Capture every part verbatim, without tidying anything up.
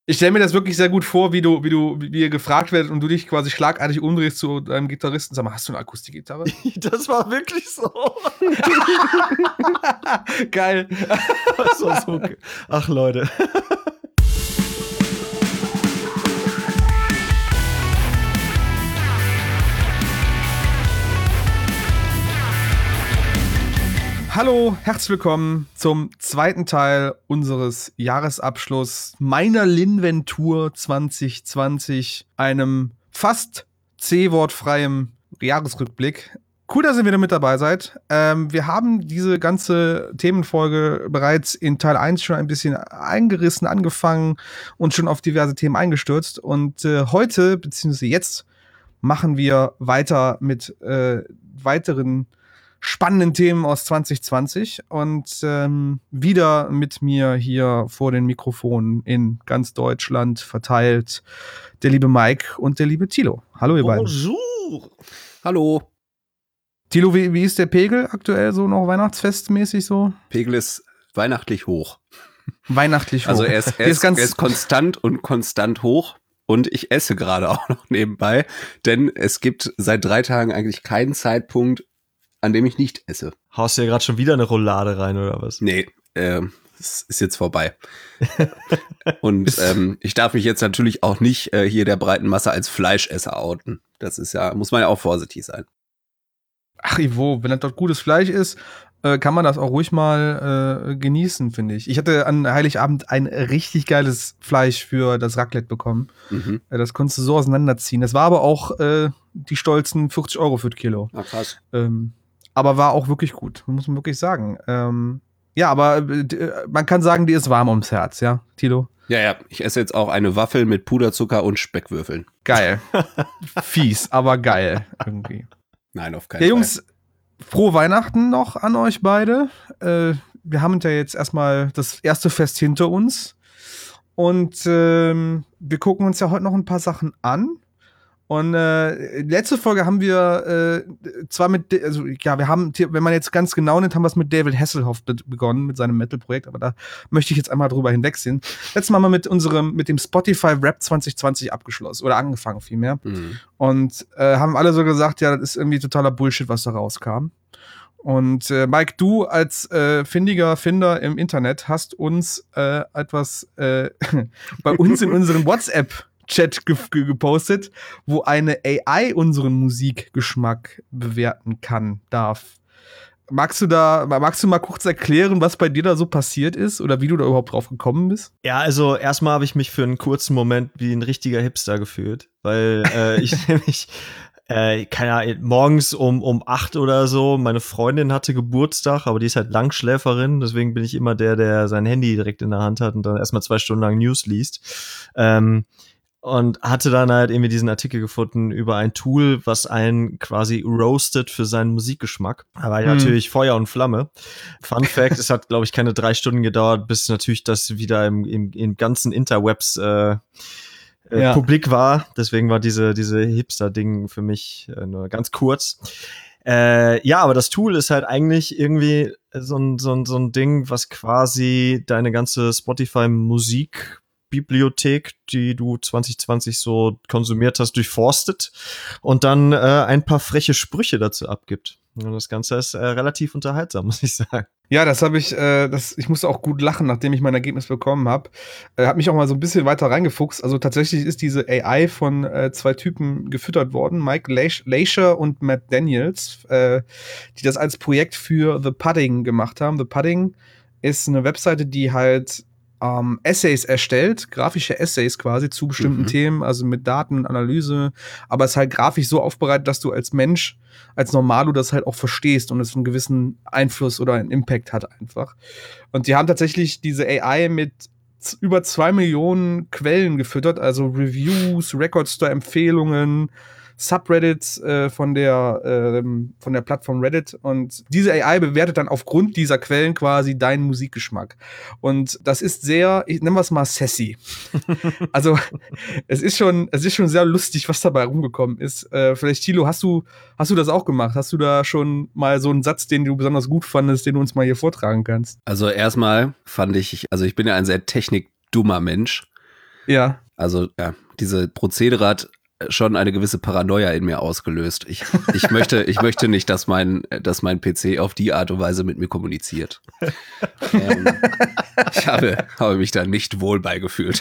Ich stelle mir das wirklich sehr gut vor, wie du, wie du, wie ihr gefragt werdet und du dich quasi schlagartig umdrehst zu deinem Gitarristen. Sag mal, hast du eine Akustikgitarre? Das war wirklich so. Geil. Das war so ge- Ach, Leute. Hallo, herzlich willkommen zum zweiten Teil unseres Jahresabschluss meiner Linventur zwanzig zwanzig, einem fast C-wortfreiem Jahresrückblick. Cool, dass ihr wieder mit dabei seid. Ähm, wir haben diese ganze Themenfolge bereits in Teil eins schon ein bisschen eingerissen, angefangen und schon auf diverse Themen eingestürzt. Und äh, heute, beziehungsweise jetzt, machen wir weiter mit äh, weiteren spannenden Themen aus zwanzig zwanzig und ähm, wieder mit mir hier vor den Mikrofonen in ganz Deutschland verteilt der liebe Mike und der liebe Thilo. Hallo ihr beiden. Bonjour. Hallo. Thilo, wie, wie ist der Pegel aktuell so noch weihnachtsfestmäßig so? Pegel ist weihnachtlich hoch. Weihnachtlich hoch. Also er ist, er ist, er ist konstant und konstant hoch. Und ich esse gerade auch noch nebenbei, denn es gibt seit drei Tagen eigentlich keinen Zeitpunkt, an dem ich nicht esse. Haust du ja gerade schon wieder eine Roulade rein, oder was? Nee, äh, es ist jetzt vorbei. Und ähm, ich darf mich jetzt natürlich auch nicht äh, hier der breiten Masse als Fleischesser outen. Das ist ja, muss man ja auch vorsichtig sein. Ach Ivo, wenn das dort gutes Fleisch ist, äh, kann man das auch ruhig mal äh, genießen, finde ich. Ich hatte an Heiligabend ein richtig geiles Fleisch für das Raclette bekommen. Mhm. Äh, das konntest du so auseinanderziehen. Das war aber auch äh, die stolzen vierzig Euro für das Kilo. Ach, krass. Ähm, aber war auch wirklich gut, muss man wirklich sagen. Ähm, ja, aber äh, man kann sagen, die ist warm ums Herz, ja, Thilo? Ja, ja, ich esse jetzt auch eine Waffel mit Puderzucker und Speckwürfeln. Geil. Fies, aber geil irgendwie. Nein, auf keinen Ja, Fall. Jungs, frohe Weihnachten noch an euch beide. Äh, wir haben ja jetzt erstmal das erste Fest hinter uns. Und ähm, wir gucken uns ja heute noch ein paar Sachen an. Und äh, letzte Folge haben wir äh, zwar mit, also ja, wir haben, wenn man jetzt ganz genau nimmt, haben wir es mit David Hasselhoff be- begonnen, mit seinem Metal-Projekt, aber da möchte ich jetzt einmal drüber hinwegsehen. Letztes Mal haben wir mit unserem, mit dem Spotify Rap zwanzig zwanzig abgeschlossen, oder angefangen vielmehr. Mhm. Und äh, haben alle so gesagt, ja, das ist irgendwie totaler Bullshit, was da rauskam. Und äh, Mike, du als äh, findiger Finder im Internet hast uns äh, etwas äh, bei uns in unseren WhatsApp Chat ge- ge- gepostet, wo eine A I unseren Musikgeschmack bewerten kann, darf. Magst du da, magst du mal kurz erklären, was bei dir da so passiert ist oder wie du da überhaupt drauf gekommen bist? Ja, also erstmal habe ich mich für einen kurzen Moment wie ein richtiger Hipster gefühlt, weil äh, ich nämlich äh, keine Ahnung, morgens um um acht oder so, meine Freundin hatte Geburtstag, aber die ist halt Langschläferin, deswegen bin ich immer der, der sein Handy direkt in der Hand hat und dann erstmal zwei Stunden lang News liest. Ähm, Und hatte dann halt irgendwie diesen Artikel gefunden über ein Tool, was einen quasi roastet für seinen Musikgeschmack. Da war ich Hm. natürlich Feuer und Flamme. Fun Fact, es hat, glaube ich, keine drei Stunden gedauert, bis natürlich das wieder im, im, im ganzen Interwebs äh, äh, Ja. publik war. Deswegen war diese, diese Hipster-Ding für mich äh, nur ganz kurz. Äh, ja, aber das Tool ist halt eigentlich irgendwie so ein, so ein, so ein Ding, was quasi deine ganze Spotify-Musik Bibliothek, die du zwanzig zwanzig so konsumiert hast, durchforstet und dann äh, ein paar freche Sprüche dazu abgibt. Und das Ganze ist äh, relativ unterhaltsam, muss ich sagen. Ja, das habe ich, äh, das, ich musste auch gut lachen, nachdem ich mein Ergebnis bekommen habe. Äh, hab mich auch mal so ein bisschen weiter reingefuchst. Also tatsächlich ist diese A I von äh, zwei Typen gefüttert worden, Mike Leisher und Matt Daniels, äh, die das als Projekt für The Pudding gemacht haben. The Pudding ist eine Webseite, die halt ähm, Essays erstellt, grafische Essays quasi zu bestimmten Mhm. Themen, also mit Daten und Analyse, aber es ist halt grafisch so aufbereitet, dass du als Mensch, als Normalo das halt auch verstehst und es einen gewissen Einfluss oder einen Impact hat einfach. Und die haben tatsächlich diese A I mit z- über zwei Millionen Quellen gefüttert, also Reviews, Record Store Empfehlungen, Subreddits äh, von der ähm, von der Plattform Reddit, und diese A I bewertet dann aufgrund dieser Quellen quasi deinen Musikgeschmack. Und das ist sehr, ich nenne es mal sassy. Also es ist schon, es ist schon sehr lustig, was dabei rumgekommen ist. Äh, vielleicht Thilo, hast du hast du das auch gemacht? Hast du da schon mal so einen Satz, den du besonders gut fandest, den du uns mal hier vortragen kannst? Also erstmal fand ich, also ich bin ja ein sehr technikdummer Mensch. Ja. Also, ja, diese Prozedere hat schon eine gewisse Paranoia in mir ausgelöst. Ich, ich möchte, ich möchte nicht, dass mein, dass mein P C auf die Art und Weise mit mir kommuniziert. ähm, ich habe, habe mich da nicht wohl beigefühlt.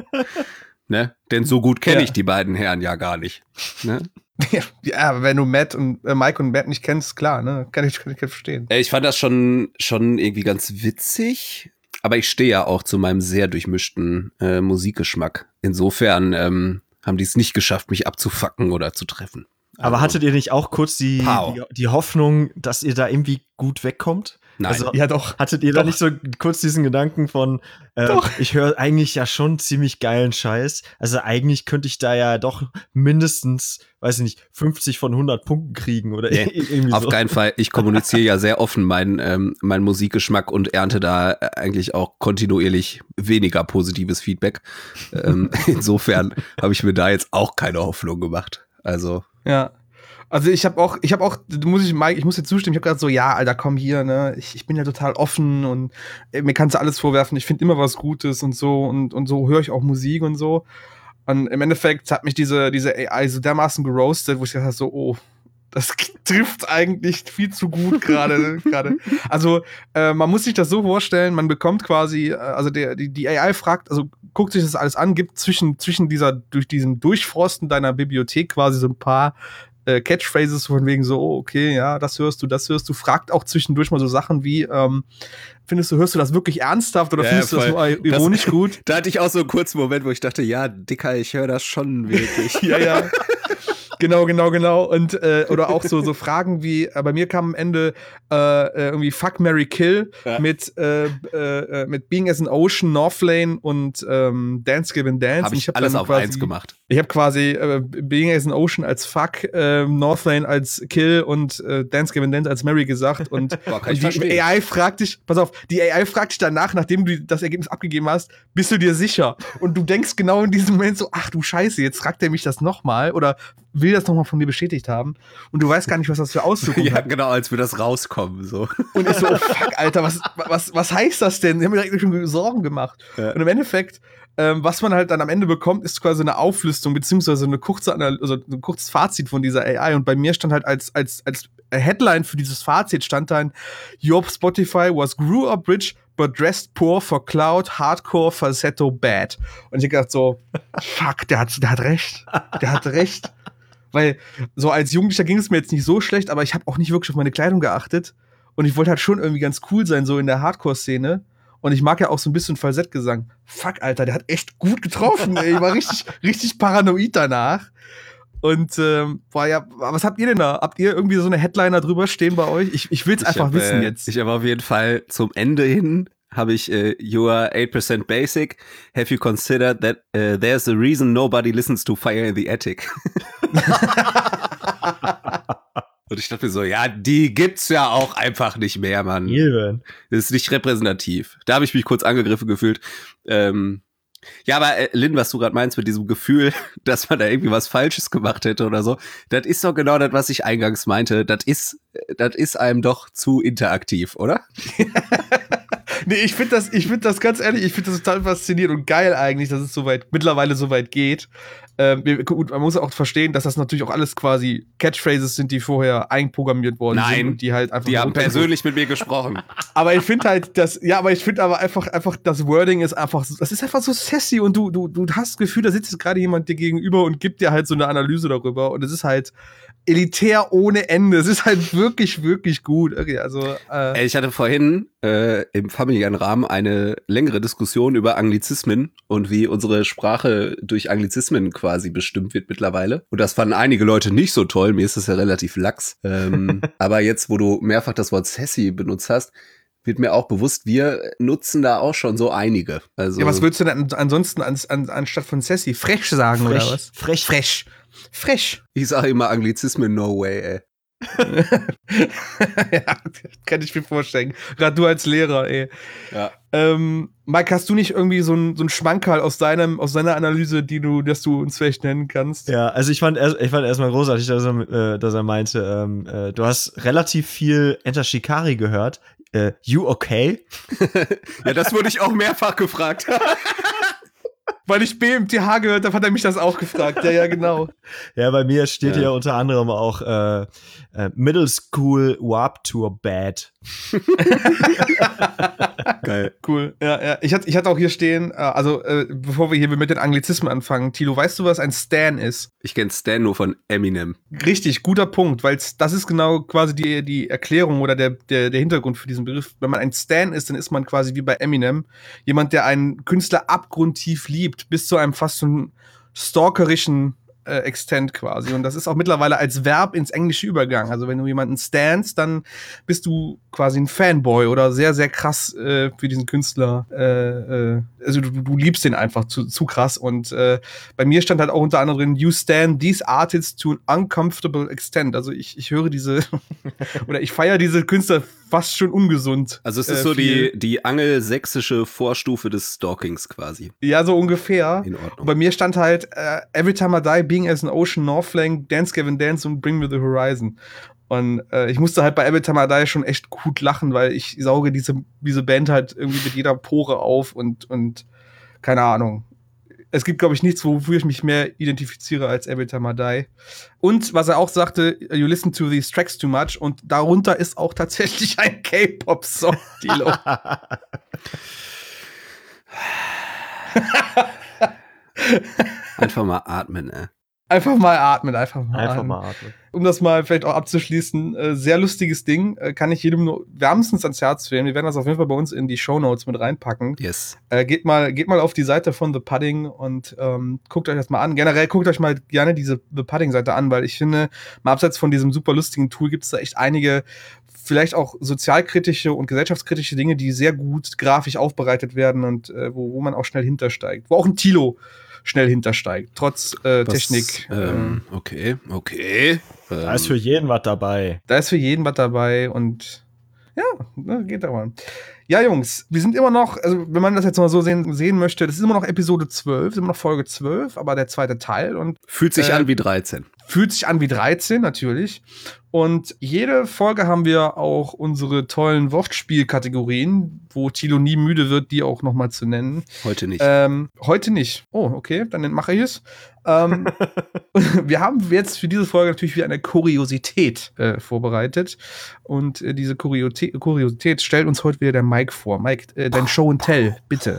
Ne? Denn so gut kenne Ja. ich die beiden Herren ja gar nicht. Ne? Ja, aber wenn du Matt und äh, Mike und Matt nicht kennst, klar, ne? Kann ich, kann ich verstehen. Ich fand das schon, schon irgendwie ganz witzig, aber ich stehe ja auch zu meinem sehr durchmischten äh, Musikgeschmack. Insofern ähm, haben die es nicht geschafft, mich abzufacken oder zu treffen. Aber Also, hattet ihr nicht auch kurz die, Pow. die, die Hoffnung, dass ihr da irgendwie gut wegkommt? Nein. Also, Ja, doch. hattet ihr Doch. da nicht so kurz diesen Gedanken von, äh, Doch. ich höre eigentlich ja schon ziemlich geilen Scheiß. Also eigentlich könnte ich da ja doch mindestens, weiß ich nicht, fünfzig von hundert Punkten kriegen oder Nee, irgendwie auf so. keinen Fall. Ich kommuniziere ja sehr offen meinen ähm, mein Musikgeschmack und ernte da äh, eigentlich auch kontinuierlich weniger positives Feedback. Ähm, insofern habe ich mir da jetzt auch keine Hoffnung gemacht. Also Ja. Also ich habe auch, ich habe auch, du muss ich, Mike, ich muss dir zustimmen, ich habe gerade so, ja, Alter, komm hier, ne, ich, ich bin ja total offen und ey, mir kannst du alles vorwerfen, ich finde immer was Gutes und so und, und so höre ich auch Musik und so. Und im Endeffekt hat mich diese, diese A I so dermaßen geroastet, wo ich gedacht habe, so, oh, das trifft eigentlich viel zu gut gerade. gerade. Also äh, man muss sich das so vorstellen, man bekommt quasi, äh, also der, die, die A I fragt, also guckt sich das alles an, gibt zwischen, zwischen dieser, durch diesen Durchfrosten deiner Bibliothek quasi so ein paar äh, Catchphrases von wegen so, oh, okay, ja, das hörst du, das hörst du, fragt auch zwischendurch mal so Sachen wie, ähm, findest du, hörst du das wirklich ernsthaft oder Ja, findest voll. du das nur ironisch Das- gut? da hatte ich auch so einen kurzen Moment, wo ich dachte, ja, Dicker, ich höre das schon wirklich. Ja, ja. Genau, genau, genau. Und äh, oder auch so, so Fragen wie, äh, bei mir kam am Ende äh, äh, irgendwie Fuck, Marry, Kill Ja. mit, äh, äh, mit Being as an Ocean, Northlane und ähm, Dance Given Dance. Habe Und ich hab alles dann auf quasi, eins gemacht. Ich habe quasi äh, Being as an Ocean als Fuck, äh, Northlane als Kill und äh, Dance Given Dance als Marry gesagt. Und, Boah, kann und ich die verstehen. A I fragt dich, pass auf, die A I fragt dich danach, nachdem du das Ergebnis abgegeben hast, bist du dir sicher? Und du denkst genau in diesem Moment so, ach du Scheiße, jetzt fragt er mich das nochmal oder will das nochmal von mir bestätigt haben. Und du weißt gar nicht, was das für Auswirkungen Ja, hat. genau, als wir das rauskommen. So. Und ich so, oh fuck, Alter, was, was, was heißt das denn? Ich habe mir direkt schon Sorgen gemacht. Ja. Und im Endeffekt, ähm, was man halt dann am Ende bekommt, ist quasi eine Auflistung, beziehungsweise eine kurze, Anal- also ein kurzes Fazit von dieser A I. Und bei mir stand halt als, als, als Headline für dieses Fazit stand dann, Your Spotify was grew up rich, but dressed poor for cloud, hardcore, falsetto, bad. Und ich hab gedacht so, fuck, der hat, der hat recht. Der hat recht. Weil so als Jugendlicher ging es mir jetzt nicht so schlecht, aber ich habe auch nicht wirklich auf meine Kleidung geachtet. Und ich wollte halt schon irgendwie ganz cool sein, so in der Hardcore-Szene. Und ich mag ja auch so ein bisschen Falsettgesang. Fuck, Alter, der hat echt gut getroffen, ey. Ich war richtig, richtig paranoid danach. Und, ähm, boah, ja, was habt ihr denn da? Habt ihr irgendwie so eine Headliner drüber stehen bei euch? Ich, ich will's Ich einfach hab, wissen äh, jetzt. Ich habe auf jeden Fall zum Ende hin habe ich äh, You are eight percent basic. Have you considered that uh, there's a reason nobody listens to Fire in the Attic? Und ich dachte mir so, ja, die gibt's ja auch einfach nicht mehr, Mann. Eben. Das ist nicht repräsentativ. Da habe ich mich kurz angegriffen gefühlt. Ähm, ja, aber äh, Lynn, was du gerade meinst mit diesem Gefühl, dass man da irgendwie was Falsches gemacht hätte oder so, das ist doch genau das, was ich eingangs meinte. Das ist, das ist einem doch zu interaktiv, oder? Nee, ich finde das, ich finde das ganz ehrlich, ich finde das total faszinierend und geil eigentlich, dass es so weit, mittlerweile so weit geht. Ähm, gut, man muss auch verstehen, dass das natürlich auch alles quasi Catchphrases sind, die vorher einprogrammiert worden Nein, sind und die halt einfach Die haben runter- persönlich mit mir gesprochen. Aber ich finde halt, das, ja, aber ich finde aber einfach, einfach, das Wording ist einfach, so- das ist einfach so sassy und du, du, du hast das Gefühl, da sitzt jetzt gerade jemand dir gegenüber und gibt dir halt so eine Analyse darüber und es ist halt elitär ohne Ende. Es ist halt wirklich, wirklich gut. Okay, also, äh, Ey, Ich hatte vorhin äh, im familiären Rahmen eine längere Diskussion über Anglizismen und wie unsere Sprache durch Anglizismen quasi bestimmt wird mittlerweile. Und das fanden einige Leute nicht so toll. Mir ist das ja relativ lax. Ähm, aber jetzt, wo du mehrfach das Wort sassy benutzt hast, wird mir auch bewusst, wir nutzen da auch schon so einige. Also, ja, was würdest du denn ansonsten an, an, anstatt von sassy frech sagen Frech. oder was? Frech. Frech. Frech. ich sage immer Anglizismen, no way, ey. Ja, kann ich mir vorstellen. Gerade du als Lehrer, ey. Ja. Ähm, Mike, hast du nicht irgendwie so ein, so ein Schmankerl aus deinem, aus deiner Analyse, die du, dass du uns vielleicht nennen kannst? Ja, also ich fand erst, ich fand erstmal großartig, dass er, äh, dass er meinte, ähm, äh, du hast relativ viel Enter Shikari gehört. Äh, you okay? Ja, das wurde ich auch mehrfach gefragt. Weil ich B M T H gehört habe, hat er mich das auch gefragt. Ja, ja, genau. Ja, bei mir steht Ja. hier unter anderem auch äh, äh, Middle School Warp Tour Bad. Geil. Cool. Ja, ja. Ich hatte, ich hatte auch hier stehen, äh, also äh, bevor wir hier mit den Anglizismen anfangen, Tilo, weißt du, was ein Stan ist? Ich kenne Stan nur von Eminem. Richtig, guter Punkt, weil das ist genau quasi die, die Erklärung oder der, der, der Hintergrund für diesen Begriff. Wenn man ein Stan ist, dann ist man quasi wie bei Eminem jemand, der einen Künstler abgrundtief liebt, bis zu einem fast schon stalkerischen äh, Extent quasi. Und das ist auch mittlerweile als Verb ins Englische übergegangen. Also wenn du jemanden stanst, dann bist du quasi ein Fanboy oder sehr, sehr krass äh, für diesen Künstler. Äh, äh, also du, du liebst den einfach zu, zu krass. Und äh, bei mir stand halt auch unter anderem drin, you stan these artists to an uncomfortable extent. Also ich, ich höre diese oder ich feiere diese Künstler fast schon ungesund. Also es ist äh, so viel. die, die angelsächsische Vorstufe des Stalkings quasi. Ja, so ungefähr. In Und Ordnung. bei mir stand halt, uh, every time I die, being as an ocean Northflank, Dance Gavin Dance und Bring Me the Horizon. Und äh, ich musste halt bei Every Time I Die schon echt gut lachen, weil ich sauge diese, diese Band halt irgendwie mit jeder Pore auf und, und keine Ahnung. Es gibt, glaube ich, nichts, wofür ich mich mehr identifiziere als Every Time I Die. Und was er auch sagte, you listen to these tracks too much. Und darunter ist auch tatsächlich ein K-Pop-Song, Tilo. Einfach mal atmen, ey. Einfach mal atmen, einfach mal Einfach atmen. mal atmen. Um das mal vielleicht auch abzuschließen, äh, sehr lustiges Ding, äh, kann ich jedem nur wärmstens ans Herz wählen. Wir werden das auf jeden Fall bei uns in die Shownotes mit reinpacken. Yes. Äh, geht mal, geht mal auf die Seite von The Pudding und ähm, guckt euch das mal an. Generell guckt euch mal gerne diese The Pudding-Seite an, weil ich finde, mal abseits von diesem super lustigen Tool gibt es da echt einige, vielleicht auch sozialkritische und gesellschaftskritische Dinge, die sehr gut grafisch aufbereitet werden und äh, wo, wo man auch schnell hintersteigt. Wo auch ein Tilo schnell hintersteigt, trotz äh, Was, Technik. Ähm, okay, okay. Ähm, Da ist für jeden was dabei. Da ist für jeden was dabei und ja, ne, geht aber. Ja, Jungs, wir sind immer noch, also wenn man das jetzt mal so sehen, sehen möchte, das ist immer noch Episode zwölf, ist immer noch Folge zwölf, aber der zweite Teil und fühlt sich äh, an wie dreizehn. Fühlt sich an wie dreizehn, natürlich. Und jede Folge haben wir auch unsere tollen Wortspielkategorien, wo Tilo nie müde wird, die auch noch mal zu nennen. Heute nicht. Ähm, heute nicht. Oh, okay, dann mache ich es. Ähm, wir haben jetzt für diese Folge natürlich wieder eine Kuriosität äh, vorbereitet. Und äh, diese Kuriosität, Kuriosität stellt uns heute wieder der Mike vor. Mike, äh, dein Show and Tell, bitte.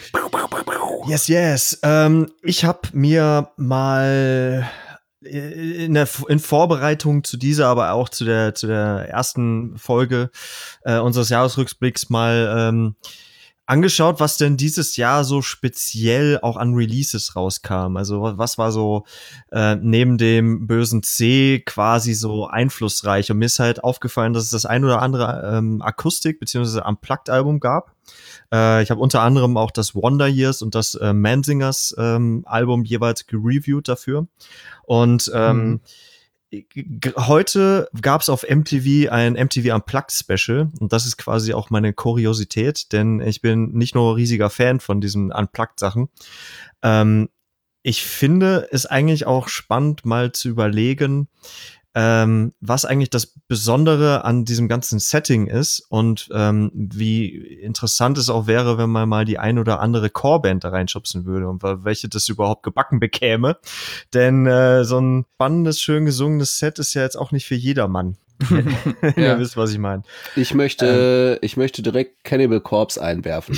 Yes, yes. Ähm, ich habe mir mal in der in Vorbereitung zu dieser, aber auch zu der zu der ersten Folge äh, unseres Jahresrückblicks mal ähm, angeschaut, was denn dieses Jahr so speziell auch an Releases rauskam. Also was war so äh, neben dem bösen C quasi so einflussreich. Und mir ist halt aufgefallen, dass es das ein oder andere ähm, Akustik- bzw. Unplugged-Album gab. Äh, ich habe unter anderem auch das Wonder Years und das äh, Mansingers ähm, Album jeweils gereviewt dafür. Und ähm, mhm. g- heute gab es auf M T V ein M T V Unplugged Special und das ist quasi auch meine Kuriosität, denn ich bin nicht nur riesiger Fan von diesen Unplugged Sachen. Ähm, ich finde es eigentlich auch spannend, mal zu überlegen, ähm, was eigentlich das Besondere an diesem ganzen Setting ist und ähm, wie interessant es auch wäre, wenn man mal die ein oder andere Chorband da reinschubsen würde und welche das überhaupt gebacken bekäme. Denn äh, so ein spannendes, schön gesungenes Set ist ja jetzt auch nicht für jedermann. Ja. Ihr wisst, was ich meine. Ich möchte, ähm. ich möchte direkt Cannibal Corpse einwerfen.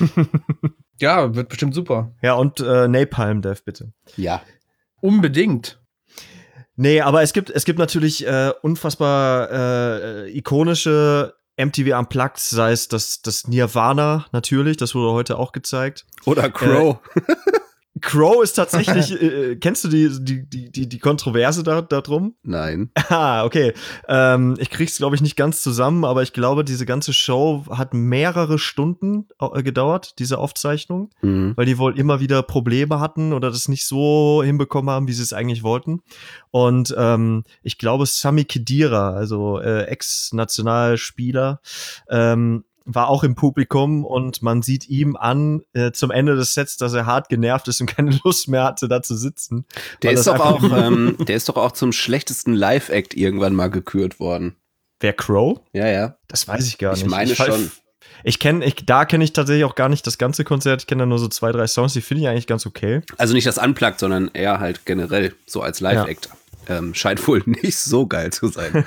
Ja, wird bestimmt super. Ja, und äh, Napalm Death, bitte. Ja. Unbedingt. Nee, aber es gibt, es gibt natürlich äh, unfassbar äh, ikonische M T V Unplugged, sei es das, das Nirvana natürlich, das wurde heute auch gezeigt. Oder Crow. Äh, Crow ist tatsächlich, äh, kennst du die, die, die, die, die Kontroverse da, da drum? Nein. Ah, okay. Ähm, ich krieg's, glaube ich, nicht ganz zusammen, aber ich glaube, diese ganze Show hat mehrere Stunden äh, gedauert, diese Aufzeichnung, mhm. weil die wohl immer wieder Probleme hatten oder das nicht so hinbekommen haben, wie sie es eigentlich wollten. Und ähm, ich glaube, Sami Khedira, also äh, Ex-Nationalspieler, ähm, war auch im Publikum und man sieht ihm an äh, zum Ende des Sets, dass er hart genervt ist und keine Lust mehr hatte, da zu sitzen. Der ist doch auch, ähm, der ist doch auch zum schlechtesten Live-Act irgendwann mal gekürt worden. Wer, Crow? Ja, ja. Das weiß ich gar Ich nicht. meine ich, schon. Ich kenne, ich, da kenne ich tatsächlich auch gar nicht das ganze Konzert. Ich kenne da nur so zwei, drei Songs, die finde ich eigentlich ganz okay. Also nicht das Unplugged, sondern eher halt generell so als Live-Act. Ja. Ähm, scheint wohl nicht so geil zu sein.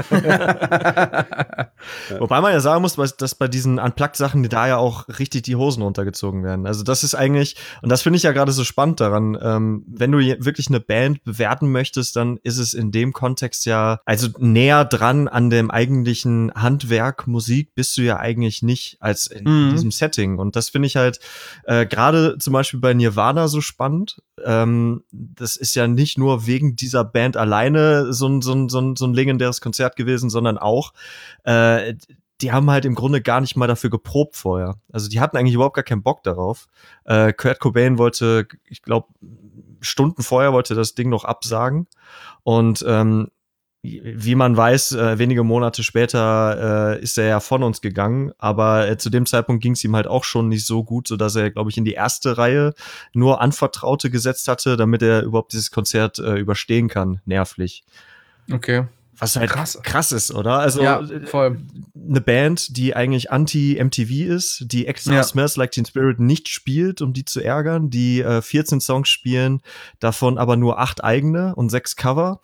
Wobei man ja sagen muss, dass bei diesen Unplugged-Sachen da ja auch richtig die Hosen runtergezogen werden. Also das ist eigentlich, und das finde ich ja gerade so spannend daran, ähm, wenn du wirklich eine Band bewerten möchtest, dann ist es in dem Kontext ja, also näher dran an dem eigentlichen Handwerk Musik bist du ja eigentlich nicht als in mhm. diesem Setting. Und das finde ich halt äh, gerade zum Beispiel bei Nirvana so spannend. Ähm, das ist ja nicht nur wegen dieser Band alleine so ein, so ein, so ein, so ein legendäres Konzert gewesen, sondern auch, äh, die haben halt im Grunde gar nicht mal dafür geprobt vorher. Also die hatten eigentlich überhaupt gar keinen Bock darauf. Äh, Kurt Cobain wollte, ich glaube, Stunden vorher wollte das Ding noch absagen. Und ähm, wie man weiß, äh, wenige Monate später äh, ist er ja von uns gegangen, aber äh, zu dem Zeitpunkt ging es ihm halt auch schon nicht so gut, sodass er, glaube ich, in die erste Reihe nur Anvertraute gesetzt hatte, damit er überhaupt dieses Konzert äh, überstehen kann, nervlich. Okay. Was halt krass, krass ist, oder? Also ja, voll. Eine Band, die eigentlich anti-M T V ist, die extra ja. Smells Like Teen Spirit nicht spielt, um die zu ärgern, die äh, vierzehn Songs spielen, davon aber nur acht eigene und sechs Cover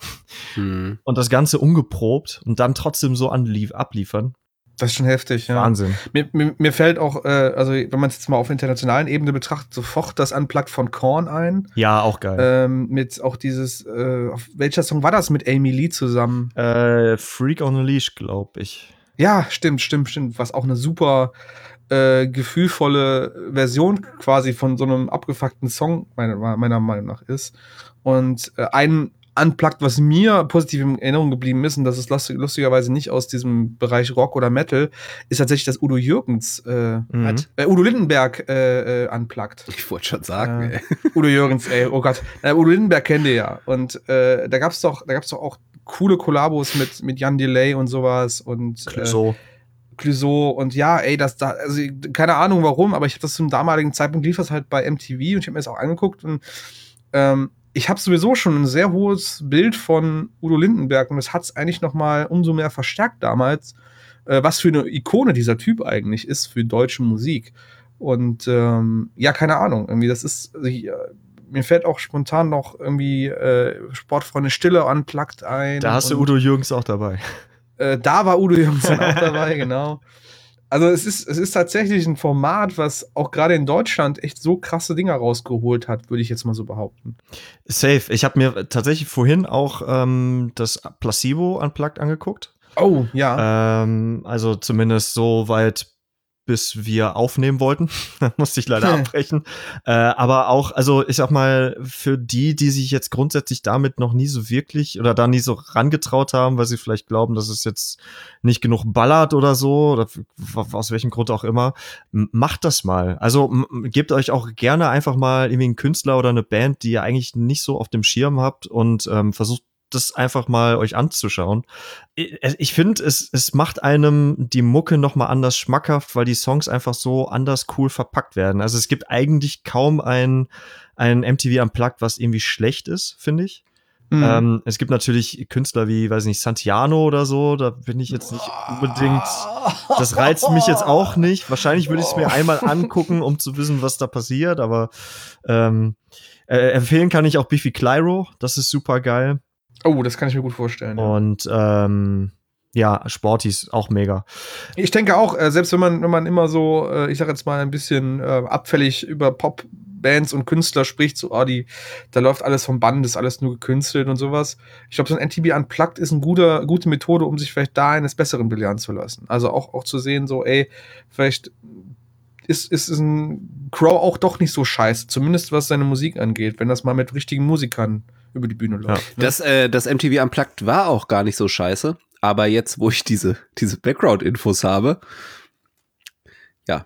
hm. und das Ganze ungeprobt und dann trotzdem so anlief- abliefern. Das ist schon heftig, ja. Wahnsinn. Mir, mir, mir fällt auch, äh, also wenn man es jetzt mal auf internationalen Ebene betrachtet, sofort das Unplugged von Korn ein. Ja, auch geil. Ähm, mit auch dieses, äh, auf welcher Song war das mit Amy Lee zusammen? Äh, Freak on a Leash, glaube ich. Ja, stimmt, stimmt, stimmt. Was auch eine super äh, gefühlvolle Version quasi von so einem abgefuckten Song meiner, meiner Meinung nach ist. Und äh, ein Unplugged, was mir positiv in Erinnerung geblieben ist, und das ist lustig, lustigerweise nicht aus diesem Bereich Rock oder Metal, ist tatsächlich das Udo Jürgens, äh, mhm. äh, Udo Lindenberg äh, äh, Unplugged. Ich wollte schon sagen, äh, ey. Udo Jürgens, ey, oh Gott. Äh, Udo Lindenberg kennt ihr ja. Und äh, da gab's doch, da gab's doch auch coole Kollabos mit, mit Jan Delay und sowas und Clouseau. Äh, Clouseau und ja, ey, das da, also keine Ahnung warum, aber ich habe das zum damaligen Zeitpunkt lief das halt bei M T V und ich habe mir das auch angeguckt und ähm, ich habe sowieso schon ein sehr hohes Bild von Udo Lindenberg und das hat es eigentlich noch mal umso mehr verstärkt damals, äh, was für eine Ikone dieser Typ eigentlich ist für deutsche Musik. Und ähm, ja, keine Ahnung, irgendwie das ist, also ich, äh, mir fällt auch spontan noch irgendwie äh, Sportfreunde Stille Unplugged ein. Da hast du Udo Jürgens auch dabei. Äh, da war Udo Jürgens dann auch dabei, genau. Also es ist, es ist tatsächlich ein Format, was auch gerade in Deutschland echt so krasse Dinger rausgeholt hat, würde ich jetzt mal so behaupten. Safe. Ich habe mir tatsächlich vorhin auch ähm, das Placebo Unplugged angeguckt. Oh, ja. Ähm, also zumindest so weit, bis wir aufnehmen wollten. Da musste ich leider hm. abbrechen. Äh, aber auch, also ich sag mal, für die, die sich jetzt grundsätzlich damit noch nie so wirklich oder da nie so rangetraut haben, weil sie vielleicht glauben, dass es jetzt nicht genug ballert oder so, oder aus welchem Grund auch immer, macht das mal. Also m- gebt euch auch gerne einfach mal irgendwie einen Künstler oder eine Band, die ihr eigentlich nicht so auf dem Schirm habt und ähm, versucht, das einfach mal euch anzuschauen. Ich, ich finde, es, es macht einem die Mucke noch mal anders schmackhaft, weil die Songs einfach so anders cool verpackt werden. Also es gibt eigentlich kaum ein, ein M T V Unplugged, was irgendwie schlecht ist, finde ich. Mhm. Ähm, es gibt natürlich Künstler wie, weiß nicht, Santiano oder so, da bin ich jetzt nicht unbedingt, das reizt mich jetzt auch nicht. Wahrscheinlich würde ich es mir einmal angucken, um zu wissen, was da passiert, aber ähm, äh, empfehlen kann ich auch Biffy Clyro, das ist super geil. Oh, das kann ich mir gut vorstellen. Ja. Und ähm, ja, Sportis auch mega. Ich denke auch, äh, selbst wenn man, wenn man immer so, äh, ich sag jetzt mal ein bisschen äh, abfällig über Popbands und Künstler spricht, so, oh, die, da läuft alles vom Band, ist alles nur gekünstelt und sowas. Ich glaube, so ein M T V Unplugged ist eine gute, gute Methode, um sich vielleicht da eines Besseren belehren zu lassen. Also auch, auch zu sehen, so, ey, vielleicht ist, ist ein Crow auch doch nicht so scheiße, zumindest was seine Musik angeht, wenn das mal mit richtigen Musikern über die Bühne läuft. Ja. Das, äh, das M T V Unplugged war auch gar nicht so scheiße, aber jetzt, wo ich diese, diese Background-Infos habe, ja.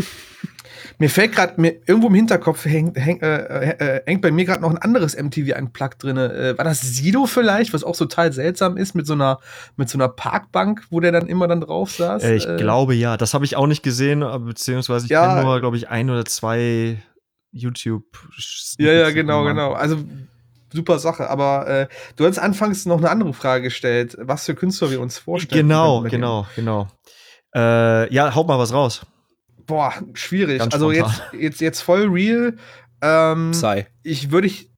Mir fällt gerade, mir irgendwo im Hinterkopf hängt, hängt, äh, äh, hängt bei mir gerade noch ein anderes M T V Unplugged drin. Äh, war das Sido vielleicht, was auch total seltsam ist, mit so einer, mit so einer Parkbank, wo der dann immer dann drauf saß? Äh, ich äh, glaube ja, das habe ich auch nicht gesehen, beziehungsweise ich ja, kenne nur, glaube ich, ein oder zwei YouTube. Ja, ja, genau, genau. Also super Sache, aber äh, du hast anfangs noch eine andere Frage gestellt, was für Künstler wir uns vorstellen. Genau, genau, genau. Äh, ja, haut mal was raus. boah, schwierig. Ganz also spontan. jetzt, jetzt, jetzt voll real. Ähm, Psy. ich würde ich.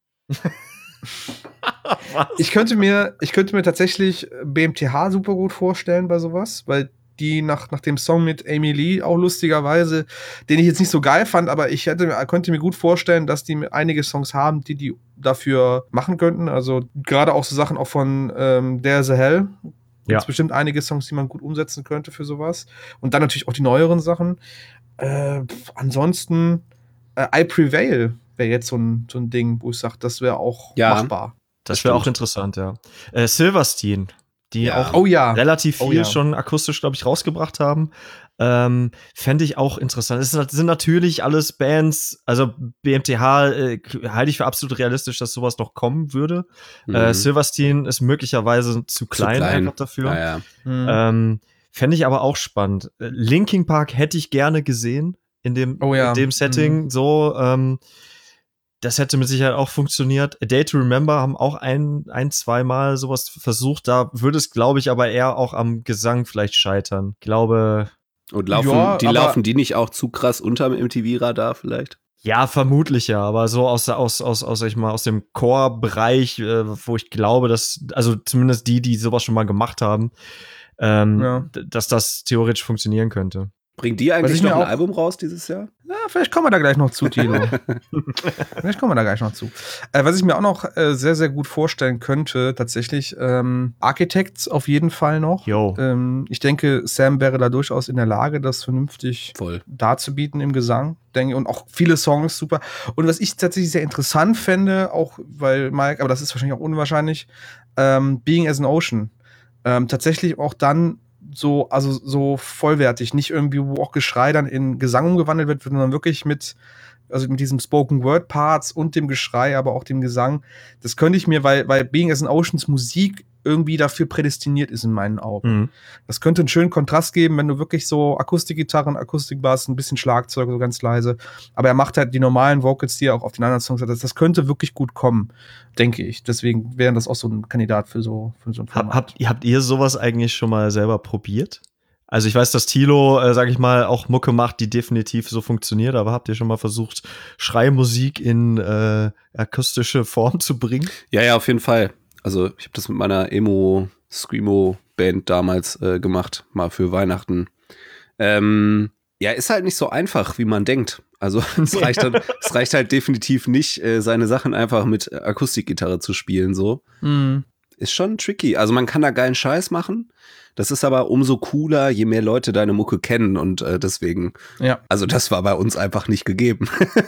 ich könnte mir, ich könnte mir tatsächlich B M T H super gut vorstellen bei sowas, weil die nach, nach dem Song mit Amy Lee auch lustigerweise, den ich jetzt nicht so geil fand, aber ich hätte, könnte mir gut vorstellen, dass die einige Songs haben, die die dafür machen könnten. Also gerade auch so Sachen auch von ähm, There's a Hell. Gibt es Ja. bestimmt einige Songs, die man gut umsetzen könnte für sowas. Und dann natürlich auch die neueren Sachen. Äh, pf, ansonsten äh, I Prevail wäre jetzt so ein, so ein Ding, wo ich sage, das wäre auch Ja. machbar. Das wäre auch interessant, ja. Äh, Silverstein, die Ja. auch Oh ja. relativ viel Oh ja. schon akustisch, glaube ich, rausgebracht haben. Ähm, Fände ich auch interessant. Es sind natürlich alles Bands, also B M T H äh, halte ich für absolut realistisch, dass sowas noch kommen würde. Mhm. Äh, Silverstein ist möglicherweise zu klein, Zu klein. einfach dafür. Ja, ja. Mhm. Ähm, Fände ich aber auch spannend. Äh, Linkin Park hätte ich gerne gesehen in dem, Oh ja. in dem Setting. So, ähm, das hätte mit Sicherheit auch funktioniert. A Day to Remember haben auch ein, ein zweimal sowas versucht. Da würde es, glaube ich, aber eher auch am Gesang vielleicht scheitern. Ich glaube, Und laufen, Ja, die aber- laufen die nicht auch zu krass unterm M T V-Radar vielleicht? ja, vermutlich ja, aber so aus, aus, aus, aus, sag ich mal, aus dem Core-Bereich, äh, wo ich glaube, dass, also zumindest die, die sowas schon mal gemacht haben, ähm, Ja. d- dass das theoretisch funktionieren könnte. Bringen die Was eigentlich ich noch mir ein auch- Album raus dieses Jahr? Ja, vielleicht kommen wir da gleich noch zu, Tilo. vielleicht kommen wir da gleich noch zu. Äh, was ich mir auch noch äh, sehr, sehr gut vorstellen könnte, tatsächlich, ähm, Architects auf jeden Fall noch. Jo. Ähm, ich denke, Sam wäre da durchaus in der Lage, das vernünftig Voll. darzubieten im Gesang, denke ich, und auch viele Songs super. Und was ich tatsächlich sehr interessant fände, auch weil Mike, aber das ist wahrscheinlich auch unwahrscheinlich, ähm, Being as an Ocean. Ähm, tatsächlich auch dann so, also so vollwertig, nicht irgendwie, wo auch Geschrei dann in Gesang umgewandelt wird, sondern wirklich mit, also mit diesem Spoken Word Parts und dem Geschrei, aber auch dem Gesang. Das könnte ich mir, weil, weil Being as an Oceans Musik irgendwie dafür prädestiniert ist in meinen Augen. Mhm. Das könnte einen schönen Kontrast geben, wenn du wirklich so Akustikgitarren, Akustikbass, ein bisschen Schlagzeug, so ganz leise. Aber er macht halt die normalen Vocals, die er auch auf den anderen Songs hat. Das, das könnte wirklich gut kommen, denke ich. Deswegen wäre das auch so ein Kandidat für so, für so ein Hab, Format. habt, habt ihr sowas eigentlich schon mal selber probiert? Also ich weiß, dass Thilo, äh, sag ich mal, auch Mucke macht, die definitiv so funktioniert, aber habt ihr schon mal versucht, Schreimusik in äh, akustische Form zu bringen? Ja, ja, auf jeden Fall. Also ich habe das mit meiner Emo-Screamo-Band damals äh, gemacht, mal für Weihnachten. Ähm, ja, ist halt nicht so einfach, wie man denkt. Also es reicht, halt, es reicht halt definitiv nicht, äh, seine Sachen einfach mit Akustikgitarre zu spielen. So Mhm. ist schon tricky. Also man kann da geilen Scheiß machen. Das ist aber umso cooler, je mehr Leute deine Mucke kennen und äh, deswegen. Ja. Also das war bei uns einfach nicht gegeben.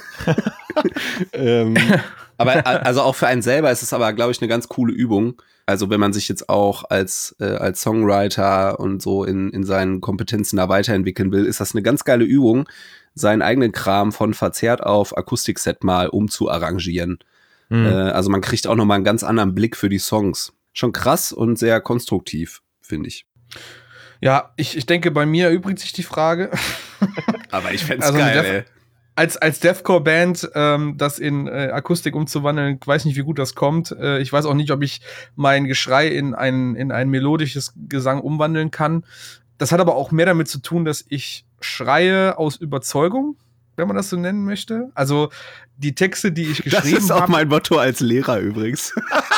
ähm, aber also auch für einen selber ist es aber, glaube ich, eine ganz coole Übung. Also wenn man sich jetzt auch als, äh, als Songwriter und so in, in seinen Kompetenzen da weiterentwickeln will, ist das eine ganz geile Übung, seinen eigenen Kram von verzerrt auf Akustikset mal umzuarrangieren. Mhm. Äh, also man kriegt auch nochmal einen ganz anderen Blick für die Songs. Schon krass und sehr konstruktiv, finde ich. Ja, ich, ich denke, bei mir erübrigt sich die Frage. Aber ich fänd's Also geil, Def- ey. Als, als Deathcore-Band ähm, das in äh, Akustik umzuwandeln, ich weiß nicht, wie gut das kommt. Äh, ich weiß auch nicht, ob ich mein Geschrei in ein, in ein melodisches Gesang umwandeln kann. Das hat aber auch mehr damit zu tun, dass ich schreie aus Überzeugung, wenn man das so nennen möchte. Also die Texte, die ich Das geschrieben ist auch habe. mein Motto als Lehrer übrigens.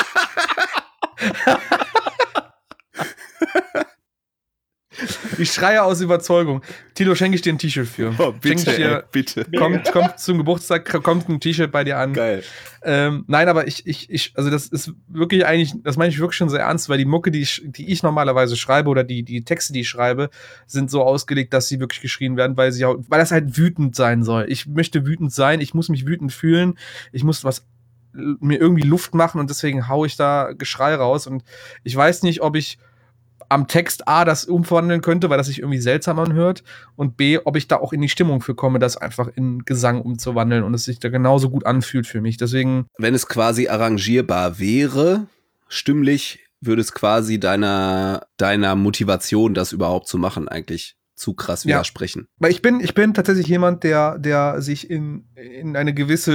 Ich schreie aus Überzeugung. Tilo, schenke ich dir ein T-Shirt für. Oh, bitte, Schenke ich dir, ey, bitte. kommt, kommt zum Geburtstag, kommt ein T-Shirt bei dir an. Geil. Ähm, nein, aber ich, ich, ich, also das ist wirklich eigentlich, das meine ich wirklich schon sehr ernst, weil die Mucke, die ich, die ich normalerweise schreibe oder die, die Texte, die ich schreibe, sind so ausgelegt, dass sie wirklich geschrien werden, weil sie auch, weil das halt wütend sein soll. Ich möchte wütend sein, ich muss mich wütend fühlen, ich muss was mir irgendwie Luft machen und deswegen hau ich da Geschrei raus und ich weiß nicht, ob ich am Text A das umwandeln könnte, weil das sich irgendwie seltsam anhört und B, ob ich da auch in die Stimmung für komme, das einfach in Gesang umzuwandeln und es sich da genauso gut anfühlt für mich. Deswegen, Wenn es quasi arrangierbar wäre, stimmlich, würde es quasi deiner, deiner Motivation, das überhaupt zu machen, eigentlich zu krass Ja. widersprechen. weil ich bin, ich bin tatsächlich jemand, der, der sich in, in eine gewisse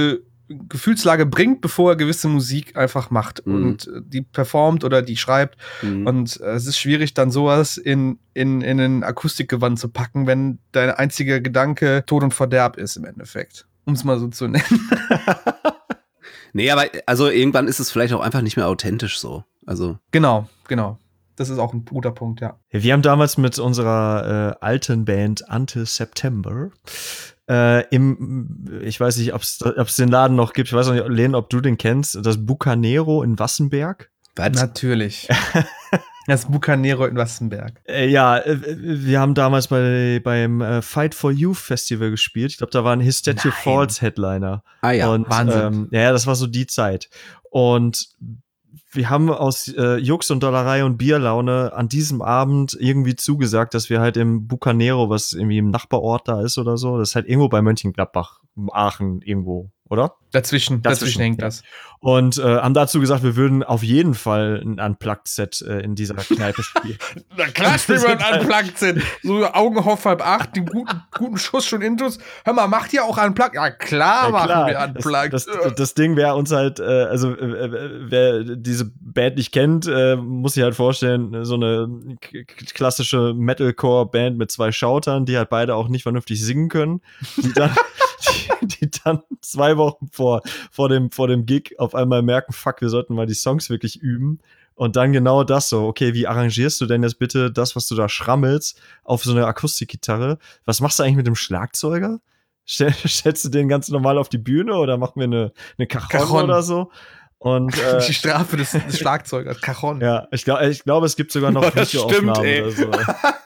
Gefühlslage bringt, bevor er gewisse Musik einfach macht mhm. und äh, die performt oder die schreibt. Mhm. Und äh, es ist schwierig, dann sowas in, in, in ein Akustikgewand zu packen, wenn dein einziger Gedanke Tod und Verderb ist im Endeffekt. Um es mal so zu nennen. Nee, aber also irgendwann ist es vielleicht auch einfach nicht mehr authentisch so. Also Genau, genau. Das ist auch ein guter Punkt, ja. Wir haben damals mit unserer äh, alten Band Ante September äh, im, ich weiß nicht, ob es den Laden noch gibt, ich weiß nicht, Len, ob du den kennst, das Bucanero in Wassenberg. Was? Natürlich. Das Bucanero in Wassenberg. Äh, ja, äh, wir haben damals bei beim äh, Fight for Youth Festival gespielt. Ich glaube, da war ein Statue Falls Headliner. Ah ja, und, Wahnsinn. Ähm, ja, das war so die Zeit. Und wir haben aus äh, Jux und Dollerei und Bierlaune an diesem Abend irgendwie zugesagt, dass wir halt im Bucanero, was irgendwie im Nachbarort da ist oder so, das ist halt irgendwo bei Mönchengladbach, Aachen irgendwo, oder? Dazwischen, dazwischen, dazwischen hängt ja. das. Und äh, haben dazu gesagt, wir würden auf jeden Fall ein Unplugged-Set äh, in dieser Kneipe spielen. Na klar spielen wir ein Unplugged-Set. So Augen auf halb acht, den guten, guten Schuss schon intus. Hör mal, macht ihr auch Unplugged? Ja klar, ja, klar. machen wir Unplugged. Das, das, das Ding wäre uns halt, äh, also äh, wer diese Band nicht kennt, äh, muss sich halt vorstellen, so eine k- klassische Metalcore-Band mit zwei Schautern, die halt beide auch nicht vernünftig singen können, die dann Die, die dann zwei Wochen vor, vor, dem, vor dem Gig auf einmal merken, fuck, wir sollten mal die Songs wirklich üben. Und dann genau das so, okay, wie arrangierst du denn jetzt bitte das, was du da schrammelst, auf so eine Akustikgitarre? Was machst du eigentlich mit dem Schlagzeuger? Stell, stellst du den ganz normal auf die Bühne oder machen wir eine, eine Cajon, Cajon oder so? Und, äh, die Strafe des, des Schlagzeugers, Cajon. Ja, ich glaube, ich glaub, es gibt sogar noch Videoaufnahmen oder so.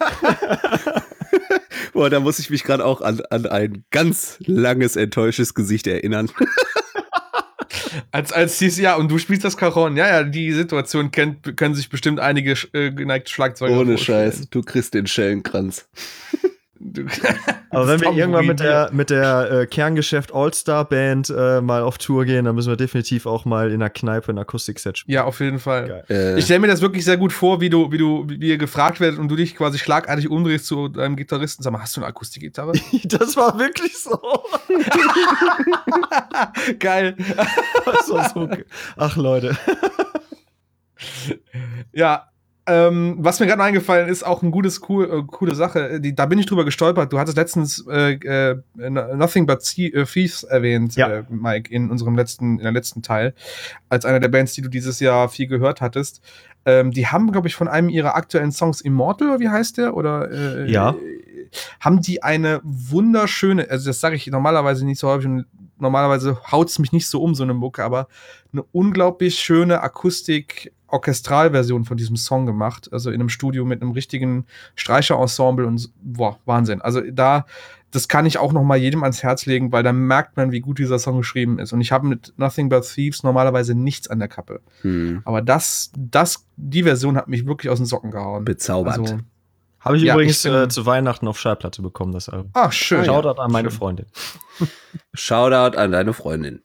Boah, da muss ich mich gerade auch an, an ein ganz langes, enttäuschtes Gesicht erinnern. als, als hieß, ja, und du spielst das Cajon. Ja, ja, die Situation kennt, können sich bestimmt einige äh, geneigte Schlagzeuger Ohne vorstellen. Scheiß, du kriegst den Schellenkranz. Aber wenn wir irgendwann mit der, mit der äh, Kerngeschäft All-Star-Band äh, mal auf Tour gehen, dann müssen wir definitiv auch mal in einer Kneipe ein Akustikset spielen. Ja, auf jeden Fall. Äh. Ich stelle mir das wirklich sehr gut vor, wie du, wie du, wie ihr gefragt werdet und du dich quasi schlagartig umdrehst zu deinem Gitarristen. Sag mal, hast du eine Akustikgitarre? Das war wirklich so. Geil. Das war so. Ach, Leute. Ja. Ähm, was mir gerade noch eingefallen ist, auch ein gutes, cool, äh, coole Sache. Die, da bin ich drüber gestolpert. Du hattest letztens äh, äh, Nothing But Thieves erwähnt, ja. äh, Mike, in unserem letzten, in der letzten Teil, als einer der Bands, die du dieses Jahr viel gehört hattest. Ähm, die haben, glaube ich, von einem ihrer aktuellen Songs Immortal, oder wie heißt der? Oder äh, ja. Äh, haben die eine wunderschöne, also das sage ich normalerweise nicht so häufig und normalerweise haut's mich nicht so um, so eine Mucke, aber eine unglaublich schöne Akustik Orchestralversion von diesem Song gemacht, also in einem Studio mit einem richtigen Streicherensemble und boah, Wahnsinn. Also da, das kann ich auch noch mal jedem ans Herz legen, weil da merkt man, wie gut dieser Song geschrieben ist. Und ich habe mit Nothing But Thieves normalerweise nichts an der Kappe. Hm. Aber das, das, die Version hat mich wirklich aus den Socken gehauen. Bezaubernd. Also, habe ich ja, übrigens ich bin, äh, zu Weihnachten auf Schallplatte bekommen, das Album. Ach, schön. Shoutout an meine schön. Freundin. Shoutout an deine Freundin.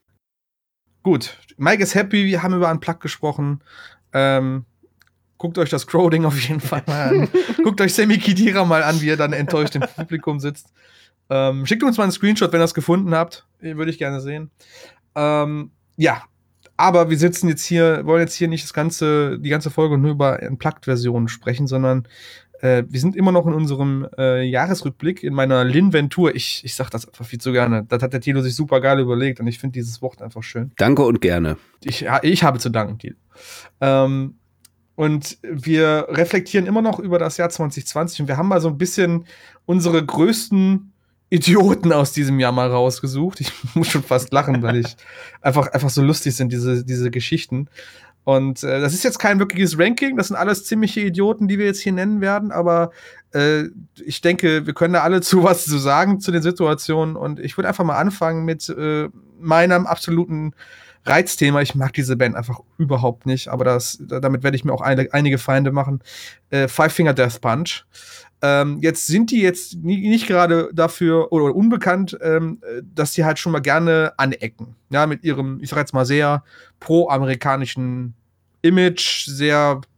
Gut, Mike ist happy, wir haben über einen Plug gesprochen. Ähm, guckt euch das Crow-Ding auf jeden Fall mal an. Guckt euch Sammy Khedira mal an, wie er dann enttäuscht im Publikum sitzt. Ähm, schickt uns mal einen Screenshot, wenn ihr es gefunden habt. Würde ich gerne sehen. Ähm, ja, aber wir sitzen jetzt hier, wollen jetzt hier nicht das ganze, die ganze Folge nur über Unplugged-Versionen sprechen, sondern äh, wir sind immer noch in unserem äh, Jahresrückblick, in meiner Linventur. Ich, ich sag das einfach viel zu gerne. Das hat der Tilo sich super geil überlegt und ich finde dieses Wort einfach schön. Danke und gerne. Ich, ich habe zu danken, Tilo. Ähm, und wir reflektieren immer noch über das Jahr zwanzig zwanzig und wir haben mal so ein bisschen unsere größten Idioten aus diesem Jahr mal rausgesucht. Ich muss schon fast lachen, weil ich einfach, einfach so lustig sind, diese, diese Geschichten. Und äh, das ist jetzt kein wirkliches Ranking, das sind alles ziemliche Idioten, die wir jetzt hier nennen werden, aber äh, ich denke, wir können da alle zu was zu sagen zu den Situationen und ich würde einfach mal anfangen mit äh, meinem absoluten Reizthema. Ich mag diese Band einfach überhaupt nicht, aber das, damit werde ich mir auch eine, einige Feinde machen. Äh, Five Finger Death Punch. Ähm, jetzt sind die jetzt nie, nicht gerade dafür oder unbekannt, ähm, dass die halt schon mal gerne anecken. Ja, mit ihrem, ich sag jetzt mal, sehr pro-amerikanischen Image, sehr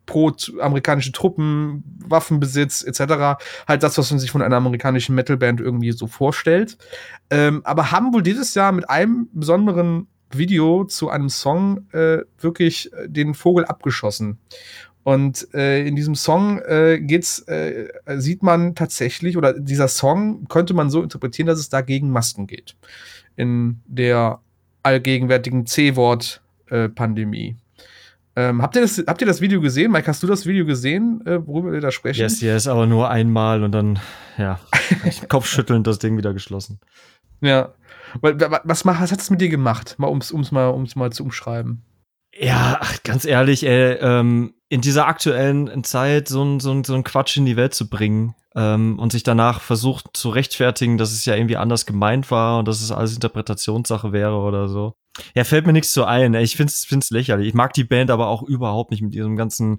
pro-amerikanische Truppen, Waffenbesitz et cetera. Halt das, was man sich von einer amerikanischen Metalband irgendwie so vorstellt. Ähm, aber haben wohl dieses Jahr mit einem besonderen Video zu einem Song äh, wirklich den Vogel abgeschossen. Und äh, in diesem Song äh, geht's, äh, sieht man tatsächlich, oder dieser Song könnte man so interpretieren, dass es da gegen Masken geht. In der allgegenwärtigen C-Wort-Pandemie. Äh, ähm, habt ihr das, habt ihr das Video gesehen? Mike, hast du das Video gesehen, äh, worüber wir da sprechen? Yes, yes, aber nur einmal und dann, ja, kopfschüttelnd das Ding wieder geschlossen. Ja. Was, was hat es mit dir gemacht? Mal, um's, um's mal, um's mal zu umschreiben. Ja, ach, ganz ehrlich, ey, ähm, in dieser aktuellen Zeit so ein so ein so ein Quatsch in die Welt zu bringen ähm, und sich danach versucht zu rechtfertigen, dass es ja irgendwie anders gemeint war und dass es alles Interpretationssache wäre oder so. Ja, fällt mir nichts zu ein. Ey. Ich find's find's lächerlich. Ich mag die Band aber auch überhaupt nicht mit diesem ganzen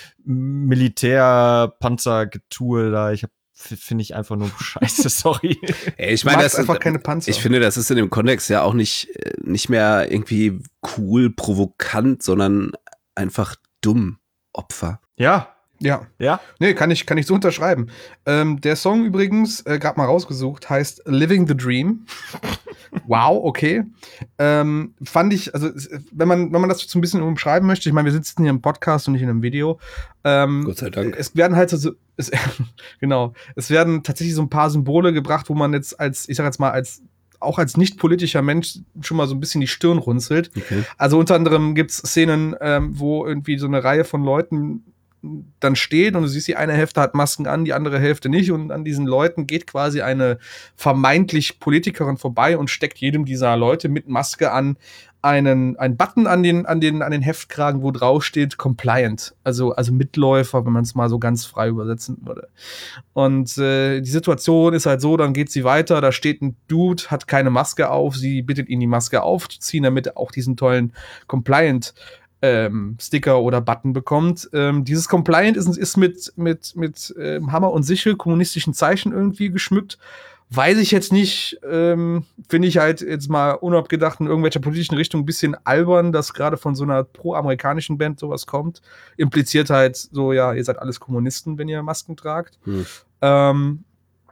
Militär-Panzer-Getue da. Ich hab finde ich einfach nur scheiße, sorry. Ey, ich meine, das ist einfach keine Panzer. Ich finde, das ist in dem Kontext ja auch nicht, nicht mehr irgendwie cool, provokant, sondern einfach dumm. Opfer. Ja. Ja. Ja? Nee, kann ich, kann ich so unterschreiben. Ähm, der Song übrigens, äh, gerade mal rausgesucht, heißt Living the Dream. Wow, okay. Ähm, fand ich, also wenn man, wenn man das so ein bisschen umschreiben möchte, ich meine, wir sitzen hier im Podcast und nicht in einem Video. Ähm, Gott sei Dank. Es werden halt so, es, genau, es werden tatsächlich so ein paar Symbole gebracht, wo man jetzt als, ich sag jetzt mal, als auch als nicht politischer Mensch schon mal so ein bisschen die Stirn runzelt. Okay. Also unter anderem gibt's Szenen, ähm, wo irgendwie so eine Reihe von Leuten dann steht und du siehst, die eine Hälfte hat Masken an, die andere Hälfte nicht und an diesen Leuten geht quasi eine vermeintlich Politikerin vorbei und steckt jedem dieser Leute mit Maske an einen, einen Button an den, an den, an den Heftkragen, wo drauf steht Compliant, also, also Mitläufer, wenn man es mal so ganz frei übersetzen würde. Und äh, die Situation ist halt so, dann geht sie weiter, da steht ein Dude, hat keine Maske auf, sie bittet ihn, die Maske aufzuziehen, damit er auch diesen tollen Compliant Ähm, Sticker oder Button bekommt. Ähm, dieses Compliant ist, ist mit, mit, mit ähm, Hammer und Sichel, kommunistischen Zeichen irgendwie geschmückt. Weiß ich jetzt nicht, ähm, finde ich halt jetzt mal unabgedacht in irgendwelcher politischen Richtung ein bisschen albern, dass gerade von so einer pro-amerikanischen Band sowas kommt. Impliziert halt so, ja, ihr seid alles Kommunisten, wenn ihr Masken tragt. Hm. Ähm,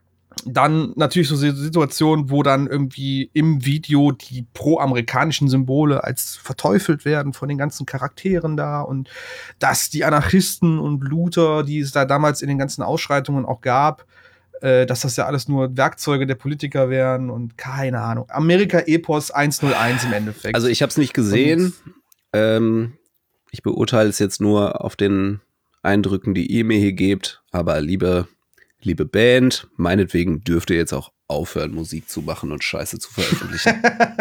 Dann natürlich so Situationen, wo dann irgendwie im Video die pro-amerikanischen Symbole als verteufelt werden von den ganzen Charakteren da und dass die Anarchisten und Looter, die es da damals in den ganzen Ausschreitungen auch gab, äh, dass das ja alles nur Werkzeuge der Politiker wären und keine Ahnung. Amerika-Epos hunderteins im Endeffekt. Also ich habe es nicht gesehen. Ähm, ich beurteile es jetzt nur auf den Eindrücken, die ihr mir hier gebt, aber liebe Liebe Band, meinetwegen dürft ihr jetzt auch aufhören, Musik zu machen und Scheiße zu veröffentlichen.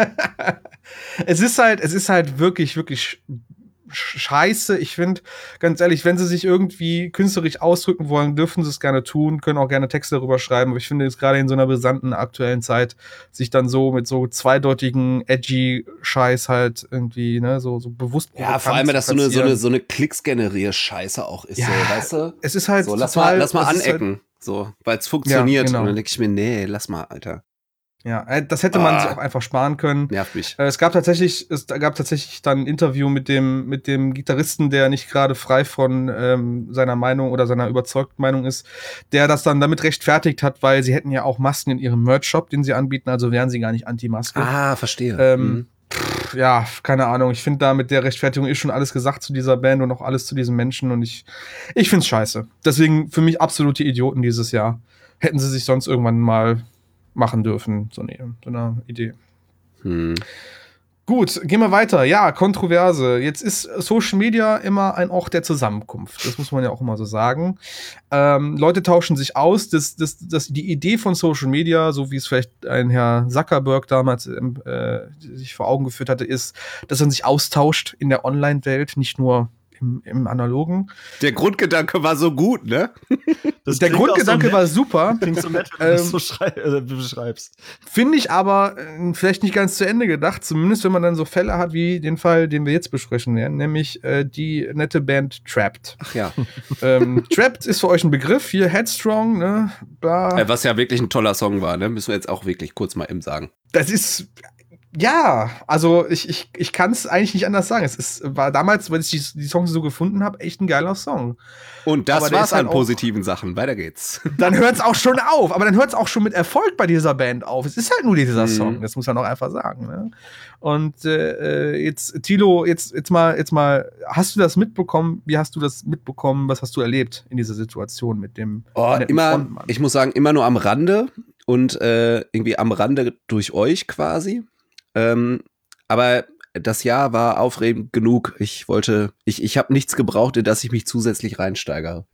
Es ist halt, es ist halt wirklich, wirklich scheiße. Ich finde, ganz ehrlich, wenn sie sich irgendwie künstlerisch ausdrücken wollen, dürfen sie es gerne tun, können auch gerne Texte darüber schreiben. Aber ich finde jetzt gerade in so einer brisanten aktuellen Zeit, sich dann so mit so zweideutigen, edgy Scheiß halt irgendwie, ne, so, so bewusst. Ja, vor allem, dass so eine, so eine, so eine Klicks-Generier-Scheiße auch ist, ja, so, weißt du? Es ist halt so, lass total, mal, lass mal anecken. Halt, so, weil es funktioniert. Ja, genau. Und dann denke ich mir, nee, lass mal, Alter. Ja, das hätte man ah, sich auch einfach sparen können. Nervt mich. Es gab tatsächlich, es gab tatsächlich dann ein Interview mit dem, mit dem Gitarristen, der nicht gerade frei von ähm, seiner Meinung oder seiner überzeugten Meinung ist, der das dann damit rechtfertigt hat, weil sie hätten ja auch Masken in ihrem Merch-Shop, den sie anbieten, also wären sie gar nicht Anti-Maske. Ah, verstehe. Ähm, mhm. pff, ja, keine Ahnung. Ich finde, da mit der Rechtfertigung ist schon alles gesagt zu dieser Band und auch alles zu diesen Menschen und ich, ich find's scheiße. Deswegen für mich absolute Idioten dieses Jahr. Hätten sie sich sonst irgendwann mal machen dürfen, so eine, so eine Idee. Hm. Gut, gehen wir weiter. Ja, Kontroverse. Jetzt ist Social Media immer ein Ort der Zusammenkunft. Das muss man ja auch immer so sagen. Ähm, Leute tauschen sich aus. Das, das, das, die Idee von Social Media, so wie es vielleicht ein Herr Zuckerberg damals äh, sich vor Augen geführt hatte, ist, dass man sich austauscht in der Online-Welt, nicht nur Im, im Analogen. Der Grundgedanke war so gut, ne? Das der Grundgedanke so war super. Klingt so nett, wenn du das so schrei- äh, beschreibst. Finde ich aber äh, vielleicht nicht ganz zu Ende gedacht, zumindest wenn man dann so Fälle hat wie den Fall, den wir jetzt besprechen werden, nämlich äh, die nette Band Trapped. Ach ja. ähm, Trapped ist für euch ein Begriff, hier Headstrong, ne? Bla. Äh, was ja wirklich ein toller Song war, ne? Müssen wir jetzt auch wirklich kurz mal eben sagen. Das ist Ja, also ich, ich, ich kann es eigentlich nicht anders sagen. Es ist, war damals, weil ich die, die Songs so gefunden habe, echt ein geiler Song. Und das Aber der war's ist halt an auch- positiven Sachen. Weiter geht's. Dann hört es auch schon auf, aber dann hört es auch schon mit Erfolg bei dieser Band auf. Es ist halt nur dieser Mhm. Song, das muss man auch einfach sagen. Ne? Und äh, jetzt, Thilo, jetzt, jetzt mal, jetzt mal, hast du das mitbekommen? Wie hast du das mitbekommen? Was hast du erlebt in dieser Situation mit dem Oh, netten immer, Frontmann? ich muss sagen, immer nur am Rande und äh, irgendwie am Rande durch euch quasi. Ähm, aber das Jahr war aufregend genug. Ich wollte, ich, ich habe nichts gebraucht, in das ich mich zusätzlich reinsteigere.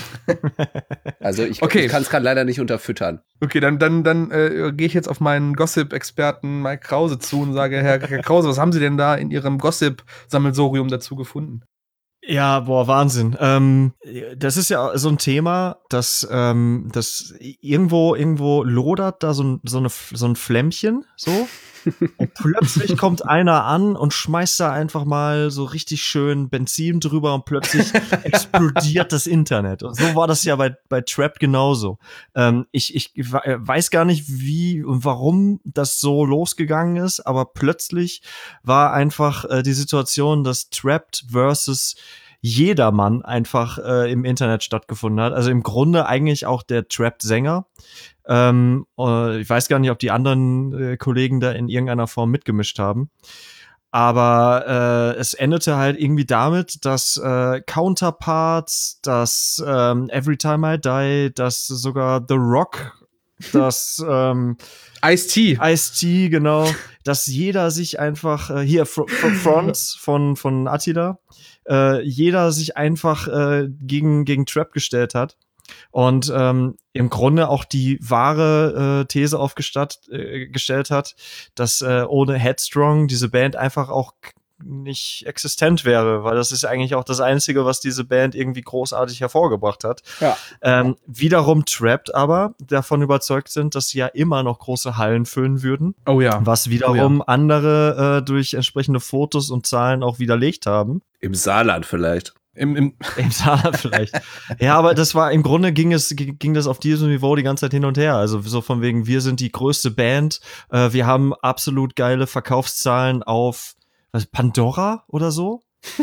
Also ich, Okay. ich kann es gerade leider nicht unterfüttern. Okay, dann, dann, dann äh, gehe ich jetzt auf meinen Gossip-Experten Mike Krause zu und sage, Herr, Herr Krause, was haben Sie denn da in Ihrem Gossip-Sammelsorium dazu gefunden? Ja, boah, Wahnsinn. Ähm, das ist ja so ein Thema, dass ähm, das irgendwo irgendwo lodert da so ein so eine so ein Flämmchen so und plötzlich kommt einer an und schmeißt da einfach mal so richtig schön Benzin drüber und plötzlich explodiert das Internet. Und so war das ja bei bei Trapped genauso. Ähm, ich ich weiß gar nicht, wie und warum das so losgegangen ist, aber plötzlich war einfach äh, die Situation, dass Trapped versus Jedermann einfach äh, im Internet stattgefunden hat. Also im Grunde eigentlich auch der Trapped-Sänger. Ähm, äh, ich weiß gar nicht, ob die anderen äh, Kollegen da in irgendeiner Form mitgemischt haben. Aber äh, es endete halt irgendwie damit, dass äh, Counterparts, dass ähm, Every Time I Die, dass sogar The Rock, dass ähm, Ice-T. Ice-T, genau, dass jeder sich einfach äh, hier Fr Fr Fronts von von Attila, äh, jeder sich einfach äh, gegen gegen Trap gestellt hat und ähm, im Grunde auch die wahre äh, These aufgestellt äh, gestellt hat, dass äh, ohne Headstrong diese Band einfach auch nicht existent wäre, weil das ist eigentlich auch das Einzige, was diese Band irgendwie großartig hervorgebracht hat. Ja. Ähm, wiederum Trapped aber davon überzeugt sind, dass sie ja immer noch große Hallen füllen würden, Oh ja. was wiederum andere äh, durch entsprechende Fotos und Zahlen auch widerlegt haben. Im Saarland vielleicht. Im, im Im Saarland vielleicht. Ja, aber das war, im Grunde ging es, ging das auf diesem Niveau die ganze Zeit hin und her. Also so von wegen, wir sind die größte Band, äh, wir haben absolut geile Verkaufszahlen auf was, Pandora oder so?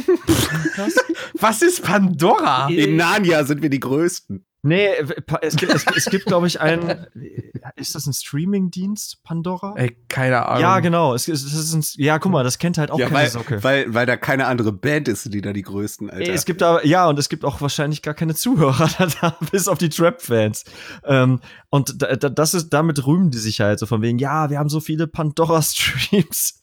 Was ist Pandora? Äh, In Narnia sind wir die Größten. Nee, es gibt, es, es gibt glaube ich, einen, ist das ein Streaming-Dienst, Pandora? Ey, keine Ahnung. Ja, genau. Es, es, es ist ein, ja, guck mal, das kennt halt auch Ja, keine weil, Socke. weil, weil da keine andere Band ist, die da die Größten, Alter. Es gibt aber, ja, und es gibt auch wahrscheinlich gar keine Zuhörer da, bis auf die Trap-Fans. Ähm, und da, da, das ist, damit rühmen die sich halt so von wegen, ja, wir haben so viele Pandora-Streams.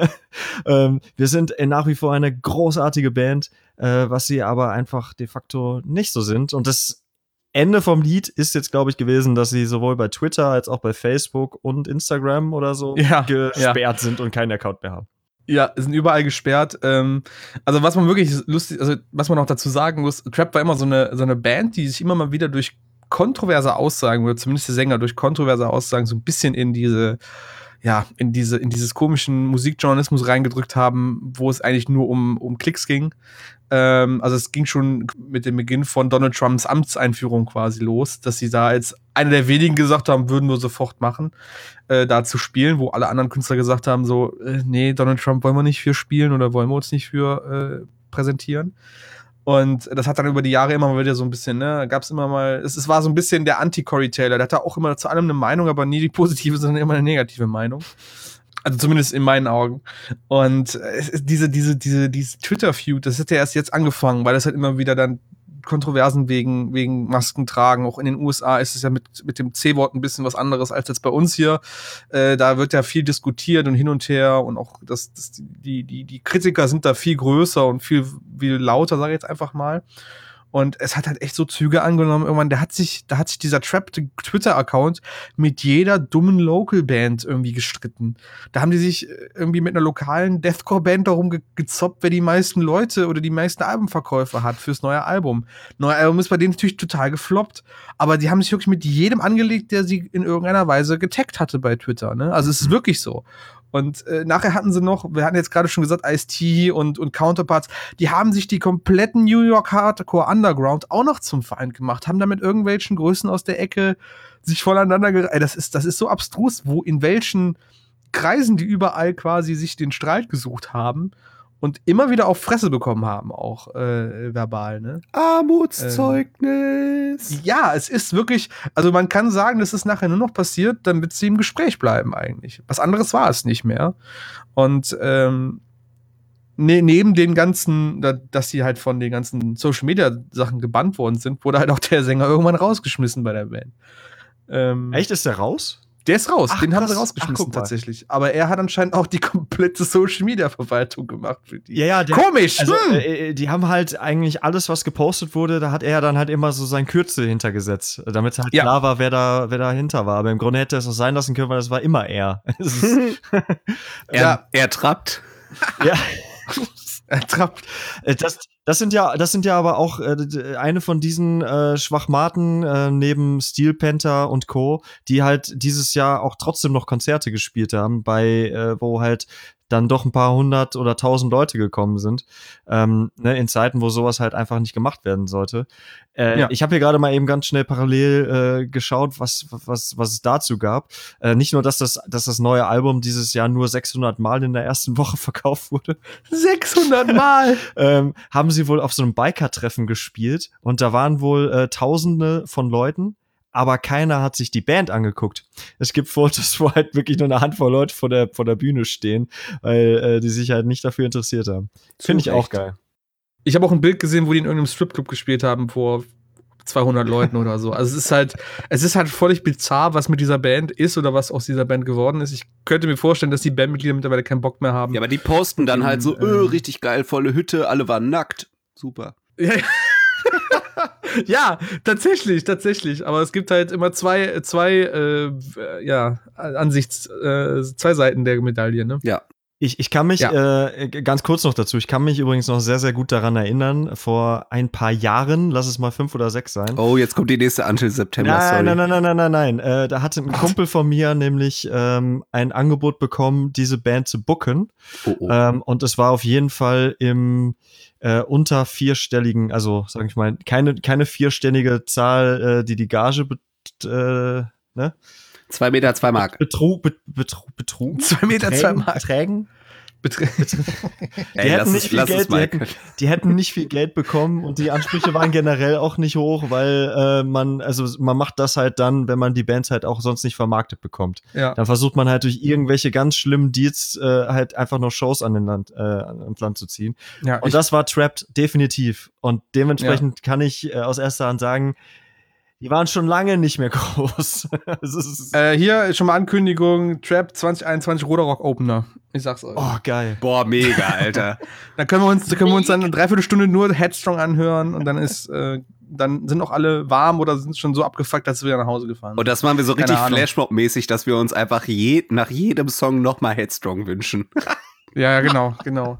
ähm, wir sind äh, nach wie vor eine großartige Band, äh, was sie aber einfach de facto nicht so sind. Und das Ende vom Lied ist jetzt, glaube ich, gewesen, dass sie sowohl bei Twitter als auch bei Facebook und Instagram oder so Ja, gesperrt ja. sind und keinen Account mehr haben. Ja, sind überall gesperrt. Ähm, also was man wirklich lustig, also was man auch dazu sagen muss, Trap war immer so eine, so eine Band, die sich immer mal wieder durch kontroverse Aussagen, oder zumindest der Sänger durch kontroverse Aussagen so ein bisschen in diese, ja, in diese, in dieses komischen Musikjournalismus reingedrückt haben, wo es eigentlich nur um, um Klicks ging. Ähm, also es ging schon mit dem Beginn von Donald Trumps Amtseinführung quasi los, dass sie da als einer der wenigen gesagt haben, würden wir sofort machen, äh, da zu spielen, wo alle anderen Künstler gesagt haben, so, äh, nee, Donald Trump wollen wir nicht für spielen oder wollen wir uns nicht für äh, präsentieren. Und das hat dann über die Jahre immer mal wieder so ein bisschen, ne, gab's immer mal, es, es war so ein bisschen der Anti-Corey Taylor, der hatte auch immer zu allem eine Meinung, aber nie die positive, sondern immer eine negative Meinung. Also zumindest in meinen Augen. Und äh, diese, diese, diese, diese Twitter-Feud, das hat ja erst jetzt angefangen, weil das halt immer wieder dann Kontroversen wegen, wegen Masken tragen. Auch in den U S A ist es ja mit, mit dem C-Wort ein bisschen was anderes als jetzt bei uns hier. Äh, da wird ja viel diskutiert und hin und her und auch das, das, die, die, die Kritiker sind da viel größer und viel, viel lauter, sage ich jetzt einfach mal. Und es hat halt echt so Züge angenommen. Irgendwann, der hat sich, da hat sich dieser Trap-Twitter-Account mit jeder dummen Local-Band irgendwie gestritten. Da haben die sich irgendwie mit einer lokalen Deathcore-Band darum ge- gezoppt, wer die meisten Leute oder die meisten Albumverkäufe hat fürs neue Album. Neues Album ist bei denen natürlich total gefloppt. Aber die haben sich wirklich mit jedem angelegt, der sie in irgendeiner Weise getaggt hatte bei Twitter. Ne? Also es ist wirklich so. Und äh, nachher hatten sie noch, wir hatten jetzt gerade schon gesagt, Ice-T und, und Counterparts, die haben sich die kompletten New York Hardcore Underground auch noch zum Feind gemacht, haben damit irgendwelchen Größen aus der Ecke sich voneinander gereiht. Das ist, das ist so abstrus, wo in welchen Kreisen, die überall quasi sich den Streit gesucht haben und immer wieder auf Fresse bekommen haben, auch äh, verbal, ne? Armutszeugnis. Ähm, ja, es ist wirklich, also man kann sagen, das ist nachher nur noch passiert, damit sie im Gespräch bleiben eigentlich. Was anderes war es nicht mehr. Und ähm, ne, neben den ganzen, da, dass sie halt von den ganzen Social-Media-Sachen gebannt worden sind, wurde halt auch der Sänger irgendwann rausgeschmissen bei der Band. Ähm, Echt, ist der raus? Der ist raus, Ach, den haben sie krass. rausgeschmissen Ach, guck mal. tatsächlich. Aber er hat anscheinend auch die komplette Social-Media-Verwaltung gemacht für die. Ja, ja, der, Komisch! Also, hm. äh, die haben halt eigentlich alles, was gepostet wurde, da hat er dann halt immer so sein Kürzel hintergesetzt, damit halt Ja. klar war, wer da, wer dahinter war. Aber im Grunde hätte es auch sein lassen können, weil das war immer er. Es ist, Er, Ja. er trappt. ja. Er trappt. Äh, Das, das sind ja, das sind ja aber auch äh, d- eine von diesen äh, Schwachmaten äh, neben Steel Panther und Co., die halt dieses Jahr auch trotzdem noch Konzerte gespielt haben, bei äh, wo halt dann doch ein paar hundert oder tausend Leute gekommen sind, ähm, ne, in Zeiten, wo sowas halt einfach nicht gemacht werden sollte. Äh, Ja. Ich habe hier gerade mal eben ganz schnell parallel äh, geschaut, was, was, was es dazu gab. Äh, nicht nur, dass das, dass das neue Album dieses Jahr nur sechshundert Mal in der ersten Woche verkauft wurde, sechshundert Mal! ähm, haben sie wohl auf so einem Biker-Treffen gespielt und da waren wohl äh, Tausende von Leuten, aber keiner hat sich die Band angeguckt. Es gibt Fotos, wo halt wirklich nur eine Handvoll Leute vor der, vor der Bühne stehen, weil äh, die sich halt nicht dafür interessiert haben. Finde ich auch Recht. geil. Ich habe auch ein Bild gesehen, wo die in irgendeinem Stripclub gespielt haben vor zweihundert Leuten oder so. Also es ist halt, es ist halt völlig bizarr, was mit dieser Band ist oder was aus dieser Band geworden ist. Ich könnte mir vorstellen, dass die Bandmitglieder mittlerweile keinen Bock mehr haben. Ja, aber die posten dann halt so, Ähm, öh, richtig geil, volle Hütte, alle waren nackt. Super. Ja, ja, tatsächlich, tatsächlich. Aber es gibt halt immer zwei, zwei, äh, ja, Ansichts, äh, zwei Seiten der Medaille, ne? Ja. Ich, ich kann mich, Ja. äh, ganz kurz noch dazu, ich kann mich übrigens noch sehr, sehr gut daran erinnern, vor ein paar Jahren, lass es mal fünf oder sechs sein. Oh, jetzt kommt die nächste Until September Story. Nein, nein, nein, nein, nein, nein, nein. Äh, da hatte ein Kumpel von mir nämlich ähm, ein Angebot bekommen, diese Band zu booken. Oh, oh. Ähm, und es war auf jeden Fall im äh, unter vierstelligen, also sag ich mal, keine, keine vierstellige Zahl, äh, die die Gage bet, äh, ne? Zwei Meter, zwei Mark. Betrug, bet, betrug, Betrug. Zwei Meter, Beträgen, zwei Mark. Beträgen. Betre- Die Ey, hätten lass nicht es- viel lass es, Geld, die Mike. hätten, die hätten nicht viel Geld bekommen und die Ansprüche waren generell auch nicht hoch, weil äh, man, also man macht das halt dann, wenn man die Bands halt auch sonst nicht vermarktet bekommt. Ja. Dann versucht man halt durch irgendwelche ganz schlimmen Deals äh, halt einfach noch Shows an den Land, äh, ans Land zu ziehen. Ja, Und ich, das war Trapped definitiv. Und dementsprechend kann ich äh, aus erster Hand sagen, die waren schon lange nicht mehr groß. Es ist, äh, hier schon mal Ankündigung, Trap zwanzig einundzwanzig Roder Rock Opener. Ich sag's euch. oh, geil. Boah, mega, Alter. Da können wir uns, da können wir uns dann eine Dreiviertelstunde nur Headstrong anhören und dann ist, äh, dann sind auch alle warm oder sind schon so abgefuckt, dass wir wieder nach Hause gefahren. Und das machen wir so Keine richtig Ahnung. Flashmob-mäßig, dass wir uns einfach je, nach jedem Song nochmal Headstrong wünschen. Ja, ja, genau, genau.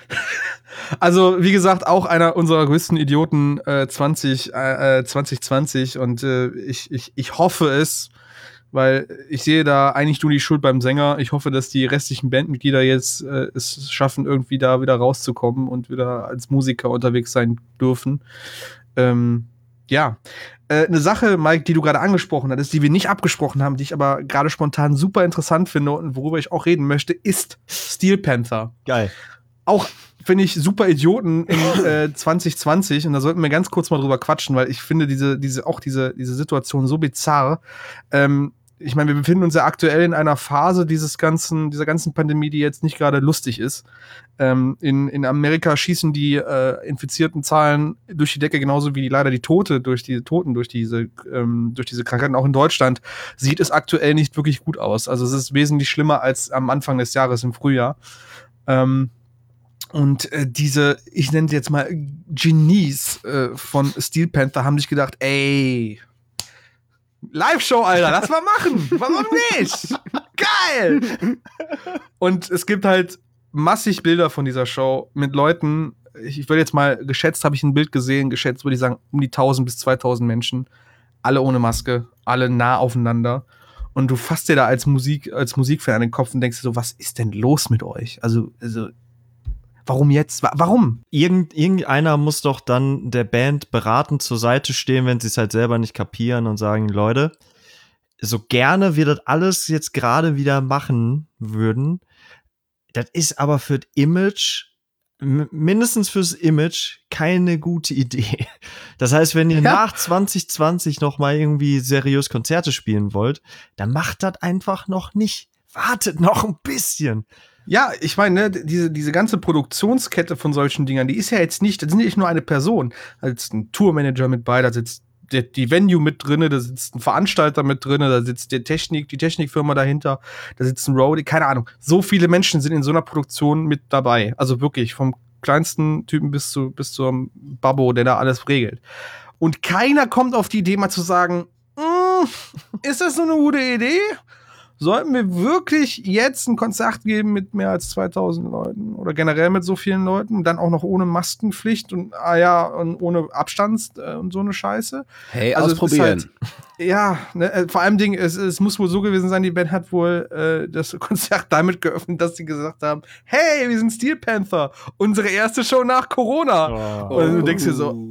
Also, wie gesagt, auch einer unserer größten Idioten äh, zwanzig, äh, zwanzig zwanzig und äh, ich, ich, ich hoffe es, weil ich sehe da eigentlich nur die Schuld beim Sänger. Ich hoffe, dass die restlichen Bandmitglieder jetzt äh, es schaffen, irgendwie da wieder rauszukommen und wieder als Musiker unterwegs sein dürfen. Ähm, ja. Äh, eine Sache, Mike, die du gerade angesprochen hattest, die wir nicht abgesprochen haben, die ich aber gerade spontan super interessant finde und worüber ich auch reden möchte, ist Steel Panther. Geil. Auch finde ich super Idioten in äh, zwanzig zwanzig und da sollten wir ganz kurz mal drüber quatschen, weil ich finde diese diese auch diese diese Situation so bizarr. Ähm, ich meine, wir befinden uns ja aktuell in einer Phase dieses ganzen dieser ganzen Pandemie, die jetzt nicht gerade lustig ist. Ähm, in in Amerika schießen die äh, infizierten Zahlen durch die Decke, genauso wie die, leider die Tote durch die Toten durch diese ähm, durch diese Krankheiten. Auch in Deutschland sieht es aktuell nicht wirklich gut aus. Also es ist wesentlich schlimmer als am Anfang des Jahres im Frühjahr. Ähm, Und äh, diese, ich nenne sie jetzt mal Genies äh, von Steel Panther haben sich gedacht, ey, Live-Show, Alter, lass mal machen. Warum nicht? Geil! Und es gibt halt massig Bilder von dieser Show mit Leuten, ich, ich würde jetzt mal, geschätzt habe ich ein Bild gesehen, geschätzt würde ich sagen, um die tausend bis zweitausend Menschen, alle ohne Maske, alle nah aufeinander. Und du fasst dir da als Musik, als Musikfan an den Kopf und denkst dir so, was ist denn los mit euch? Also, also, warum jetzt? Wa- Warum? Irgend, irgendeiner muss doch dann der Band beratend zur Seite stehen, wenn sie es halt selber nicht kapieren und sagen, Leute, so gerne wir das alles jetzt gerade wieder machen würden, das ist aber für das Image, m- mindestens fürs Image, keine gute Idee. Das heißt, wenn ihr Ja. nach zwanzig zwanzig noch mal irgendwie seriös Konzerte spielen wollt, dann macht das einfach noch nicht. Wartet noch ein bisschen. Ja, ich meine, ne, diese, diese ganze Produktionskette von solchen Dingern, die ist ja jetzt nicht, das sind ja nicht nur eine Person. Da sitzt ein Tourmanager mit bei, da sitzt der, die Venue mit drinne, da sitzt ein Veranstalter mit drinne, da sitzt die Technik, die Technikfirma dahinter, da sitzt ein Roadie, keine Ahnung. So viele Menschen sind in so einer Produktion mit dabei. Also wirklich, vom kleinsten Typen bis zu, bis zum Babbo, der da alles regelt. Und keiner kommt auf die Idee, mal zu sagen, "Mm, ist das so eine gute Idee? Sollten wir wirklich jetzt ein Konzert geben mit mehr als zweitausend Leuten oder generell mit so vielen Leuten, dann auch noch ohne Maskenpflicht und ah ja und ohne Abstand äh, und so eine Scheiße? Hey, Also es ist ausprobieren. halt- Ja, ne, äh, vor allem Ding, es, es muss wohl so gewesen sein, die Band hat wohl äh, das Konzert damit geöffnet, dass sie gesagt haben, hey, wir sind Steel Panther, unsere erste Show nach Corona. Oh. Und du denkst dir so,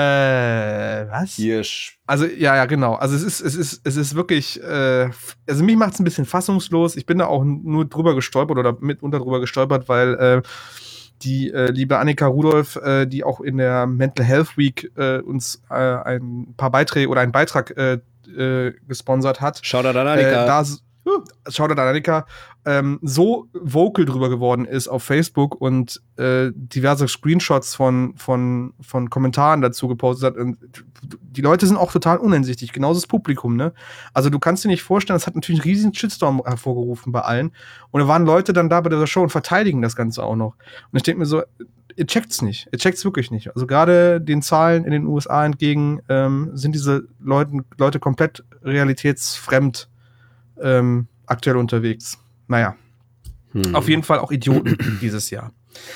äh, was? Hier sch- Also, ja, ja, genau. Also, es ist, es ist, es ist wirklich, äh, also, mich macht es ein bisschen fassungslos. Ich bin da auch nur drüber gestolpert oder mitunter drüber gestolpert, weil äh, die äh, liebe Annika Rudolph, äh, die auch in der Mental Health Week äh, uns äh, ein paar Beiträge oder einen Beitrag äh, äh, gesponsert hat. Shoutout an Äh, Annika. da, s- Shoutout an Annika, ähm, so vocal drüber geworden ist auf Facebook und äh, diverse Screenshots von, von, von Kommentaren dazu gepostet hat. Und die Leute sind auch total uneinsichtig, genauso das Publikum, ne? Also du kannst dir nicht vorstellen, das hat natürlich einen riesigen Shitstorm hervorgerufen bei allen. Und da waren Leute dann da bei dieser Show und verteidigen das Ganze auch noch. Und ich denke mir so, ihr checkt's nicht. Ihr checkt's wirklich nicht. Also gerade den Zahlen in den U S A entgegen ähm, sind diese Leute, Leute komplett realitätsfremd ähm, aktuell unterwegs. Naja, Hm. auf jeden Fall auch Idioten dieses Jahr.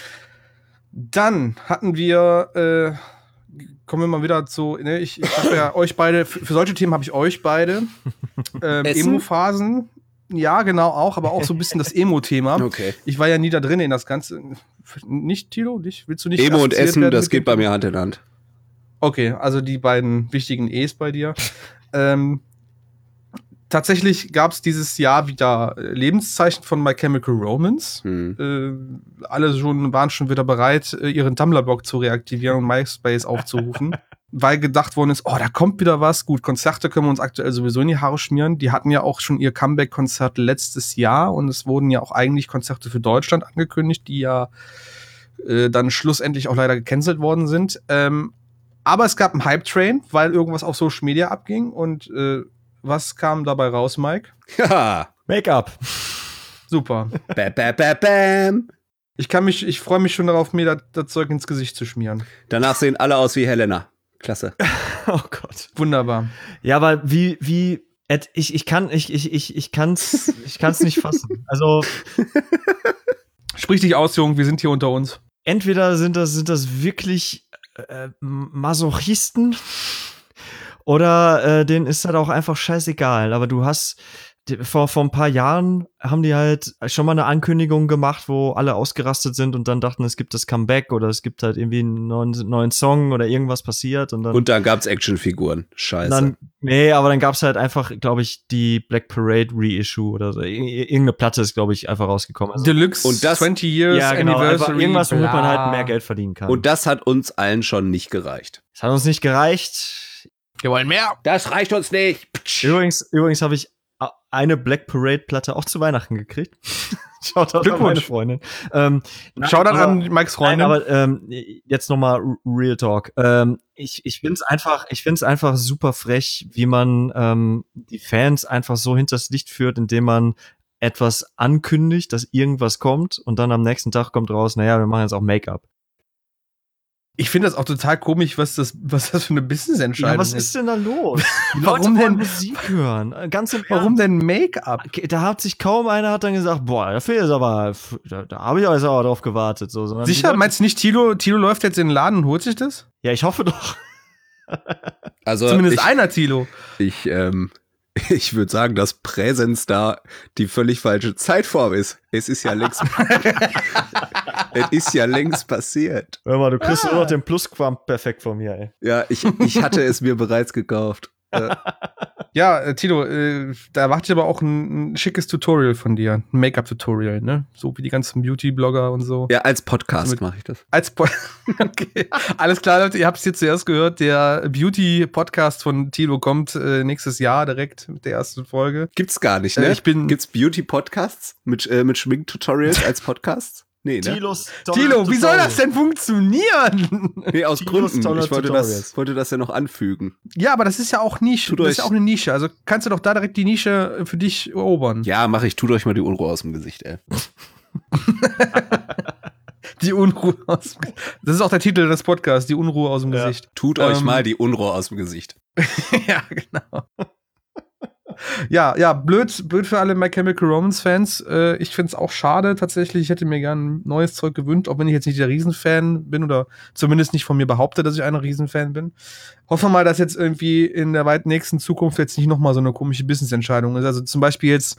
Dann hatten wir, äh, kommen wir mal wieder zu, ne, ich, ich habe ja euch beide, für, für solche Themen habe ich euch beide. Ähm, Essen? Emo-Phasen, ja, genau, auch, aber auch so ein bisschen das Emo-Thema. Okay. Ich war ja nie da drin in das Ganze. Nicht, Tilo? Dich? Willst du nicht Emo und assoziiert Essen, werden das mit geht dem bei Thema? mir Hand in Hand. Okay, also die beiden wichtigen E's bei dir. ähm, tatsächlich gab es dieses Jahr wieder Lebenszeichen von My Chemical Romance. Hm. Äh, alle schon, waren schon wieder bereit, äh, ihren Tumblr-Blog zu reaktivieren und MySpace aufzurufen. Weil gedacht worden ist, oh, da kommt wieder was. Gut, Konzerte können wir uns aktuell sowieso in die Haare schmieren. Die hatten ja auch schon ihr Comeback-Konzert letztes Jahr und es wurden ja auch eigentlich Konzerte für Deutschland angekündigt, die ja äh, dann schlussendlich auch leider gecancelt worden sind. Ähm, aber es gab einen Hype-Train, weil irgendwas auf Social Media abging. Und äh, was kam dabei raus, Mike? Ja. Make-up. Super. Bam, bam, bam, bam. Ich kann mich, ich freue mich schon darauf, mir das, das Zeug ins Gesicht zu schmieren. Danach sehen alle aus wie Helena. Klasse. Oh Gott. Wunderbar. Ja, aber wie, wie, Ed, ich, ich kann, ich, ich, ich, ich kann's, ich kann's nicht fassen. Also, Sprich dich aus, Jung, wir sind hier unter uns. entweder sind das, sind das wirklich äh, Masochisten oder äh, denen ist das auch einfach scheißegal. Aber du hast, die, vor, vor ein paar Jahren haben die halt schon mal eine Ankündigung gemacht, wo alle ausgerastet sind und dann dachten, es gibt das Comeback oder es gibt halt irgendwie einen neuen, neuen Song oder irgendwas passiert und dann. Und dann gab's Actionfiguren. Scheiße. Dann, nee, aber dann gab's halt einfach, glaube ich, die Black Parade Reissue oder so. Ir- Irgendeine Platte ist, glaube ich, einfach rausgekommen. Also, Deluxe Und das- zwanzig Years ja, genau. Einfach Anniversary. irgendwas, womit man bla. halt mehr Geld verdienen kann. Und das hat uns allen schon nicht gereicht. das hat uns nicht gereicht. Wir wollen mehr. Das reicht uns nicht. Übrigens, übrigens habe ich a- eine Black Parade Platte auch zu Weihnachten gekriegt. Schaut an Glückwunsch. meine Freundin. Ähm, nein, Schau dann aber- an Mikes Nein, Freundin. aber ähm, jetzt nochmal Real Talk. Ähm, ich ich finde es einfach, ich find's einfach super frech, wie man ähm, die Fans einfach so hinters Licht führt, indem man etwas ankündigt, dass irgendwas kommt und dann am nächsten Tag kommt raus, naja, wir machen jetzt auch Make-up. Ich finde das auch total komisch, was das, was das für eine Business-Entscheidung Ja, was ist. ist denn da los? Die Warum Leute wollen denn- Musik hören. Äh, Ganz im Warum denn Make-up? Okay, da hat sich kaum einer hat dann gesagt, boah, dafür ist aber, da, da habe ich also aber drauf gewartet. So, sondern die Sicher, Leute- meinst du nicht, Tilo, Tilo läuft jetzt in den Laden und holt sich das? Ja, ich hoffe doch. Also Zumindest ich, einer Tilo. ich, ähm, ich würde sagen, dass Präsenz da die völlig falsche Zeitform ist. Es ist ja längst, es ist ja längst passiert. Hör mal, du kriegst Ah. nur noch den Plusquamp perfekt von mir, ey. Ja, ich, ich hatte es mir bereits gekauft. Äh, Ja, äh, Tilo, äh, da erwarte ich aber auch ein, ein schickes Tutorial von dir. Ein Make-up-Tutorial, ne? So wie die ganzen Beauty-Blogger und so. Ja, als Podcast Also mache ich das. Als po- okay. Alles klar, Leute, ihr habt es hier zuerst gehört. Der Beauty-Podcast von Tilo kommt äh, nächstes Jahr direkt mit der ersten Folge. Gibt's gar nicht, ne? Äh, ich bin- Gibt's Beauty-Podcasts mit, äh, mit Schminktutorials als Podcasts? Nee, ne? Tilos tolle Tilo, wie soll Tutorial. das denn funktionieren? Nee, aus Tilos Gründen. tolle Ich wollte Tutorials. das, wollte das ja noch anfügen. Ja, aber das ist ja auch Nische. Tut Das euch- ist ja auch eine Nische. Also kannst du doch da direkt die Nische für dich erobern. Ja, mach ich. Tut euch mal die Unruhe aus dem Gesicht, ey. Die Unruhe aus dem Das ist auch der Titel des Podcasts, die Unruhe aus dem Ja. Gesicht. Tut euch Ähm, mal die Unruhe aus dem Gesicht. Ja, genau. Ja, ja, blöd, blöd für alle My Chemical Romance Fans. Äh, ich find's auch schade tatsächlich. Ich hätte mir gern neues Zeug gewünscht, auch wenn ich jetzt nicht der Riesenfan bin oder zumindest nicht von mir behaupte, dass ich ein Riesenfan bin. Hoffen wir mal, dass jetzt irgendwie in der weit nächsten Zukunft jetzt nicht nochmal so eine komische Business-Entscheidung ist. Also zum Beispiel jetzt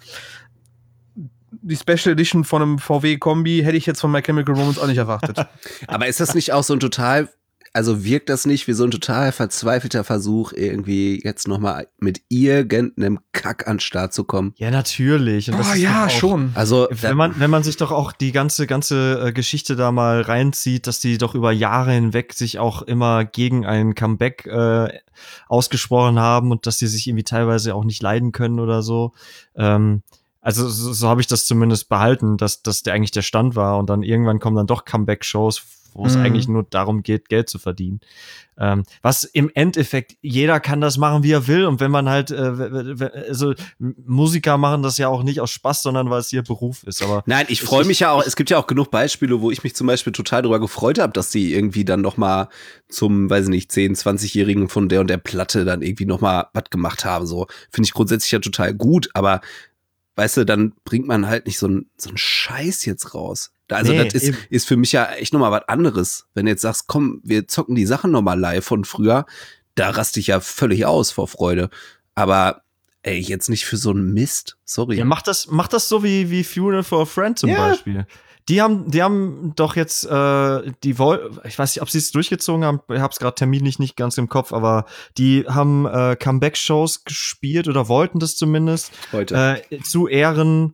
die Special Edition von einem V W-Kombi hätte ich jetzt von My Chemical Romance auch nicht erwartet. Aber ist das nicht auch so ein total, also wirkt das nicht wie so ein total verzweifelter Versuch, irgendwie jetzt nochmal mit irgendeinem Kack an den Start zu kommen? Ja, natürlich. Und das Oh ist doch ja, auch, schon. Also, Wenn man, wenn man sich doch auch die ganze, ganze äh, Geschichte da mal reinzieht, dass die doch über Jahre hinweg sich auch immer gegen ein Comeback äh, ausgesprochen haben und dass die sich irgendwie teilweise auch nicht leiden können oder so. Ähm, also so, so habe ich das zumindest behalten, dass, dass der eigentlich der Stand war und dann irgendwann kommen dann doch Comeback-Shows, wo es Mhm. eigentlich nur darum geht, Geld zu verdienen. Ähm, was im Endeffekt, jeder kann das machen, wie er will. Und wenn man halt, äh, w- w- also M- Musiker machen das ja auch nicht aus Spaß, sondern weil es ihr Beruf ist. Aber nein, ich freue mich ja auch, es gibt ja auch genug Beispiele, wo ich mich zum Beispiel total darüber gefreut habe, dass die irgendwie dann noch mal zum, weiß ich nicht, zehn-, zwanzigjährigen von der und der Platte dann irgendwie noch mal was gemacht haben. So finde ich grundsätzlich ja total gut, aber weißt du, dann bringt man halt nicht so ein so ein Scheiß jetzt raus. Da- Also Nee, das ist, eben. ist für mich ja echt noch mal was anderes. Wenn du jetzt sagst, komm, wir zocken die Sachen noch mal live von früher, da raste ich ja völlig aus vor Freude. Aber ey, jetzt nicht für so einen Mist. Sorry. ja, macht das, macht das so wie, wie Funeral for a Friend zum Ja. Beispiel. Die haben, die haben doch jetzt, äh, die woll, ich weiß nicht, ob sie es durchgezogen haben, ich hab's gerade terminlich nicht ganz im Kopf, aber die haben äh, Comeback-Shows gespielt oder wollten das zumindest. Heute. Äh, zu Ehren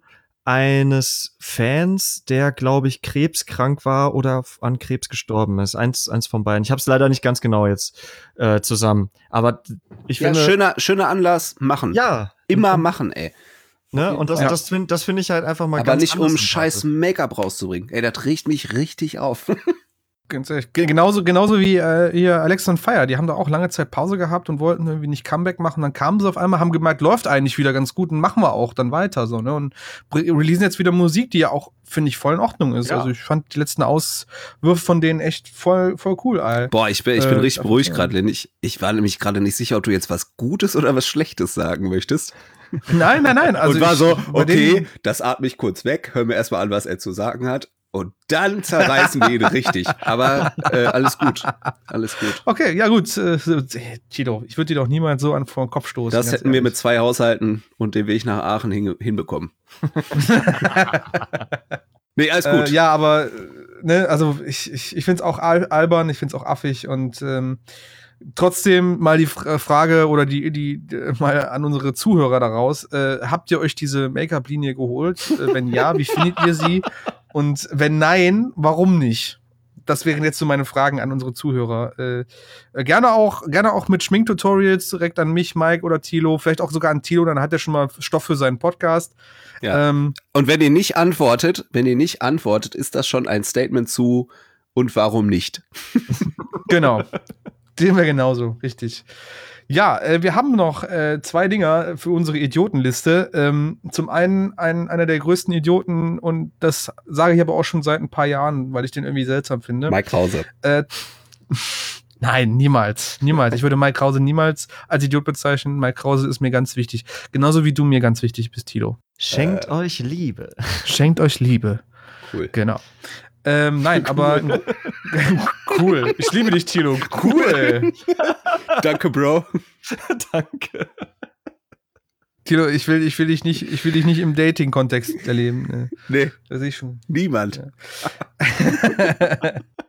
eines Fans, der, glaube ich, krebskrank war oder f- an Krebs gestorben ist. Eins, eins von beiden. Ich habe es leider nicht ganz genau jetzt äh, zusammen. Aber ich Ja, finde, schöner, schöner Anlass, machen. ja, Immer machen, ey. ne? Und das, Ja. das finde das find ich halt einfach mal Aber ganz nicht anders um sympathisch. scheiß Make-up rauszubringen. Ey, das regt mich richtig auf. Ganz ehrlich. Ge- Genauso, genauso wie äh, hier Alex on Fire. Die haben da auch lange Zeit Pause gehabt und wollten irgendwie nicht Comeback machen. Dann kamen sie auf einmal, haben gemerkt, läuft eigentlich wieder ganz gut und machen wir auch dann weiter so, ne? Und bre- releasen jetzt wieder Musik, die ja auch, finde ich, voll in Ordnung ist. Ja. Also ich fand die letzten Auswürfe von denen echt voll, voll cool, ey. Boah, ich bin, ich bin Äh, richtig darf beruhigt ich gerade, Lynn. Ich, ich war nämlich gerade nicht sicher, ob du jetzt was Gutes oder was Schlechtes sagen möchtest. Nein, nein, nein. Also und war ich- so, bei okay, denen- das atme ich kurz weg, hör mir erstmal an, was er zu sagen hat. Und dann zerreißen die ihn richtig. Aber äh, alles gut. Alles gut. Okay, ja gut. Äh, Tito, ich würde dir doch niemals so an vor den Kopf stoßen. Das ganz hätten wir ehrlich. mit zwei Haushalten und dem Weg nach Aachen hin, hinbekommen. Nee, alles gut. Äh, ja, aber, äh, ne, also ich, ich, ich finde es auch al albern, ich finde es auch affig und ähm, trotzdem mal die F Frage oder die, die, die mal an unsere Zuhörer daraus. Äh, habt ihr euch diese Make-up-Linie geholt? Äh, wenn ja, wie findet ihr sie? Und wenn nein, warum nicht? Das wären jetzt so meine Fragen an unsere Zuhörer. Äh, äh, gerne auch, gerne auch mit Schminktutorials direkt an mich, Mike oder Thilo, vielleicht auch sogar an Thilo, dann hat er schon mal Stoff für seinen Podcast. Ja. Ähm, Und wenn ihr nicht antwortet, wenn ihr nicht antwortet, ist das schon ein Statement zu und warum nicht? Genau. Sehen wir genauso, richtig. Ja, äh, wir haben noch äh, zwei Dinger für unsere Idiotenliste. Ähm, zum einen ein, einer der größten Idioten, und das sage ich aber auch schon seit ein paar Jahren, weil ich den irgendwie seltsam finde. Mike Krause. Äh, Nein, niemals. Niemals. Ich würde Mike Krause niemals als Idiot bezeichnen. Mike Krause ist mir ganz wichtig. Genauso wie du mir ganz wichtig bist, Tilo. Schenkt euch Liebe. Schenkt euch Liebe. Cool. Genau. Ähm, nein, aber cool. Ich liebe dich, Tilo. Cool. Danke, Bro. Danke. Tilo, ich will, ich will dich nicht, ich will dich nicht im Dating-Kontext erleben. Ne. Nee, Das sehe ich schon. niemand. Ja.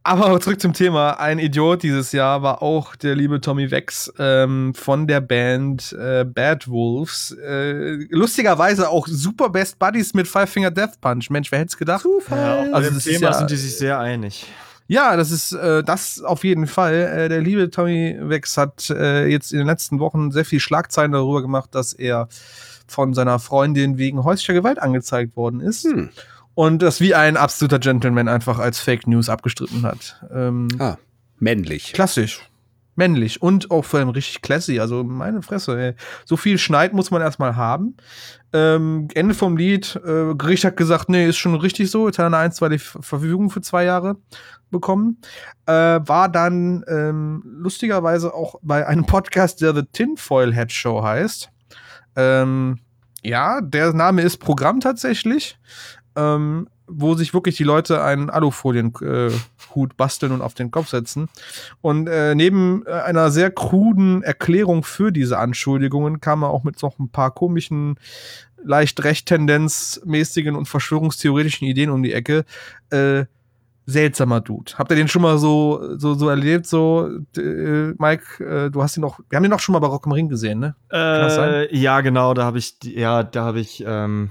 Aber zurück zum Thema. Ein Idiot dieses Jahr war auch der liebe Tommy Vex ähm, von der Band äh, Bad Wolves. Äh, lustigerweise auch super Best Buddies mit Five Finger Death Punch. Mensch, wer hätte es gedacht? Zufall. Ja, auch bei also dem das Thema ist ja, sind die sich sehr einig. Ja, das ist äh, das auf jeden Fall. Äh, der liebe Tommy Vex hat äh, jetzt in den letzten Wochen sehr viel Schlagzeilen darüber gemacht, dass er von seiner Freundin wegen häuslicher Gewalt angezeigt worden ist. Hm. Und das wie ein absoluter Gentleman einfach als Fake News abgestritten hat. Ähm, ah, männlich. Klassisch. Männlich. Und auch vor allem richtig classy. Also meine Fresse, ey. So viel Schneid muss man erstmal haben. Ähm, Ende vom Lied. Äh, Gericht hat gesagt, nee, ist schon richtig so. Jetzt hat er eine einstweilige Verfügung für zwei Jahre bekommen. Äh, war dann ähm, lustigerweise auch bei einem Podcast, der The Tinfoil Head Show heißt. Ähm, ja, der Name ist Programm tatsächlich. Ähm, wo sich wirklich die Leute einen Alufolienhut äh, basteln und auf den Kopf setzen. Und äh, neben äh, einer sehr kruden Erklärung für diese Anschuldigungen kam er auch mit noch ein paar komischen, leicht recht-tendenzmäßigen und verschwörungstheoretischen Ideen um die Ecke. Äh, seltsamer Dude. Habt ihr den schon mal so so, so erlebt? So, äh, Mike, äh, du hast ihn noch, wir haben ihn auch schon mal bei Rock am Ring gesehen, ne? Kann das sein? Ja, genau, da habe ich, ja, da habe ich, ähm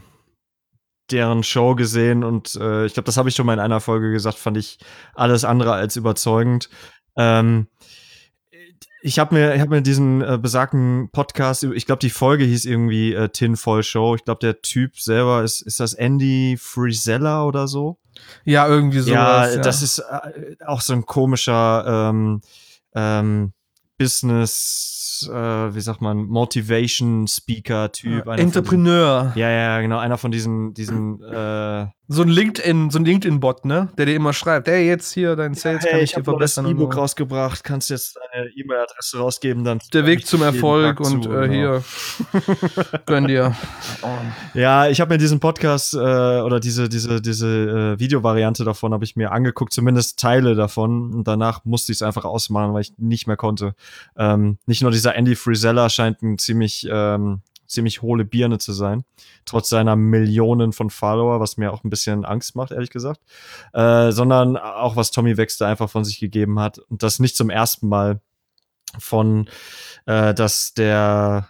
deren Show gesehen und äh, ich glaube, das habe ich schon mal in einer Folge gesagt, fand ich alles andere als überzeugend. Ähm, ich habe mir, ich hab mir diesen äh, besagten Podcast, ich glaube, die Folge hieß irgendwie äh, Tinfoil Show. Ich glaube, der Typ selber ist, ist das Andy Frisella oder so? Ja, irgendwie sowas. Ja, ja. Das ist äh, auch so ein komischer ähm, ähm, Business, äh, wie sagt man, Motivation-Speaker-Typ. Ja, Entrepreneur. Diesen, ja, ja, genau, einer von diesen, diesen äh, so ein LinkedIn, so ein LinkedIn-Bot, ne? Der dir immer schreibt, hey, jetzt hier dein Sales ja, hey, kann ich ich dir verbessern. Ich habe das E-Book rausgebracht, kannst jetzt deine E-Mail-Adresse rausgeben, dann der Weg zum Erfolg und zu, äh, genau. Hier, gönn dir. Ja, ich habe mir diesen Podcast äh, oder diese diese diese äh, Videovariante davon habe ich mir angeguckt, zumindest Teile davon, und danach musste ich es einfach ausmachen, weil ich nicht mehr konnte. Ähm, nicht nur dieser Andy Frisella scheint ein ziemlich ähm, ziemlich hohle Birne zu sein, trotz seiner Millionen von Follower, was mir auch ein bisschen Angst macht, ehrlich gesagt, äh, sondern auch, was Tommy Vex da einfach von sich gegeben hat, und das nicht zum ersten Mal von, äh, dass der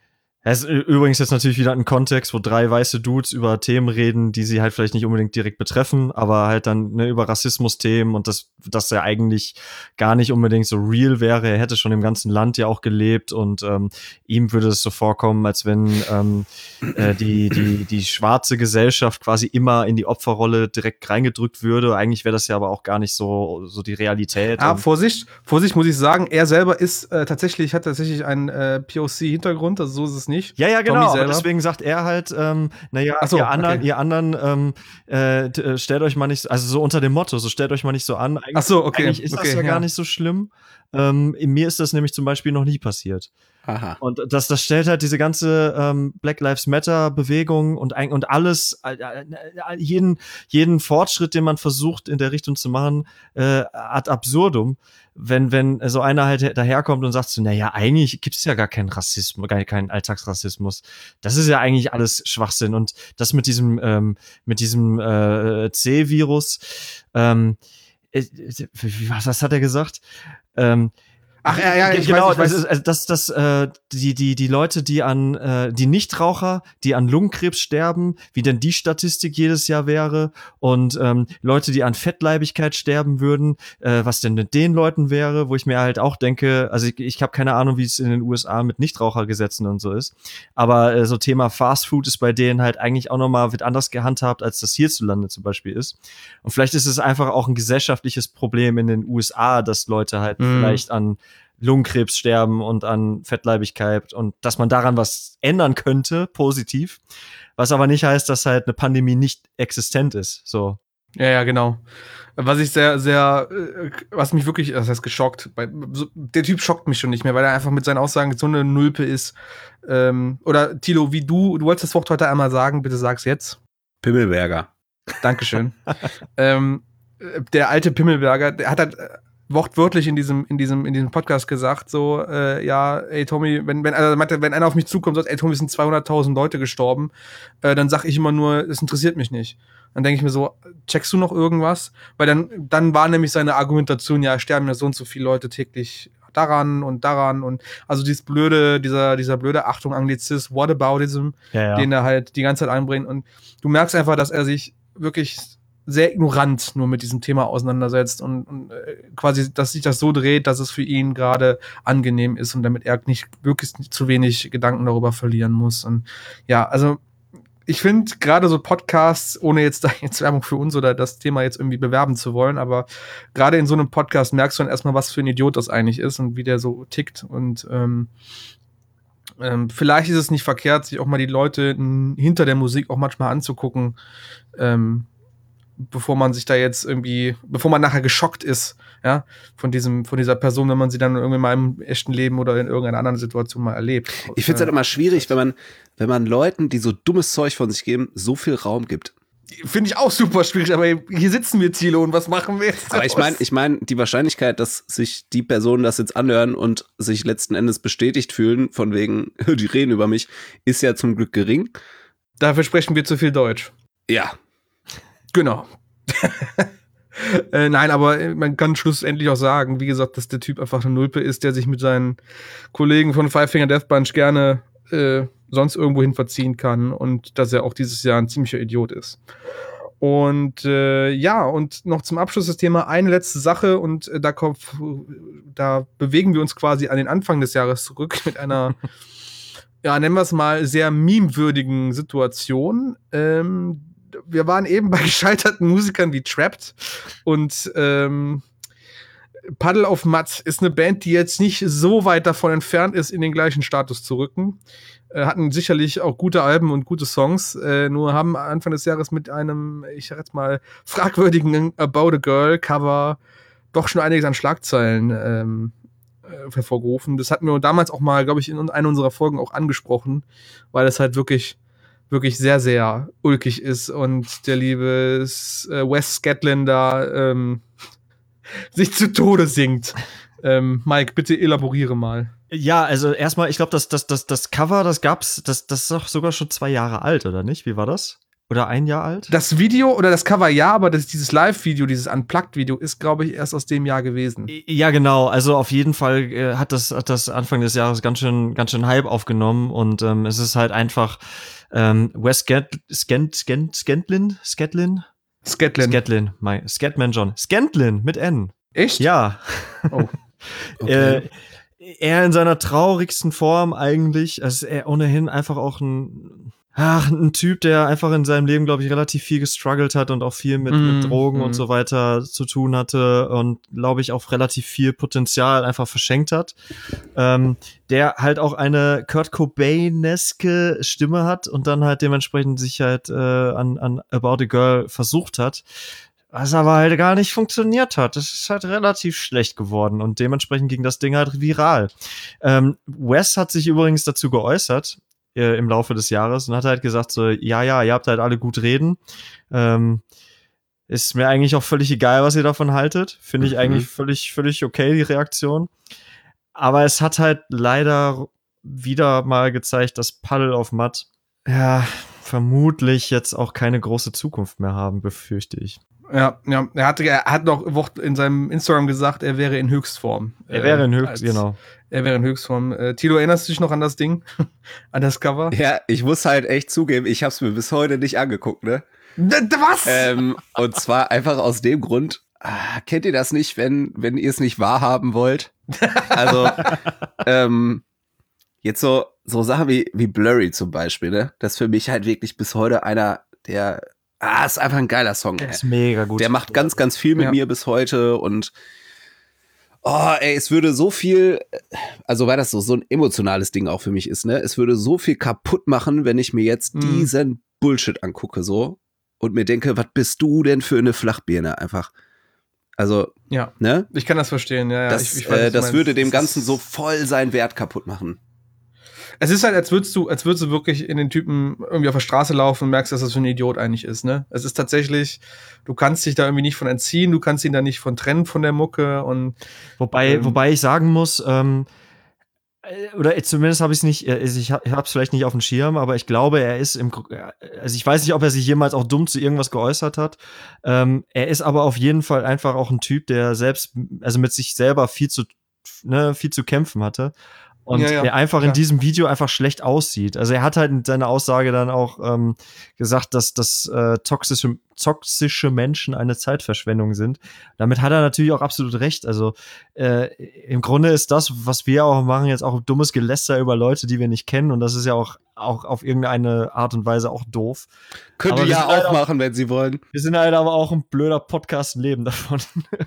Es ist übrigens jetzt natürlich wieder ein Kontext, wo drei weiße Dudes über Themen reden, die sie halt vielleicht nicht unbedingt direkt betreffen, aber halt dann ne, über Rassismus-Themen, und das, dass er eigentlich gar nicht unbedingt so real wäre. Er hätte schon im ganzen Land ja auch gelebt, und ähm, ihm würde es so vorkommen, als wenn ähm, äh, die, die, die schwarze Gesellschaft quasi immer in die Opferrolle direkt reingedrückt würde. Eigentlich wäre das ja aber auch gar nicht so, so die Realität. Ah, Vorsicht, Vorsicht muss ich sagen, er selber ist äh, tatsächlich, hat tatsächlich einen äh, P O C-Hintergrund, also so ist es nicht. Ja, ja, genau. Aber deswegen sagt er halt, ähm, naja, so, ihr anderen, okay. ihr anderen ähm, äh, stellt euch mal nicht, also so unter dem Motto, so stellt euch mal nicht so an. Eigentlich, Ach so, okay. Eigentlich ist okay, das ja, ja gar nicht so schlimm. Ähm, mir ist das nämlich zum Beispiel noch nie passiert. Aha. Und das, das stellt halt diese ganze ähm, Black Lives Matter Bewegung und und alles, äh, jeden jeden Fortschritt, den man versucht in der Richtung zu machen, äh, ad absurdum. Wenn wenn so einer halt daherkommt und sagt so, naja, eigentlich gibt es ja gar keinen Rassismus, gar keinen Alltagsrassismus. Das ist ja eigentlich alles Schwachsinn. Und das mit diesem ähm, mit diesem äh, C-Virus, ähm, äh, was, was hat er gesagt? Ähm, Ach ja, ja, ich genau, weiß, ich weiß. Also, dass das äh, die die die Leute, die an äh, die Nichtraucher, die an Lungenkrebs sterben, wie denn die Statistik jedes Jahr wäre, und ähm, Leute, die an Fettleibigkeit sterben würden, äh, was denn mit den Leuten wäre, wo ich mir halt auch denke, also ich, ich habe keine Ahnung, wie es in den U S A mit Nichtrauchergesetzen und so ist, aber äh, so Thema Fast Food ist bei denen halt eigentlich auch nochmal wird anders gehandhabt, als das hierzulande zum Beispiel ist. Und vielleicht ist es einfach auch ein gesellschaftliches Problem in den U S A, dass Leute halt mhm. vielleicht an Lungenkrebs sterben und an Fettleibigkeit, und dass man daran was ändern könnte, positiv, was aber nicht heißt, dass halt eine Pandemie nicht existent ist, so. Ja, ja, genau. Was ich sehr, sehr, was mich wirklich, das heißt geschockt, bei, so, der Typ schockt mich schon nicht mehr, weil er einfach mit seinen Aussagen so eine Nulpe ist. Ähm, oder Thilo, wie du, du wolltest das Wort heute einmal sagen, bitte sag's jetzt. Pimmelberger. Dankeschön. ähm, der alte Pimmelberger, der hat halt wortwörtlich in diesem, in diesem, in diesem Podcast gesagt, so, äh, ja, ey Tommy, wenn, wenn, also meinte, wenn einer auf mich zukommt und sagt, ey Tommy, es sind zweihunderttausend Leute gestorben, äh, dann sag ich immer nur, es interessiert mich nicht. Dann denke ich mir so, checkst du noch irgendwas? Weil dann, dann war nämlich seine Argumentation, ja, sterben ja so und so viele Leute täglich daran und daran und also dieses blöde, dieser, dieser blöde Achtung Anglizismus, Whataboutism, Ja, ja. den er halt die ganze Zeit einbringt und du merkst einfach, dass er sich wirklich sehr ignorant nur mit diesem Thema auseinandersetzt und, und äh, quasi, dass sich das so dreht, dass es für ihn gerade angenehm ist und damit er nicht wirklich nicht zu wenig Gedanken darüber verlieren muss. Und ja, also ich finde gerade so Podcasts, ohne jetzt da jetzt Werbung für uns oder das Thema jetzt irgendwie bewerben zu wollen, aber gerade in so einem Podcast merkst du dann erstmal, was für ein Idiot das eigentlich ist und wie der so tickt und ähm, ähm, vielleicht ist es nicht verkehrt, sich auch mal die Leute n- hinter der Musik auch manchmal anzugucken, ähm, bevor man sich da jetzt irgendwie, bevor man nachher geschockt ist, ja, von diesem, von dieser Person, wenn man sie dann irgendwie mal im echten Leben oder in irgendeiner anderen Situation mal erlebt. Ich finde es halt immer schwierig, wenn man, wenn man Leuten, die so dummes Zeug von sich geben, so viel Raum gibt. Finde ich auch super schwierig, aber hier sitzen wir, Thilo, und was machen wir jetzt? Aber ich meine, ich meine, die Wahrscheinlichkeit, dass sich die Personen das jetzt anhören und sich letzten Endes bestätigt fühlen, von wegen, die reden über mich, ist ja zum Glück gering. Dafür sprechen wir zu viel Deutsch. Ja. Genau. äh, nein, aber man kann schlussendlich auch sagen, wie gesagt, dass der Typ einfach eine Nulpe ist, der sich mit seinen Kollegen von Five Finger Death Punch gerne äh, sonst irgendwo hin verziehen kann und dass er auch dieses Jahr ein ziemlicher Idiot ist. Und äh, ja, und noch zum Abschluss das Thema eine letzte Sache und äh, da kommt, da bewegen wir uns quasi an den Anfang des Jahres zurück mit einer ja, nennen wir es mal, sehr memewürdigen Situation. Ähm, wir waren eben bei gescheiterten Musikern wie Trapped und ähm, Puddle of Mud ist eine Band, die jetzt nicht so weit davon entfernt ist, in den gleichen Status zu rücken. Äh, hatten sicherlich auch gute Alben und gute Songs, äh, nur haben Anfang des Jahres mit einem, ich sag jetzt mal, fragwürdigen About a Girl Cover doch schon einiges an Schlagzeilen ähm, äh, hervorgerufen. Das hatten wir damals auch mal, glaube ich, in einer unserer Folgen auch angesprochen, weil es halt wirklich wirklich sehr, sehr ulkig ist und der liebe äh, Wes Scatlin da ähm, sich zu Tode singt. Ähm, Mike, bitte elaboriere mal. Ja, also erstmal, ich glaube, das, das, das, das Cover, das gab's, das, das ist doch sogar schon zwei Jahre alt, oder nicht? Wie war das? Oder ein Jahr alt? Das Video oder das Cover ja, aber das, dieses Live-Video, dieses Unplugged-Video ist, glaube ich, erst aus dem Jahr gewesen. Ja, genau. Also auf jeden Fall äh, hat das hat das Anfang des Jahres ganz schön ganz schön Hype aufgenommen und ähm, es ist halt einfach ähm, Wes Scant, Scant, Scant, Scantlin, Scatlin, Scatlin. Scatlin, mein Scatman John, Scantlin mit N. Echt? Ja. Oh. Okay. Äh, er in seiner traurigsten Form eigentlich. Also er ohnehin einfach auch ein Ach, ein Typ, der einfach in seinem Leben, glaube ich, relativ viel gestruggelt hat und auch viel mit, mm, mit Drogen mm. und so weiter zu tun hatte und, glaube ich, auch relativ viel Potenzial einfach verschenkt hat. Ähm, der halt auch eine Kurt Cobain-eske Stimme hat und dann halt dementsprechend sich halt äh, an, an About a Girl versucht hat. Was aber halt gar nicht funktioniert hat. Das ist halt relativ schlecht geworden und dementsprechend ging das Ding halt viral. Ähm, Wes hat sich übrigens dazu geäußert, im Laufe des Jahres und hat halt gesagt so, ja, ja, ihr habt halt alle gut reden. Ähm, ist mir eigentlich auch völlig egal, was ihr davon haltet. Finde ich mhm. eigentlich völlig, völlig okay, die Reaktion. Aber es hat halt leider wieder mal gezeigt, dass Puddle of Mud ja vermutlich jetzt auch keine große Zukunft mehr haben, befürchte ich. Ja, ja, er hatte, er hat noch in seinem Instagram gesagt, er wäre in Höchstform. Er wäre in Höchst, genau. Er wäre in Höchstform. Äh, Tilo, erinnerst du dich noch an das Ding? An das Cover? Ja, ich muss halt echt zugeben, ich hab's mir bis heute nicht angeguckt, ne? D- was? Ähm, und zwar einfach aus dem Grund, ah, kennt ihr das nicht, wenn, wenn ihr es nicht wahrhaben wollt? Also, ähm, jetzt so, so Sachen wie, wie Blurry zum Beispiel, ne? Das ist für mich halt wirklich bis heute einer der Ah, ist einfach ein geiler Song. Der ist mega gut. Der macht ganz, ganz viel mit ja. mir bis heute und oh, ey, es würde so viel, also weil das so, so ein emotionales Ding auch für mich ist, ne? Es würde so viel kaputt machen, wenn ich mir jetzt mhm. diesen Bullshit angucke, so und mir denke, was bist du denn für eine Flachbirne einfach? Also, ja, ne? Ich kann das verstehen, ja, ja. Das, ich, ich weiß, äh, das würde dem das Ganzen so voll seinen Wert kaputt machen. Es ist halt, als würdest du, als würdest du wirklich in den Typen irgendwie auf der Straße laufen und merkst, dass das für ein Idiot eigentlich ist, ne? Es ist tatsächlich, du kannst dich da irgendwie nicht von entziehen, du kannst ihn da nicht von trennen von der Mucke und Wobei, ähm, wobei ich sagen muss, ähm, äh, oder zumindest habe ich es nicht, äh, ich habe es vielleicht nicht auf dem Schirm, aber ich glaube, er ist im, Gru- äh, also ich weiß nicht, ob er sich jemals auch dumm zu irgendwas geäußert hat. Ähm, er ist aber auf jeden Fall einfach auch ein Typ, der selbst, also mit sich selber viel zu, ne, viel zu kämpfen hatte. Und Ja, ja, er einfach klar. in diesem Video einfach schlecht aussieht. Also er hat halt in seiner Aussage dann auch ähm, gesagt, dass, dass äh, toxische, toxische Menschen eine Zeitverschwendung sind. Damit hat er natürlich auch absolut recht. Also äh, im Grunde ist das, was wir auch machen, jetzt auch dummes Geläster über Leute, die wir nicht kennen. Und das ist ja auch, auch auf irgendeine Art und Weise auch doof. Könnt Aber ihr wir ja sind halt auch machen, wenn sie wollen. Wir sind halt aber auch ein blöder Podcast und leben davon.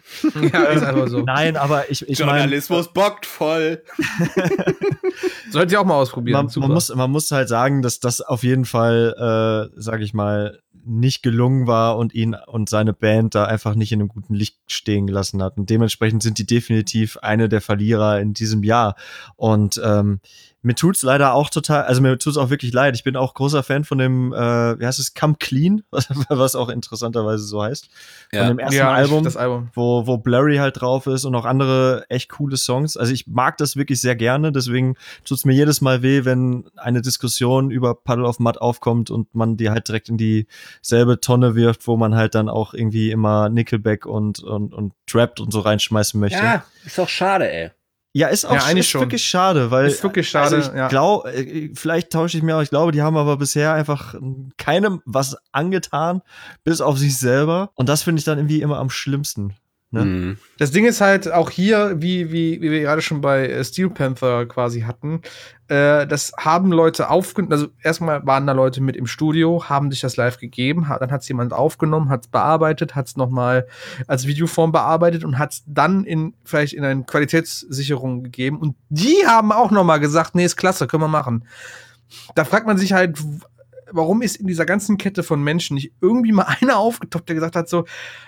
Ja, ist einfach so. Nein, aber ich, ich meine, Journalismus bockt voll. Solltet ihr auch mal ausprobieren. man, Super. man, muss, man muss halt sagen, dass das auf jeden Fall, äh, sag ich mal, nicht gelungen war und ihn und seine Band da einfach nicht in einem guten Licht stehen gelassen hat. Und dementsprechend sind die definitiv eine der Verlierer in diesem Jahr. Und ähm, mir tut's leider auch total, also mir tut's auch wirklich leid. Ich bin auch großer Fan von dem, äh, wie heißt es, Come Clean, was, was auch interessanterweise so heißt. Ja. Von dem ersten ja, ich- Album, das Album. wo, wo Blurry halt drauf ist und auch andere echt coole Songs. Also ich mag das wirklich sehr gerne, deswegen tut's mir jedes Mal weh, wenn eine Diskussion über Puddle of Mud aufkommt und man die halt direkt in dieselbe Tonne wirft, wo man halt dann auch irgendwie immer Nickelback und, und, und Trapped und so reinschmeißen möchte. Ja, ist doch schade, ey. Ja, ist auch Ja, eigentlich ist schon. wirklich schade, weil Ist wirklich schade, also ich ja. glaube, vielleicht tausche ich mir auch, ich glaube, die haben aber bisher einfach keinem was angetan, bis auf sich selber. Und das finde ich dann irgendwie immer am schlimmsten. Ne? Mhm. Das Ding ist halt auch hier, wie, wie, wie wir gerade schon bei äh, Steel Panther quasi hatten, äh, das haben Leute aufgenommen, also erstmal waren da Leute mit im Studio, haben sich das live gegeben, hat, dann hat es jemand aufgenommen, hat es bearbeitet, hat es nochmal als Videoform bearbeitet und hat es dann in vielleicht in eine Qualitätssicherung gegeben und die haben auch nochmal gesagt, nee, ist klasse, können wir machen. Da fragt man sich halt, w- warum ist in dieser ganzen Kette von Menschen nicht irgendwie mal einer aufgetoppt, der gesagt hat so,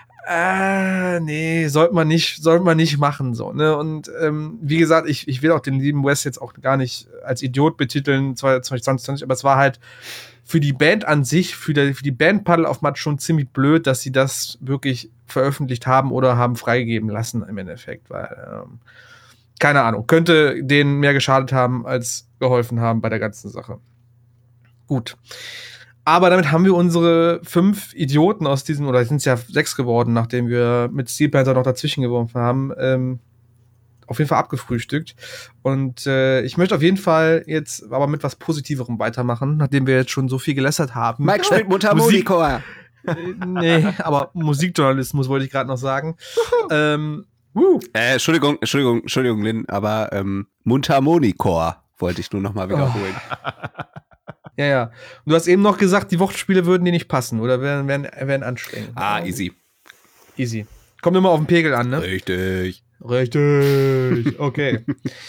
äh, nee, sollte man nicht, sollte man nicht machen, so, ne, und, ähm, wie gesagt, ich, ich will auch den lieben Wes jetzt auch gar nicht als Idiot betiteln, zwanzig zwanzig, aber es war halt für die Band an sich, für die, für die Band Puddle of Mud schon ziemlich blöd, dass sie das wirklich veröffentlicht haben oder haben freigegeben lassen im Endeffekt, weil, ähm, keine Ahnung, könnte denen mehr geschadet haben, als geholfen haben bei der ganzen Sache. Gut. Aber damit haben wir unsere fünf Idioten aus diesem, oder sind es ja sechs geworden, nachdem wir mit Steel Panther noch dazwischen geworfen haben, ähm, auf jeden Fall abgefrühstückt. Und äh, ich möchte auf jeden Fall jetzt aber mit was Positiverem weitermachen, nachdem wir jetzt schon so viel gelästert haben. Mike spielt Mundharmonika. Äh, nee, aber Musikjournalismus wollte ich gerade noch sagen. ähm, woo. Äh, Entschuldigung, Entschuldigung, Entschuldigung, Lynn, aber ähm, Mundharmonikor wollte ich nur noch mal wiederholen. Ja, ja. Und du hast eben noch gesagt, die Wortspiele würden dir nicht passen oder wären, wären, wären anstrengend. Ah, easy. Easy. Kommt immer auf den Pegel an, ne? Richtig. Richtig. Okay.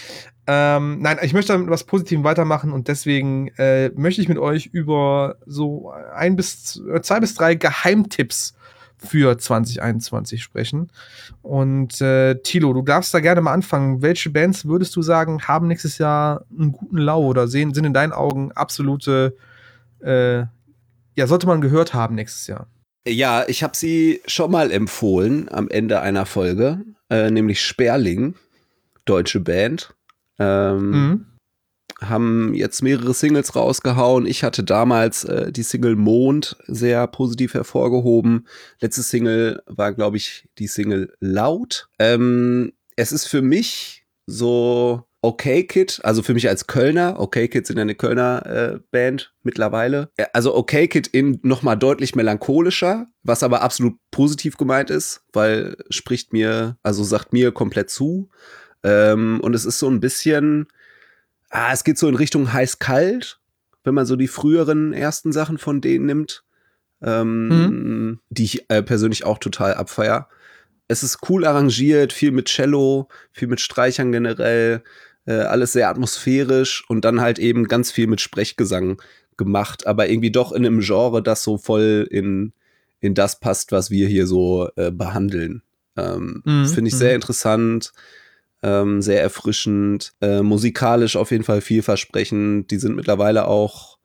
ähm, nein, ich möchte mit was Positivem weitermachen und deswegen äh, möchte ich mit euch über so ein bis zwei bis drei Geheimtipps für zwanzig einundzwanzig sprechen. Und äh, Thilo, du darfst da gerne mal anfangen. Welche Bands würdest du sagen, haben nächstes Jahr einen guten Lau oder sehen, sind in deinen Augen absolute, äh, ja, sollte man gehört haben nächstes Jahr? Ja, ich habe sie schon mal empfohlen am Ende einer Folge, äh, nämlich Sperling, deutsche Band. Ähm, Mhm. Haben jetzt mehrere Singles rausgehauen. Ich hatte damals äh, die Single Mond sehr positiv hervorgehoben. Letzte Single war, glaube ich, die Single Laut. Ähm, es ist für mich so Okay Kid, also für mich als Kölner, Okay Kid sind ja eine Kölner äh, Band mittlerweile. Ja, also Okay Kid in nochmal deutlich melancholischer, was aber absolut positiv gemeint ist, weil spricht mir, also sagt mir komplett zu. Ähm, und es ist so ein bisschen, ah, es geht so in Richtung heiß-kalt, wenn man so die früheren ersten Sachen von denen nimmt, ähm, Mhm. die ich äh, persönlich auch total abfeier. Es ist cool arrangiert, viel mit Cello, viel mit Streichern generell, äh, alles sehr atmosphärisch und dann halt eben ganz viel mit Sprechgesang gemacht, aber irgendwie doch in einem Genre, das so voll in, in das passt, was wir hier so äh, behandeln. Ähm, Mhm. Finde ich Mhm. sehr interessant. ähm, sehr erfrischend, äh, musikalisch auf jeden Fall vielversprechend. Die sind mittlerweile auch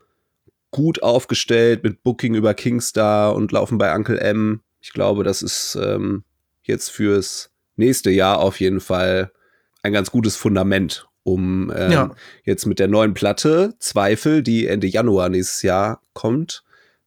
gut aufgestellt mit Booking über Kingstar und laufen bei Uncle M. Ich glaube, das ist ähm, jetzt fürs nächste Jahr auf jeden Fall ein ganz gutes Fundament, um ähm, ja. jetzt mit der neuen Platte Zweifel, die Ende Januar nächstes Jahr kommt,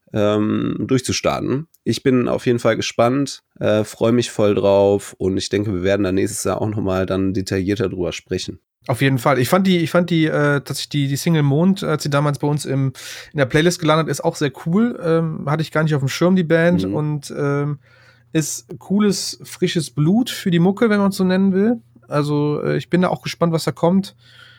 ähm, durchzustarten. Ich bin auf jeden Fall gespannt, äh, freue mich voll drauf und ich denke, wir werden dann nächstes Jahr auch nochmal dann detaillierter drüber sprechen. Auf jeden Fall. Ich fand die, ich fand die, äh, dass ich die, die Single Mond, als sie damals bei uns im, in der Playlist gelandet ist, auch sehr cool. Ähm, hatte ich gar nicht auf dem Schirm, die Band. Mhm. Und ähm, ist cooles, frisches Blut für die Mucke, wenn man es so nennen will. Also äh, ich bin da auch gespannt, was da kommt.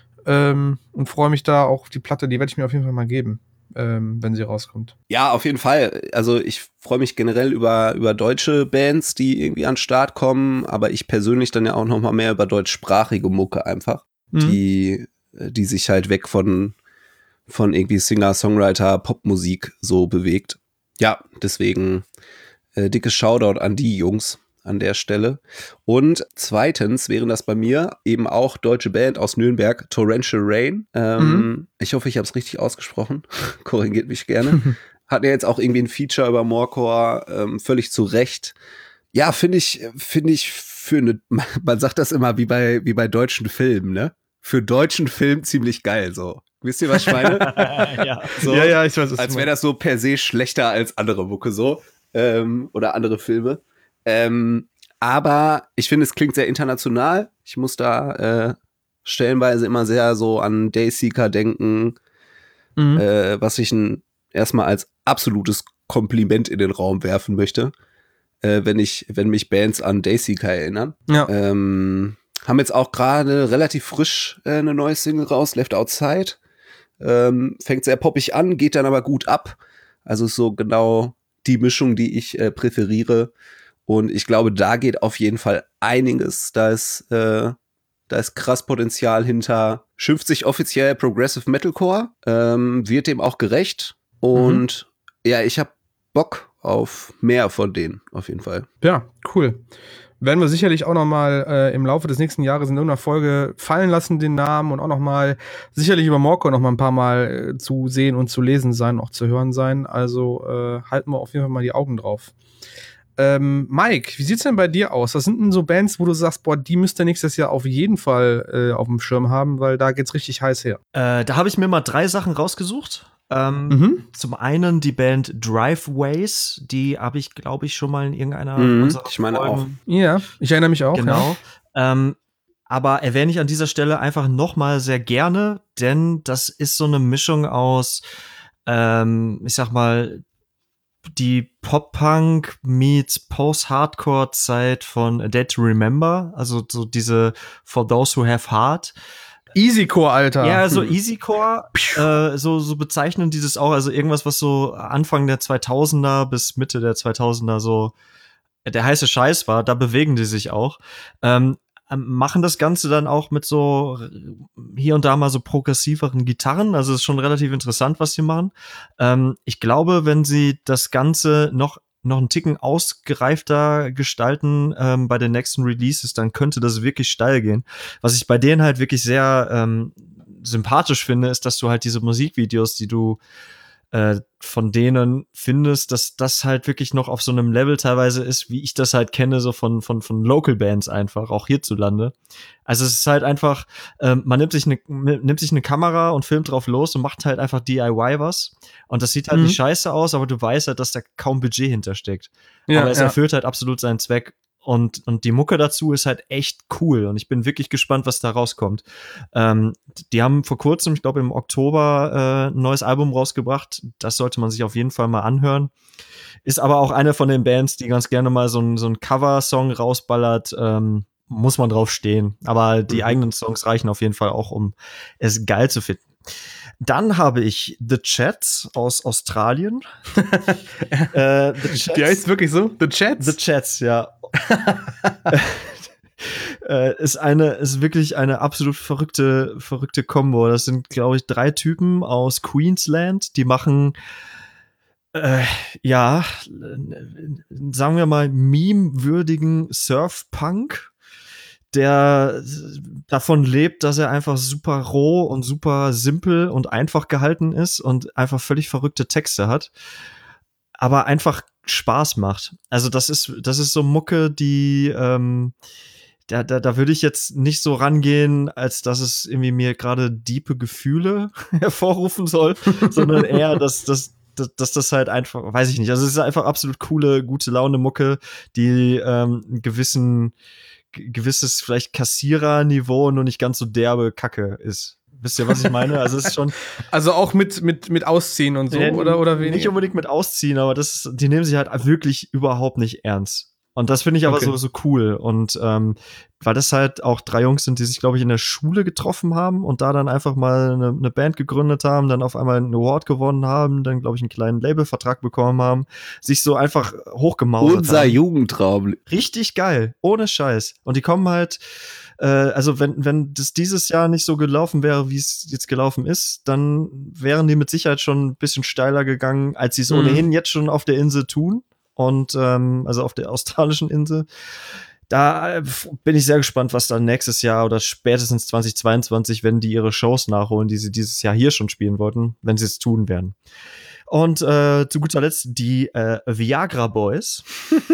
Ähm, und freue mich da auch auf die Platte. Die werde ich mir auf jeden Fall mal geben, ähm, wenn sie rauskommt. Ja, auf jeden Fall. Also ich freue mich generell über, über deutsche Bands, die irgendwie an den Start kommen. Aber ich persönlich dann ja auch noch mal mehr über deutschsprachige Mucke einfach. Die, die sich halt weg von, von irgendwie Singer-Songwriter, Popmusik so bewegt. Ja, deswegen äh, dickes Shoutout an die Jungs an der Stelle. Und zweitens wären das bei mir eben auch deutsche Band aus Nürnberg, Torrential Rain. Ähm, mhm. Ich hoffe, ich habe es richtig ausgesprochen. Korrigiert mich gerne. Hatten ja jetzt auch irgendwie ein Feature über Morecore, ähm, völlig zu Recht. Ja, finde ich, finde ich für eine, man sagt das immer wie bei, wie bei deutschen Filmen, ne? Für deutschen Film ziemlich geil, so. Wisst ihr, was ich meine? ja. So, ja, ja, ich weiß es. Als wäre das so per se schlechter als andere Mucke, so. Ähm, oder andere Filme. Ähm, aber ich finde, es klingt sehr international. Ich muss da äh, stellenweise immer sehr so an Dayseeker denken, mhm. äh, was ich ein, erstmal als absolutes Kompliment in den Raum werfen möchte, äh, wenn ich, wenn mich Bands an Dayseeker erinnern. Ja. Ähm, haben jetzt auch gerade relativ frisch äh, eine neue Single raus, Left Outside. Ähm, fängt sehr poppig an, geht dann aber gut ab. Also ist so genau die Mischung, die ich äh, präferiere. Und ich glaube, da geht auf jeden Fall einiges. Da ist, äh, da ist krass Potenzial hinter. Schimpft sich offiziell Progressive Metalcore, ähm, wird dem auch gerecht. Und mhm. ja, ich habe Bock auf mehr von denen, auf jeden Fall. Ja, cool. Werden wir sicherlich auch noch mal äh, im Laufe des nächsten Jahres in irgendeiner Folge fallen lassen, den Namen, und auch noch mal sicherlich über Morecore noch mal ein paar Mal äh, zu sehen und zu lesen sein, auch zu hören sein. Also äh, halten wir auf jeden Fall mal die Augen drauf. Ähm, Mike, wie sieht's denn bei dir aus? Was sind denn so Bands, wo du sagst, boah, die müsst ihr nächstes Jahr auf jeden Fall äh, auf dem Schirm haben, weil da geht's richtig heiß her? Äh, da habe ich mir mal drei Sachen rausgesucht. Ähm, mhm. Zum einen die Band Driveways, die habe ich, glaube ich, schon mal in irgendeiner mhm, unserer ich meine Folgen. auch. Ja, ich erinnere mich auch. Genau. Ja. Ähm, aber erwähne ich an dieser Stelle einfach noch mal sehr gerne, denn das ist so eine Mischung aus, ähm, ich sag mal, die Pop-Punk meets Post-Hardcore-Zeit von A Dead to Remember, also so diese For Those Who Have Heart. Easycore, Alter. Ja, so Easycore, äh, so, so bezeichnen dieses auch, also irgendwas, was so Anfang der zweitausender bis Mitte der zweitausender so der heiße Scheiß war, da bewegen die sich auch. Ähm, machen das Ganze dann auch mit so hier und da mal so progressiveren Gitarren, also es ist schon relativ interessant, was sie machen. Ähm, ich glaube, wenn sie das Ganze noch noch einen Ticken ausgereifter gestalten ähm, bei den nächsten Releases, dann könnte das wirklich steil gehen. Was ich bei denen halt wirklich sehr ähm, sympathisch finde, ist, dass du halt diese Musikvideos, die du äh, von denen findest, dass das halt wirklich noch auf so einem Level teilweise ist, wie ich das halt kenne, so von von von Local Bands einfach, auch hierzulande. Also es ist halt einfach, ähm, man nimmt sich eine nimmt sich eine Kamera und filmt drauf los und macht halt einfach D I Y was. Und das sieht halt mhm. nicht scheiße aus, aber du weißt halt, dass da kaum Budget hintersteckt. Ja, aber es ja. erfüllt halt absolut seinen Zweck. Und, und die Mucke dazu ist halt echt cool. Und ich bin wirklich gespannt, was da rauskommt. Ähm, die haben vor kurzem, ich glaube im Oktober, äh, ein neues Album rausgebracht. Das sollte man sich auf jeden Fall mal anhören. Ist aber auch eine von den Bands, die ganz gerne mal so ein, so ein Cover-Song rausballert. Ähm, muss man drauf stehen. Aber die mhm. eigenen Songs reichen auf jeden Fall auch, um es geil zu finden. Dann habe ich The Chats aus Australien. äh, The Chats. Die heißt wirklich so? The Chats? The Chats, ja. äh, ist eine, ist wirklich eine absolut verrückte, verrückte Kombo. Das sind, glaube ich, drei Typen aus Queensland, die machen äh, ja, sagen wir mal, meme-würdigen Surf-Punk, der davon lebt, dass er einfach super roh und super simpel und einfach gehalten ist und einfach völlig verrückte Texte hat, aber einfach Spaß macht. Also das ist, das ist so Mucke, die, ähm, da, da, da würde ich jetzt nicht so rangehen, als dass es irgendwie mir gerade diepe Gefühle hervorrufen soll, sondern eher, dass, dass, dass, dass das halt einfach, weiß ich nicht, also es ist einfach absolut coole, gute Laune Mucke, die ähm, einen gewissen, g- gewisses vielleicht Kassiererniveau, nur nicht ganz so derbe Kacke ist. Wisst ihr, was ich meine? Also es ist schon Also auch mit, mit, mit Ausziehen und so, äh, oder, oder weniger? nicht unbedingt mit Ausziehen, aber das ist, die nehmen sich halt wirklich überhaupt nicht ernst. Und das finde ich aber Okay. so, so cool. Und ähm, weil das halt auch drei Jungs sind, die sich, glaube ich, in der Schule getroffen haben und da dann einfach mal eine, eine Band gegründet haben, dann auf einmal einen Award gewonnen haben, dann, glaube ich, einen kleinen Labelvertrag bekommen haben, sich so einfach hochgemausert Unser haben. Jugendtraum. Richtig geil, ohne Scheiß. Und die kommen halt, äh, also wenn, wenn das dieses Jahr nicht so gelaufen wäre, wie es jetzt gelaufen ist, dann wären die mit Sicherheit schon ein bisschen steiler gegangen, als sie es Mhm. ohnehin jetzt schon auf der Insel tun. Und ähm, also auf der australischen Insel. Da äh, bin ich sehr gespannt, was dann nächstes Jahr oder spätestens zwanzig zweiundzwanzig, wenn die ihre Shows nachholen, die sie dieses Jahr hier schon spielen wollten, wenn sie es tun werden. Und äh, zu guter Letzt die äh, Viagra Boys.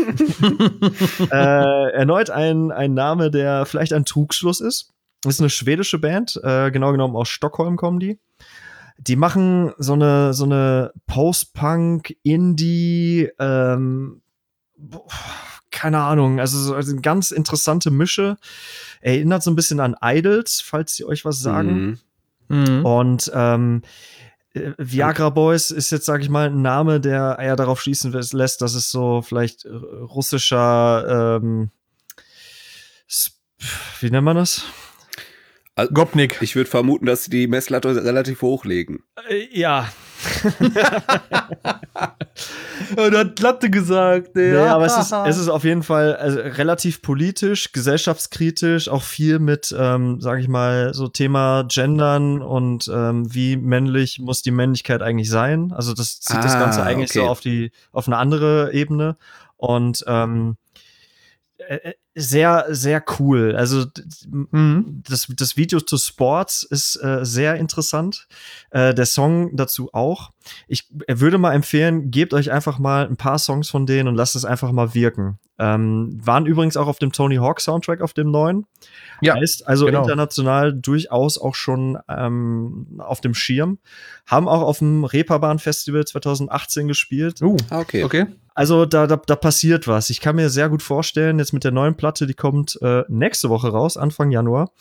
äh, erneut ein, ein Name, der vielleicht ein Trugschluss ist. Das ist eine schwedische Band, äh, genau genommen aus Stockholm kommen die. Die machen so eine, so eine Post-Punk, Indie, ähm, boah, keine Ahnung, also so also eine ganz interessante Mische. Erinnert so ein bisschen an Idols, falls sie euch was sagen. Mhm. Mhm. Und ähm, äh, Viagra Boys ist jetzt, sag ich mal, ein Name, der eher darauf schließen lässt, dass es so vielleicht äh, russischer, ähm, Sp- wie nennt man das? Also, Gopnik. ich würde vermuten, dass sie die Messlatte relativ hochlegen. Äh, ja. Oh, du hast Latte gesagt. Nee, aber es ist, es ist auf jeden Fall also, relativ politisch, gesellschaftskritisch, auch viel mit, ähm, sag ich mal, so Thema Gendern und ähm, wie männlich muss die Männlichkeit eigentlich sein. Also das zieht Ah, das Ganze eigentlich okay. so auf die, auf eine andere Ebene. Und ähm, äh, sehr, sehr cool. Also d- Mhm. das, das Video to Sports ist äh, sehr interessant. Äh, der Song dazu auch. Ich würde mal empfehlen, gebt euch einfach mal ein paar Songs von denen und lasst es einfach mal wirken. Ähm, waren übrigens auch auf dem Tony Hawk Soundtrack auf dem neuen. Ja, Heißt also genau. international durchaus auch schon ähm, auf dem Schirm. Haben auch auf dem Reeperbahn Festival zwanzig achtzehn gespielt. Uh, Ah, okay. okay. Also da, da, da passiert was. Ich kann mir sehr gut vorstellen, jetzt mit der neuen Platte, die kommt äh, nächste Woche raus, Anfang Januar,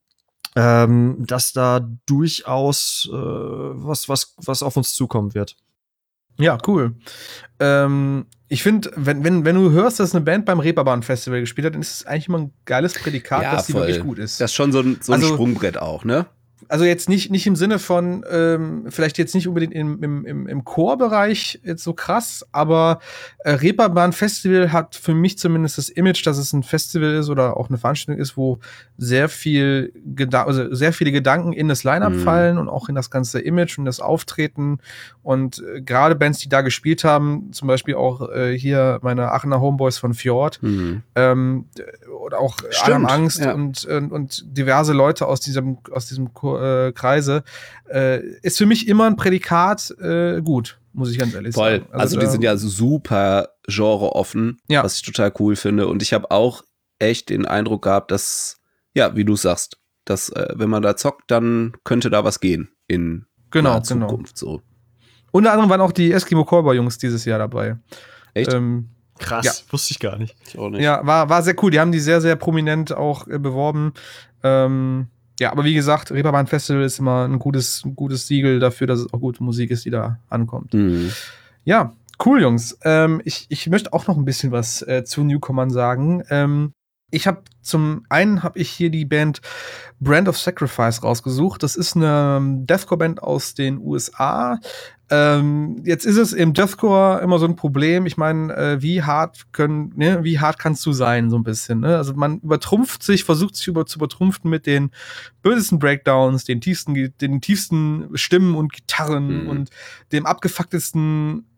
ähm, dass da durchaus äh, was, was, was auf uns zukommen wird. Ja, cool. Ähm, ich finde, wenn, wenn, wenn du hörst, dass eine Band beim Reeperbahn Festival gespielt hat, dann ist es eigentlich immer ein geiles Prädikat, Ja, dass die voll. wirklich gut ist. Das ist schon so ein, so ein Also- Sprungbrett auch, ne? Also jetzt nicht, nicht im Sinne von, ähm, vielleicht jetzt nicht unbedingt im, im, im, im Chorbereich jetzt so krass, aber äh, Reeperbahn Festival hat für mich zumindest das Image, dass es ein Festival ist oder auch eine Veranstaltung ist, wo sehr viel Geda- also sehr viele Gedanken in das Line-Up Mhm. fallen und auch in das ganze Image und das Auftreten. Und äh, gerade Bands, die da gespielt haben, zum Beispiel auch äh, hier meine Aachener Homeboys von Fjord, Mhm. ähm, oder auch Stimmt, Adam Angst ja. und, und, und diverse Leute aus diesem, aus diesem Ko- äh, Kreise, äh, ist für mich immer ein Prädikat äh, gut, muss ich ganz ehrlich Voll. sagen. Also, die da- sind ja super genreoffen, Ja. was ich total cool finde. Und ich habe auch echt den Eindruck gehabt, dass, ja, wie du sagst, dass äh, wenn man da zockt, dann könnte da was gehen in Genau, naher genau. Zukunft. So. Unter anderem waren auch die Eskimo Callboy Jungs dieses Jahr dabei. Echt? Ähm, Krass, Ja. wusste ich gar nicht. Ich auch nicht. ja, war, war sehr cool. Die haben die sehr, sehr prominent auch äh, beworben. Ähm, ja, aber wie gesagt, Reeperbahn Festival ist immer ein gutes, ein gutes Siegel dafür, dass es auch gute Musik ist, die da ankommt. Mhm. Ja, cool, Jungs. Ähm, ich, ich möchte auch noch ein bisschen was äh, zu Newcomern sagen. Ähm, ich habe zum einen habe ich hier die Band Brand of Sacrifice rausgesucht. Das ist eine ähm, Deathcore-Band aus den U S A. Ähm, jetzt ist es im Deathcore immer so ein Problem. Ich meine, äh, wie hart können, ne, wie hart kannst du sein, so ein bisschen. Ne? Also man übertrumpft sich, versucht sich über, zu übertrumpfen mit den bösesten Breakdowns, den tiefsten, den tiefsten Stimmen und Gitarren Mhm. und dem abgefucktesten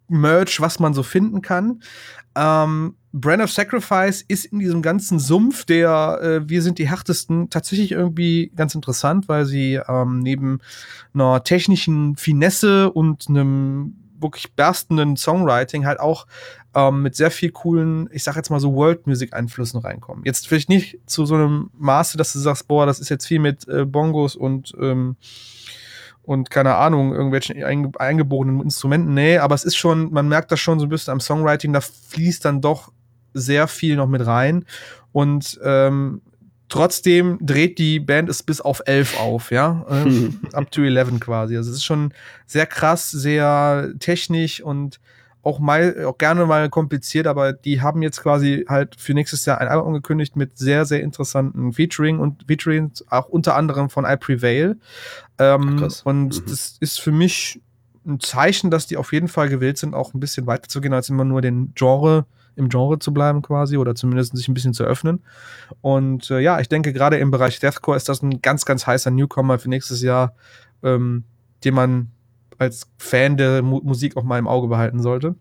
Merch, was man so finden kann. Ähm, Brand of Sacrifice ist in diesem ganzen Sumpf der äh, Wir sind die Härtesten tatsächlich irgendwie ganz interessant, weil sie ähm, neben einer technischen Finesse und einem wirklich berstenden Songwriting halt auch ähm, mit sehr viel coolen, ich sag jetzt mal so World-Music-Einflüssen reinkommen. Jetzt vielleicht nicht zu so einem Maße, dass du sagst, boah, das ist jetzt viel mit äh, Bongos und ähm, und keine Ahnung, irgendwelchen einge eingeborenen Instrumenten. Nee, aber es ist schon, man merkt das schon so ein bisschen am Songwriting, da fließt dann doch sehr viel noch mit rein. Und ähm, trotzdem dreht die Band es bis auf elf auf, ja. Ähm, up to eleven quasi. Also es ist schon sehr krass, sehr technisch und auch mal, auch gerne mal kompliziert, aber die haben jetzt quasi halt für nächstes Jahr ein Album angekündigt mit sehr, sehr interessanten Featuring und Featuring auch unter anderem von I Prevail. Ähm, Ach, und mhm. das ist für mich ein Zeichen, dass die auf jeden Fall gewillt sind, auch ein bisschen weiter zu gehen, als immer nur den Genre, im Genre zu bleiben quasi oder zumindest sich ein bisschen zu öffnen. Und äh, ja, ich denke, gerade im Bereich Deathcore ist das ein ganz, ganz heißer Newcomer für nächstes Jahr, ähm, den man als Fan der Mu- Musik auch mal im Auge behalten sollte.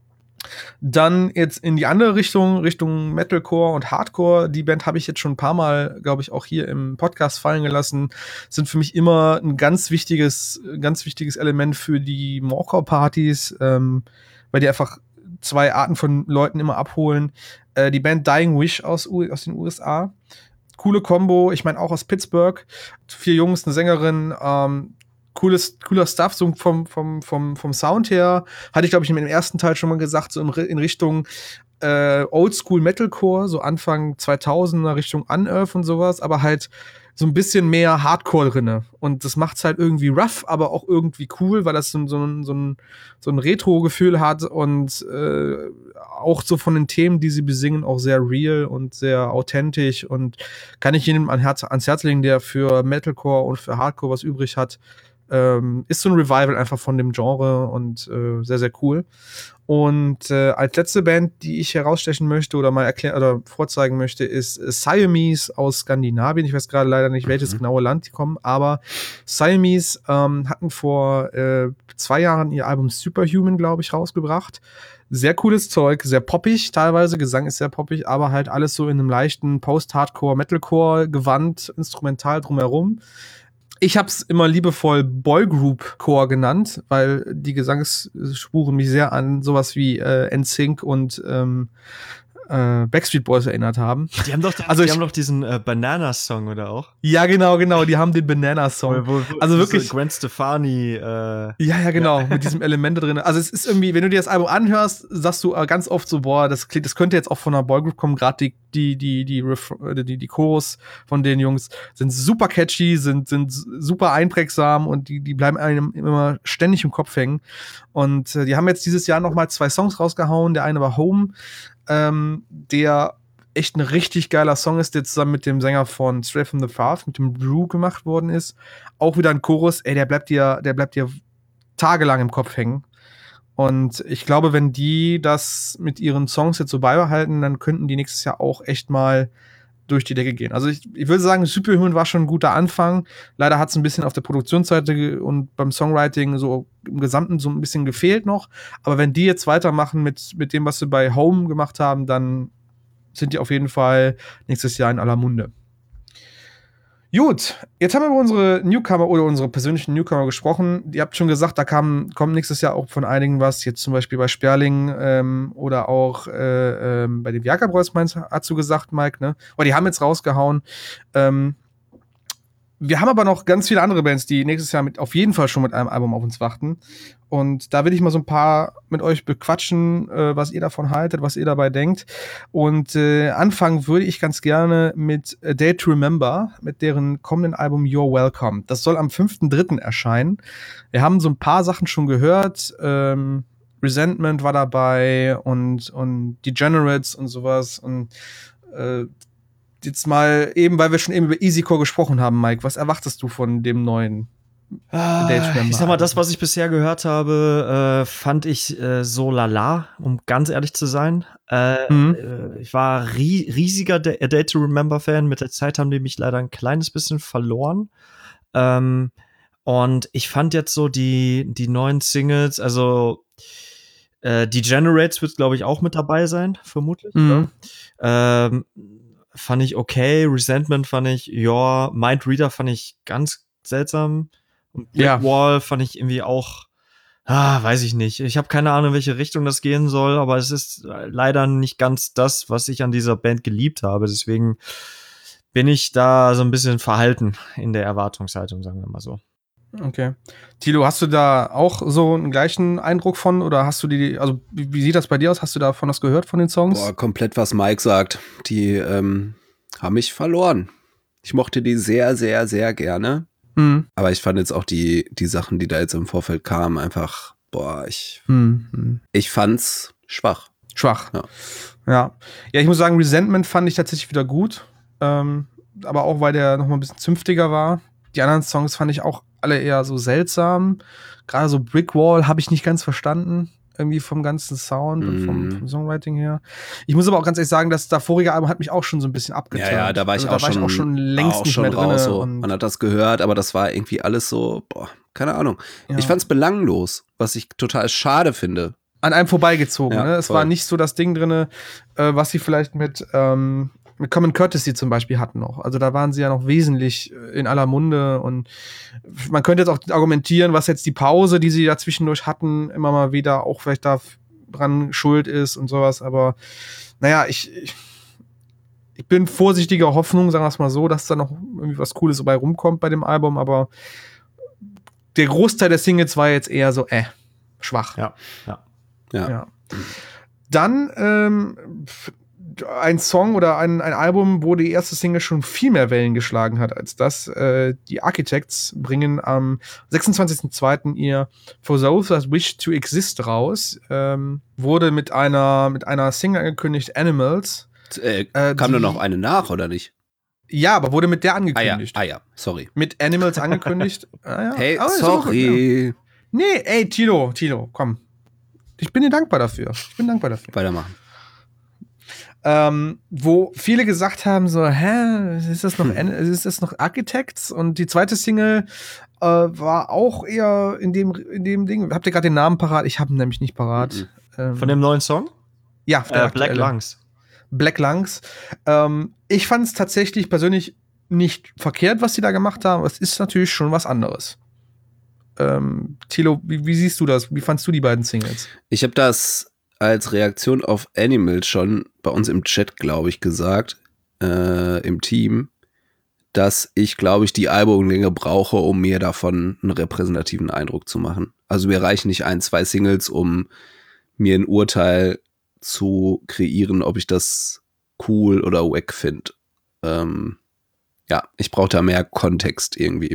Dann jetzt in die andere Richtung, Richtung Metalcore und Hardcore. Die Band habe ich jetzt schon ein paar Mal, glaube ich, auch hier im Podcast fallen gelassen. Sind für mich immer ein ganz wichtiges, ganz wichtiges Element für die Morecore-Partys, ähm, weil die einfach zwei Arten von Leuten immer abholen. Äh, die Band Dying Wish aus, U- aus den U S A. Coole Combo, ich meine auch aus Pittsburgh. Vier Jungs, eine Sängerin, ähm, cooles, cooler Stuff, so vom, vom, vom, vom Sound her. Hatte ich, glaube ich, im ersten Teil schon mal gesagt, so in, in Richtung äh, Oldschool Metalcore, so Anfang zweitausender, Richtung Unearth und sowas, aber halt so ein bisschen mehr Hardcore drinne. Und das macht's halt irgendwie rough, aber auch irgendwie cool, weil das so, so, ein, so ein, so ein Retro-Gefühl hat und äh, auch so von den Themen, die sie besingen, auch sehr real und sehr authentisch und kann ich jedem an Herz, ans Herz legen, der für Metalcore und für Hardcore was übrig hat. Ähm, ist so ein Revival einfach von dem Genre und äh, sehr, sehr cool. Und äh, als letzte Band, die ich herausstechen möchte oder mal erklären oder vorzeigen möchte, ist äh, Siamese aus Skandinavien. Ich weiß gerade leider nicht, welches Mhm. genaue Land die kommen, aber Siamese ähm, hatten vor äh, zwei Jahren ihr Album Superhuman, glaube ich, rausgebracht. Sehr cooles Zeug, sehr poppig teilweise, Gesang ist sehr poppig, aber halt alles so in einem leichten Post-Hardcore, Metalcore-Gewand, instrumental drumherum. Ich hab's immer liebevoll Boygroup-Core genannt, weil die Gesangsspuren mich sehr an sowas wie äh, N Sync und ähm, äh, Backstreet Boys erinnert haben. Die haben doch, Also die ich- haben doch diesen äh, Banana-Song, oder auch? Ja, genau, genau, die haben den Banana-Song. Wo- wo- Also diese wirklich. Gwen Stefani. Äh, Ja, ja, genau, mit diesem Element da drin. Also es ist irgendwie, wenn du dir das Album anhörst, sagst du äh, ganz oft so, boah, das klingt, das könnte jetzt auch von einer Boygroup kommen, gerade die, die, die, die, Ref äh, die, die Chorus von den Jungs sind super catchy, sind, sind super einprägsam und die, die bleiben einem immer ständig im Kopf hängen. Und äh, die haben jetzt dieses Jahr noch mal zwei Songs rausgehauen. Der eine war Home, ähm, der echt ein richtig geiler Song ist, der zusammen mit dem Sänger von Straight from the Path, mit dem Drew gemacht worden ist. Auch wieder ein Chorus, ey, der bleibt dir, der bleibt dir tagelang im Kopf hängen. Und ich glaube, wenn die das mit ihren Songs jetzt so beibehalten, dann könnten die nächstes Jahr auch echt mal durch die Decke gehen. Also ich, ich würde sagen, Superhuman war schon ein guter Anfang. Leider hat es ein bisschen auf der Produktionsseite und beim Songwriting so im Gesamten so ein bisschen gefehlt noch. Aber wenn die jetzt weitermachen mit, mit dem, was sie bei Home gemacht haben, dann sind die auf jeden Fall nächstes Jahr in aller Munde. Gut, jetzt haben wir über unsere Newcomer oder unsere persönlichen Newcomer gesprochen. Ihr habt schon gesagt, da kam, kommt nächstes Jahr auch von einigen was. Jetzt zum Beispiel bei Sperling ähm, oder auch äh, ähm, bei den Viagra Boys, meinst hast du gesagt, Mike, ne? Aber die haben jetzt rausgehauen. Ähm, wir haben aber noch ganz viele andere Bands, die nächstes Jahr mit, auf jeden Fall schon mit einem Album auf uns warten. Und da will ich mal so ein paar mit euch bequatschen, äh, was ihr davon haltet, was ihr dabei denkt. Und äh, anfangen würde ich ganz gerne mit A Day to Remember, mit deren kommenden Album You're Welcome. Das soll am fünften dritten erscheinen. Wir haben so ein paar Sachen schon gehört. Ähm, Resentment war dabei und, und Degenerates und sowas. Und äh, jetzt mal eben, weil wir schon eben über Easycore gesprochen haben, Mike, was erwartest du von dem neuen Ah, Date Member? ich sag mal, das, was ich bisher gehört habe, äh, fand ich äh, so lala, um ganz ehrlich zu sein. Äh, Mhm. äh, ich war rie riesiger Da- A Day to Remember Fan. Mit der Zeit haben die mich leider ein kleines bisschen verloren. Ähm, und ich fand jetzt so die, die neuen Singles, also Äh, Degenerates wird, glaube ich, auch mit dabei sein, vermutlich. Mhm. Ja. Ähm, fand ich okay. Resentment fand ich, ja. Mind Reader fand ich ganz seltsam. Und Brick Ja. Wall fand ich irgendwie auch, ah, weiß ich nicht. Ich habe keine Ahnung, in welche Richtung das gehen soll, aber es ist leider nicht ganz das, was ich an dieser Band geliebt habe. Deswegen bin ich da so ein bisschen verhalten in der Erwartungshaltung, sagen wir mal so. Okay. Thilo, hast du da auch so einen gleichen Eindruck von oder hast du die, also wie, wie sieht das bei dir aus? Hast du davon was gehört von den Songs? Boah, komplett was Mike sagt. Die ähm, haben mich verloren. Ich mochte die sehr, sehr, sehr gerne. Mhm. Aber ich fand jetzt auch die, die Sachen, die da jetzt im Vorfeld kamen, einfach, boah, ich, Mhm. ich fand's schwach. Schwach. Ja. ja. Ja, ich muss sagen, Resentment fand ich tatsächlich wieder gut. Ähm, aber auch, weil der nochmal ein bisschen zünftiger war. Die anderen Songs fand ich auch alle eher so seltsam. Gerade so Brick Wall habe ich nicht ganz verstanden. Irgendwie vom ganzen Sound mm. und vom, vom Songwriting her. Ich muss aber auch ganz ehrlich sagen, das vorige Album hat mich auch schon so ein bisschen abgeturnt. Ja, ja, da war ich, also, auch, da war schon, ich auch schon längst auch nicht schon mehr drin. raus. So. Man hat das gehört, aber das war irgendwie alles so, boah, keine Ahnung. Ja. Ich fand's belanglos, was ich total schade finde. An einem vorbeigezogen. Ja, ne? Es voll. war nicht so das Ding drin, äh, was sie vielleicht mit, ähm, mit Common Courtesy zum Beispiel hatten noch. Also da waren sie ja noch wesentlich in aller Munde und man könnte jetzt auch argumentieren, was jetzt die Pause, die sie da zwischendurch hatten, immer mal wieder auch vielleicht daran schuld ist und sowas. Aber naja, ich, ich, ich bin vorsichtiger Hoffnung, sagen wir es mal so, dass da noch irgendwie was Cooles dabei rumkommt bei dem Album. Aber der Großteil der Singles war jetzt eher so, äh, schwach. Ja, ja. Ja. ja. Dann ähm, ein Song oder ein, ein Album, wo die erste Single schon viel mehr Wellen geschlagen hat als das. Äh, die Architects bringen am sechsundzwanzigsten zweiten ihr For Those That Wish to Exist raus. Ähm, wurde mit einer, mit einer Single angekündigt, Animals. Äh, äh, kam da noch eine nach, oder nicht? Ja, aber wurde mit der angekündigt. Ah ja, ah, ja. sorry. Mit Animals angekündigt. ah, ja. Hey, aber sorry. Gut, ja. Nee, ey, Tilo, Tilo, komm. Ich bin dir dankbar dafür. Ich bin dankbar dafür. Weitermachen. Ähm, wo viele gesagt haben, so, hä, ist das noch, hm. ist das noch Architects? Und die zweite Single äh, war auch eher in dem, in dem Ding. Habt ihr gerade den Namen parat? Ich habe ihn nämlich nicht parat. Mhm. Ähm, Von dem neuen Song? Ja, der äh, Black Lungs. Black Lungs. Ähm, ich fand es tatsächlich persönlich nicht verkehrt, was sie da gemacht haben. Es ist natürlich schon was anderes. Ähm, Thilo, wie, wie siehst du das? Wie fandst du die beiden Singles? Ich habe das als Reaktion auf Animals schon bei uns im Chat, glaube ich, gesagt, äh, im Team, dass ich, glaube ich, die Albumlänge brauche, um mir davon einen repräsentativen Eindruck zu machen. Also mir reichen nicht ein, zwei Singles, um mir ein Urteil zu kreieren, ob ich das cool oder wack finde. Ähm, ja, ich brauche da mehr Kontext irgendwie.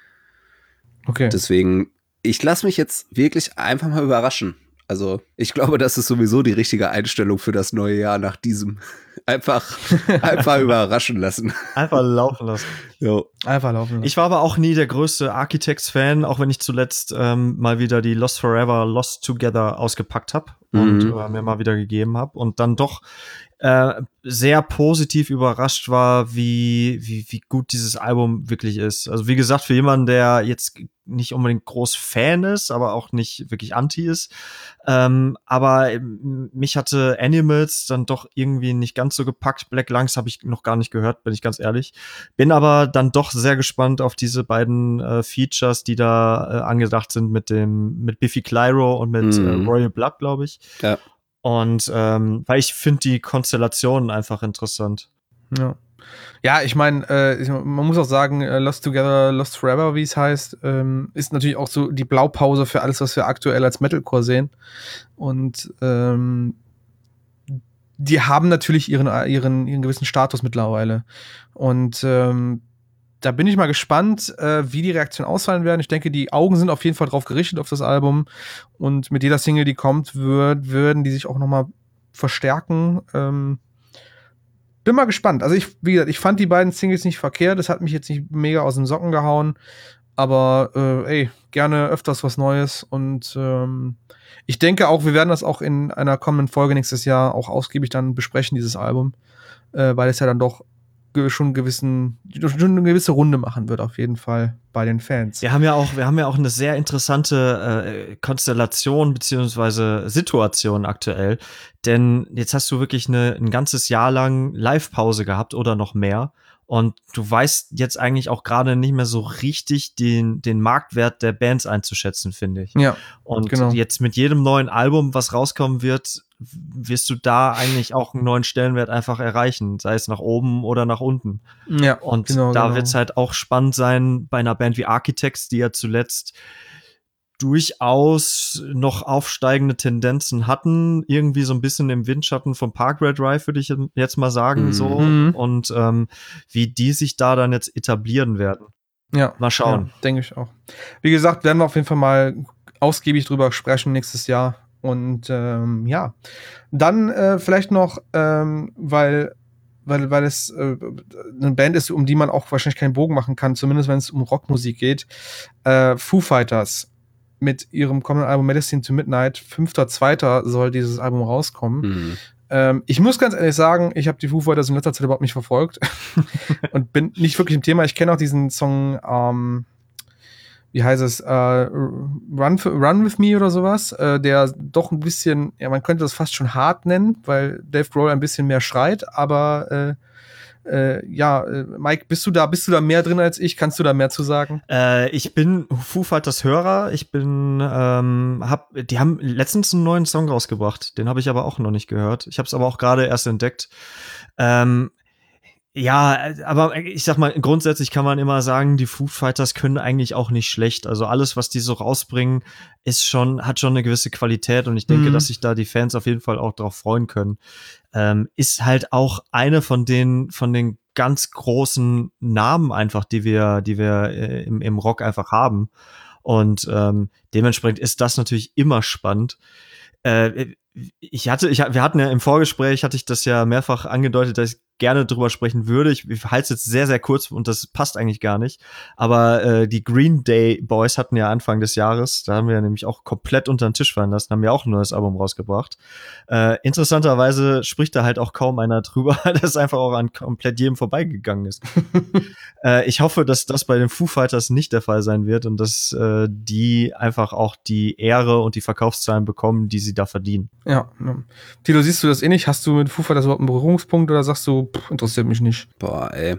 Okay. Deswegen, ich lasse mich jetzt wirklich einfach mal überraschen. Also, ich glaube, das ist sowieso die richtige Einstellung für das neue Jahr nach diesem. Einfach, einfach überraschen lassen. Einfach laufen lassen. Jo. Einfach laufen lassen. Ich war aber auch nie der größte Architects-Fan, auch wenn ich zuletzt ähm, mal wieder die Lost Forever, Lost Together ausgepackt habe mhm. und äh, mir mal wieder gegeben habe und dann doch äh, sehr positiv überrascht war, wie, wie, wie gut dieses Album wirklich ist. Also wie gesagt, für jemanden, der jetzt nicht unbedingt groß Fan ist, aber auch nicht wirklich anti ist. Ähm, aber mich hatte Animals dann doch irgendwie nicht ganz so gepackt. Black Lungs habe ich noch gar nicht gehört, bin ich ganz ehrlich. Bin aber dann doch sehr gespannt auf diese beiden äh, Features, die da äh, angedacht sind mit dem mit Biffy Clyro und mit mhm. äh, Royal Blood, glaube ich. Ja. Und ähm, weil ich finde die Konstellationen einfach interessant. Ja. Ja, ich meine, äh, man muss auch sagen, äh, Lost Together, Lost Forever, wie es heißt, ähm, ist natürlich auch so die Blaupause für alles, was wir aktuell als Metalcore sehen. Und ähm, die haben natürlich ihren, ihren, ihren gewissen Status mittlerweile. Und ähm, da bin ich mal gespannt, äh, wie die Reaktionen ausfallen werden. Ich denke, die Augen sind auf jeden Fall drauf gerichtet, auf das Album. Und mit jeder Single, die kommt, würd, würden die sich auch noch mal verstärken. Ähm, bin mal gespannt. Also ich, wie gesagt, ich fand die beiden Singles nicht verkehrt. Das hat mich jetzt nicht mega aus den Socken gehauen. Aber äh, ey, gerne öfters was Neues. Und ähm, ich denke auch, wir werden das auch in einer kommenden Folge nächstes Jahr auch ausgiebig dann besprechen, dieses Album. Äh, weil es ja dann doch ge- schon gewissen, schon eine gewisse Runde machen wird, auf jeden Fall bei den Fans. Wir haben ja auch, wir haben ja auch eine sehr interessante äh, Konstellation beziehungsweise Situation aktuell, denn jetzt hast du wirklich eine, ein ganzes Jahr lang Live-Pause gehabt oder noch mehr. Und du weißt jetzt eigentlich auch gerade nicht mehr so richtig den, den Marktwert der Bands einzuschätzen, finde ich. Ja, Und genau. jetzt mit jedem neuen Album, was rauskommen wird, wirst du da eigentlich auch einen neuen Stellenwert einfach erreichen, sei es nach oben oder nach unten. Ja, Und genau, da genau. wird es halt auch spannend sein bei einer Band wie Architects, die ja zuletzt durchaus noch aufsteigende Tendenzen hatten, irgendwie so ein bisschen im Windschatten vom Parkway Drive, würde ich jetzt mal sagen, Mhm. so. Mhm. Und ähm, wie die sich da dann jetzt etablieren werden. Ja, Mal schauen. Ja, denke ich auch. Wie gesagt, werden wir auf jeden Fall mal ausgiebig drüber sprechen nächstes Jahr. Und ähm, ja, dann äh, vielleicht noch, ähm, weil, weil, weil es äh, eine Band ist, um die man auch wahrscheinlich keinen Bogen machen kann, zumindest wenn es um Rockmusik geht. Äh, Foo Fighters mit ihrem kommenden Album Medicine to Midnight, fünfter zweiter soll dieses Album rauskommen. Mhm. Ähm, ich muss ganz ehrlich sagen, ich habe die Foo Fighters in letzter Zeit überhaupt nicht verfolgt und bin nicht wirklich im Thema. Ich kenne auch diesen Song, ähm, wie heißt es, äh, Run, for, Run With Me oder sowas, äh, der doch ein bisschen, ja, man könnte das fast schon hart nennen, weil Dave Grohl ein bisschen mehr schreit, aber äh, äh, ja, äh, Mike, bist du da, bist du da mehr drin als ich? Kannst du da mehr zu sagen? Äh, ich bin Foo Fighters Hörer. Ich bin, ähm, hab, die haben letztens einen neuen Song rausgebracht. Den habe ich aber auch noch nicht gehört. Ich habe es aber auch gerade erst entdeckt. Ähm, ja, aber ich sag mal, grundsätzlich kann man immer sagen, die Foo Fighters können eigentlich auch nicht schlecht. Also alles, was die so rausbringen, ist schon, hat schon eine gewisse Qualität und ich denke, Mhm. dass sich da die Fans auf jeden Fall auch drauf freuen können. Ähm, ist halt auch eine von den, von den ganz großen Namen einfach, die wir, die wir äh, im, im Rock einfach haben. Und ähm, dementsprechend ist das natürlich immer spannend. Äh, ich hatte, ich, wir hatten ja im Vorgespräch, hatte ich das ja mehrfach angedeutet, dass ich gerne drüber sprechen würde. Ich, ich halte es jetzt sehr, sehr kurz und das passt eigentlich gar nicht. Aber äh, die Green Day Boys hatten ja Anfang des Jahres, da haben wir ja nämlich auch komplett unter den Tisch fallen lassen, haben ja auch ein neues Album rausgebracht. Äh, interessanterweise spricht da halt auch kaum einer drüber, das einfach auch an komplett jedem vorbeigegangen ist. äh, ich hoffe, dass das bei den Foo Fighters nicht der Fall sein wird und dass äh, die einfach auch die Ehre und die Verkaufszahlen bekommen, die sie da verdienen. Ja. ja. Tilo, siehst du das eh nicht? Hast du mit Foo Fighters überhaupt einen Berührungspunkt oder sagst du, pff, interessiert mich nicht? Boah, ey.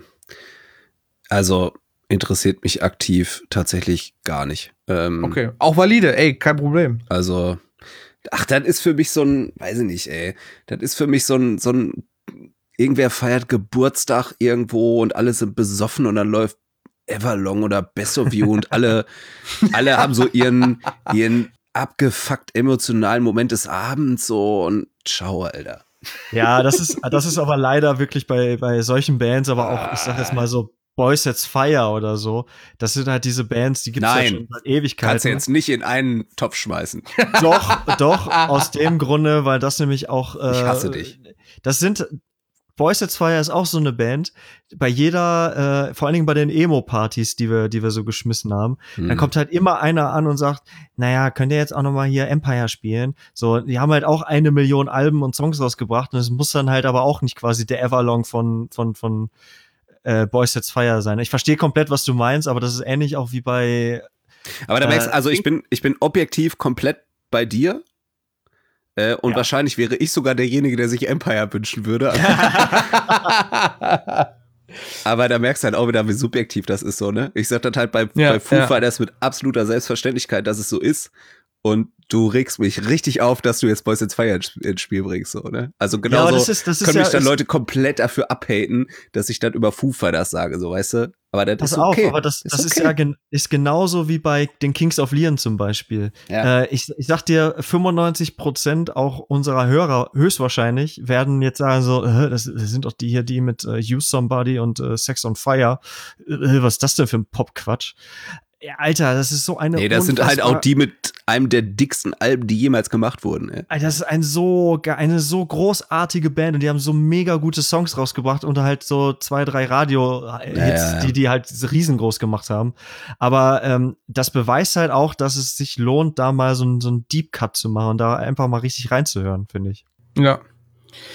Also interessiert mich aktiv tatsächlich gar nicht. Ähm, Okay, auch valide, ey, kein Problem. Also, ach, das ist für mich so ein, weiß ich nicht, ey. Das ist für mich so ein, so ein, irgendwer feiert Geburtstag irgendwo und alle sind besoffen und dann läuft Everlong oder Best of You und alle, alle haben so ihren, ihren abgefuckt emotionalen Moment des Abends so und ciao, Alter. Ja, das ist, das ist aber leider wirklich bei, bei solchen Bands, aber auch, ich sag jetzt mal so, Boys Sets Fire oder so. Das sind halt diese Bands, die gibt's ja Nein, schon seit Ewigkeiten. kannst du jetzt nicht in einen Topf schmeißen. Doch, doch, aus dem Grunde, weil das nämlich auch. Äh, Ich hasse dich. Das sind. Boys Sets Fire ist auch so eine Band. Bei jeder, äh, vor allen Dingen bei den Emo-Partys, die wir, die wir so geschmissen haben, Hm. dann kommt halt immer einer an und sagt, naja, könnt ihr jetzt auch noch mal hier Empire spielen? So, die haben halt auch eine Million Alben und Songs rausgebracht und es muss dann halt aber auch nicht quasi der Everlong von, von, von äh, Boys Sets Fire sein. Ich verstehe komplett, was du meinst, aber das ist ähnlich auch wie bei Aber da merkst du, Äh, also ich bin, ich bin objektiv komplett bei dir. Äh, und Ja. wahrscheinlich wäre ich sogar derjenige, der sich Empire wünschen würde. Aber da merkst du halt auch wieder, wie subjektiv das ist so, ne? Ich sag das halt bei, Ja, bei Foo ja. Fighters mit absoluter Selbstverständlichkeit, dass es so ist. Und du regst mich richtig auf, dass du jetzt Boys Sets Fire ins ins Spiel bringst, so, ne? Also Ja, genau aber so das ist- das ist können ja- mich dann ist- Leute komplett dafür abhaten, dass ich dann über Foo Fighters sage, so, weißt du? Aber das Pass ist okay. auf, aber das, das ist ja gen ist genauso wie bei den Kings of Leon zum Beispiel. Ja. Äh, ich, ich sag dir, fünfundneunzig Prozent auch unserer Hörer höchstwahrscheinlich werden jetzt sagen so, äh, das, das sind doch die hier, die mit äh, Use Somebody und äh, Sex on Fire. Äh, was ist das denn für ein Popquatsch? Ja, Alter, das ist so eine Nee, das sind halt unfassbar- auch die mit einem der dicksten Alben, die jemals gemacht wurden, ey. Alter, das ist ein so, ge- eine so großartige Band und die haben so mega gute Songs rausgebracht und halt so zwei, drei Radio-Hits, Ja, ja, ja. die die halt riesengroß gemacht haben. Aber ähm, das beweist halt auch, dass es sich lohnt, da mal so, ein- so einen Deep Cut zu machen und da einfach mal richtig reinzuhören, finde ich. Ja.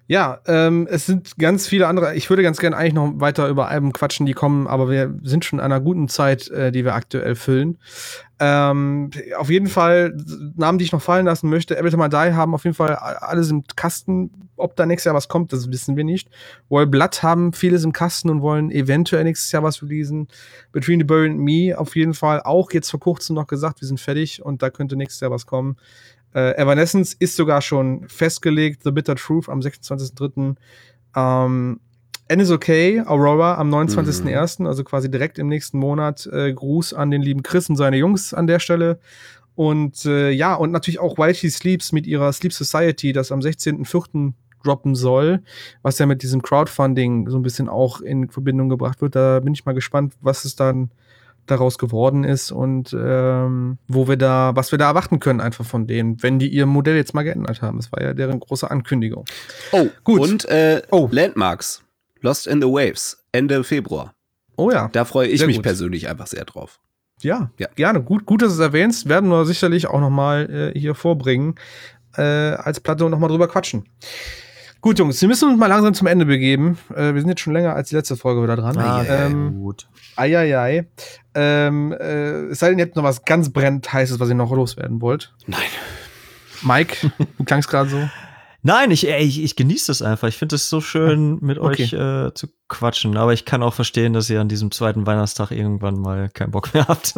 Ja, ähm, es sind ganz viele andere. Ich würde ganz gerne eigentlich noch weiter über Alben quatschen, die kommen, aber wir sind schon in einer guten Zeit, äh, die wir aktuell füllen. Ähm, auf jeden Fall Namen, die ich noch fallen lassen möchte. Every Time I Die haben auf jeden Fall alles im Kasten. Ob da nächstes Jahr was kommt, das wissen wir nicht. Royal Blood haben vieles im Kasten und wollen eventuell nächstes Jahr was releasen. Between the Buried and Me auf jeden Fall auch jetzt vor kurzem noch gesagt, wir sind fertig und da könnte nächstes Jahr was kommen. Äh, Evanescence ist sogar schon festgelegt. The Bitter Truth am sechsundzwanzigsten dritten Ähm, N is okay, Aurora am neunundzwanzigsten ersten also quasi direkt im nächsten Monat. Äh, Gruß an den lieben Chris und seine Jungs an der Stelle. Und äh, ja, und natürlich auch While She Sleeps mit ihrer Sleep Society, das am sechzehnten vierten droppen soll, was ja mit diesem Crowdfunding so ein bisschen auch in Verbindung gebracht wird. Da bin ich mal gespannt, was es dann daraus geworden ist und ähm, wo wir da, was wir da erwarten können einfach von denen, wenn die ihr Modell jetzt mal geändert haben. Das war ja deren große Ankündigung. Oh, gut. Und äh, oh. Landmarks, Lost in the Waves, Ende Februar. Oh ja. Da freue ich Sehr mich gut. persönlich einfach sehr drauf. Ja, Ja. gerne. Gut, gut, dass du es erwähnst. Werden wir sicherlich auch noch mal äh, hier vorbringen, äh, als Platte und noch mal drüber quatschen. Gut, Jungs, wir müssen uns mal langsam zum Ende begeben. Äh, wir sind jetzt schon länger als die letzte Folge wieder dran. Ah, ähm, gut. Eieiei. Ähm, äh, es sei denn, ihr habt noch was ganz brennend heißes, was ihr noch loswerden wollt. Nein. Mike, du klangst gerade so. Nein, ich, ey, ich, ich genieße das einfach. Ich finde es so schön, mit okay. euch äh, zu quatschen. Aber ich kann auch verstehen, dass ihr an diesem zweiten Weihnachtstag irgendwann mal keinen Bock mehr habt.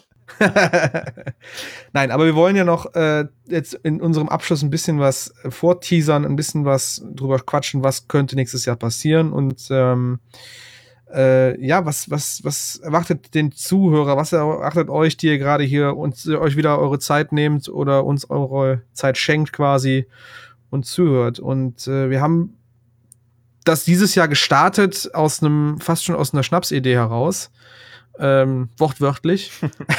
Nein, aber wir wollen ja noch äh, jetzt in unserem Abschluss ein bisschen was vorteasern, ein bisschen was drüber quatschen, was könnte nächstes Jahr passieren und ähm, äh, ja, was, was, was erwartet den Zuhörer, was erwartet euch, die ihr gerade hier uns euch wieder eure Zeit nehmt oder uns eure Zeit schenkt quasi und zuhört. Und äh, wir haben das dieses Jahr gestartet aus einem, fast schon aus einer Schnapsidee heraus. Ähm, wortwörtlich.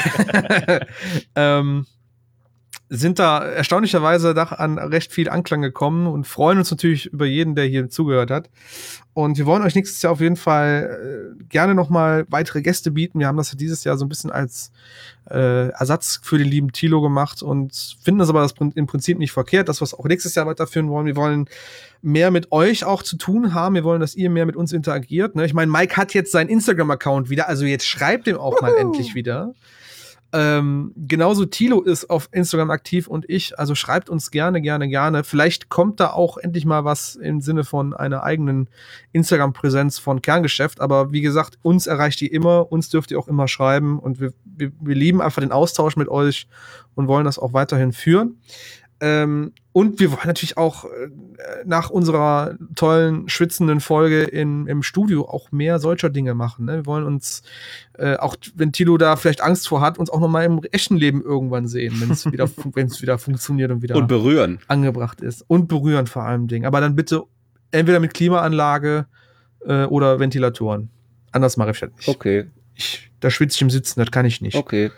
ähm, sind da erstaunlicherweise doch an recht viel Anklang gekommen und freuen uns natürlich über jeden, der hier zugehört hat. Und wir wollen euch nächstes Jahr auf jeden Fall äh, gerne noch mal weitere Gäste bieten. Wir haben das ja dieses Jahr so ein bisschen als äh, Ersatz für den lieben Thilo gemacht und finden das aber das im Prinzip nicht verkehrt, dass wir es auch nächstes Jahr weiterführen wollen. Wir wollen mehr mit euch auch zu tun haben. Wir wollen, dass ihr mehr mit uns interagiert. Ne? Ich meine, Mike hat jetzt seinen Instagram-Account wieder, also jetzt schreibt ihm auch mal Uhu. endlich wieder. Ähm, genauso Thilo ist auf Instagram aktiv und ich, also schreibt uns gerne, gerne, gerne. Vielleicht kommt da auch endlich mal was im Sinne von einer eigenen Instagram-Präsenz von Kerngeschäft, aber wie gesagt, uns erreicht ihr immer, uns dürft ihr auch immer schreiben und wir, wir, wir lieben einfach den Austausch mit euch und wollen das auch weiterhin führen. Ähm, und wir wollen natürlich auch äh, nach unserer tollen, schwitzenden Folge in, im Studio auch mehr solcher Dinge machen. Ne? Wir wollen uns, äh, auch wenn Thilo da vielleicht Angst vor hat, uns auch noch mal im echten Leben irgendwann sehen, wenn es wieder, wenn es wieder funktioniert und wieder Und berühren. angebracht ist. Und berühren vor allem Dingen. Aber dann bitte entweder mit Klimaanlage äh, oder Ventilatoren. Anders mache ich das nicht. Okay. Ich, da schwitze ich im Sitzen, das kann ich nicht. Okay.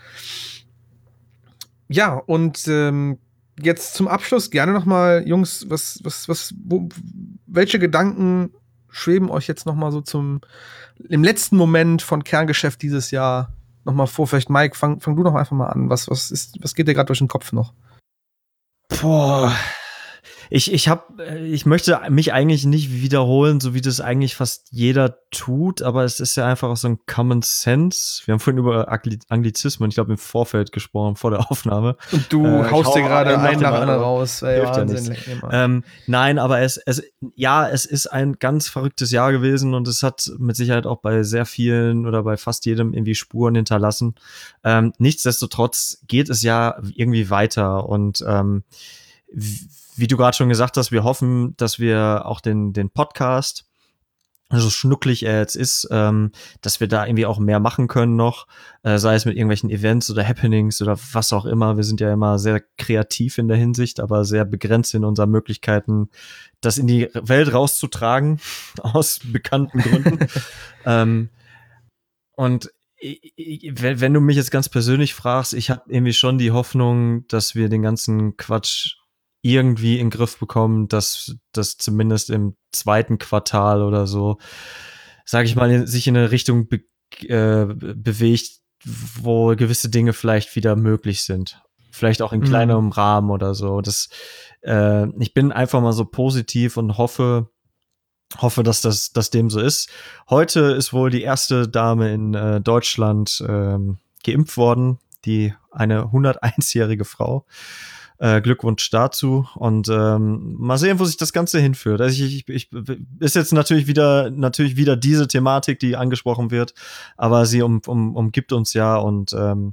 Ja, und ähm, jetzt zum Abschluss gerne noch mal, Jungs, was, was, was, wo, welche Gedanken schweben euch jetzt noch mal so zum, im letzten Moment von Kerngeschäft dieses Jahr noch mal vor? Vielleicht Mike, fang, fang du doch einfach mal an. Was, was ist, was geht dir gerade durch den Kopf noch? Boah. Ich, ich hab, ich möchte mich eigentlich nicht wiederholen, so wie das eigentlich fast jeder tut, aber es ist ja einfach auch so ein Common Sense. Wir haben vorhin über Anglizismen, ich glaube, im Vorfeld gesprochen, vor der Aufnahme. Und du äh, haust dir gerade einen einen nach dem anderen raus. raus. Ey, Hilft ja Wahnsinn. nichts. Ähm, nein, aber es, es, ja, es ist ein ganz verrücktes Jahr gewesen und es hat mit Sicherheit auch bei sehr vielen oder bei fast jedem irgendwie Spuren hinterlassen. Ähm, nichtsdestotrotz geht es ja irgendwie weiter und ähm, wie du gerade schon gesagt hast, wir hoffen, dass wir auch den, den Podcast, so schnucklig er jetzt ist, ähm, dass wir da irgendwie auch mehr machen können noch, äh, sei es mit irgendwelchen Events oder Happenings oder was auch immer. Wir sind ja immer sehr kreativ in der Hinsicht, aber sehr begrenzt in unseren Möglichkeiten, das in die Welt rauszutragen, aus bekannten Gründen. ähm, und wenn, wenn du mich jetzt ganz persönlich fragst, ich habe irgendwie schon die Hoffnung, dass wir den ganzen Quatsch irgendwie in den Griff bekommen, dass das zumindest im zweiten Quartal oder so, sage ich mal, sich in eine Richtung be- äh, bewegt, wo gewisse Dinge vielleicht wieder möglich sind. vielleicht auch in kleinerem mhm. Rahmen oder so. Das, äh, ich bin einfach mal so positiv und hoffe, hoffe, dass das, dass dem so ist. Heute ist wohl die erste Dame in äh, Deutschland ähm, geimpft worden, die eine hunderteinjährige Frau. Äh, Glückwunsch dazu und ähm, mal sehen, wo sich das Ganze hinführt. Also ich, ich, ich ist jetzt natürlich wieder natürlich wieder diese Thematik, die angesprochen wird, aber sie um, um, umgibt uns ja und ähm,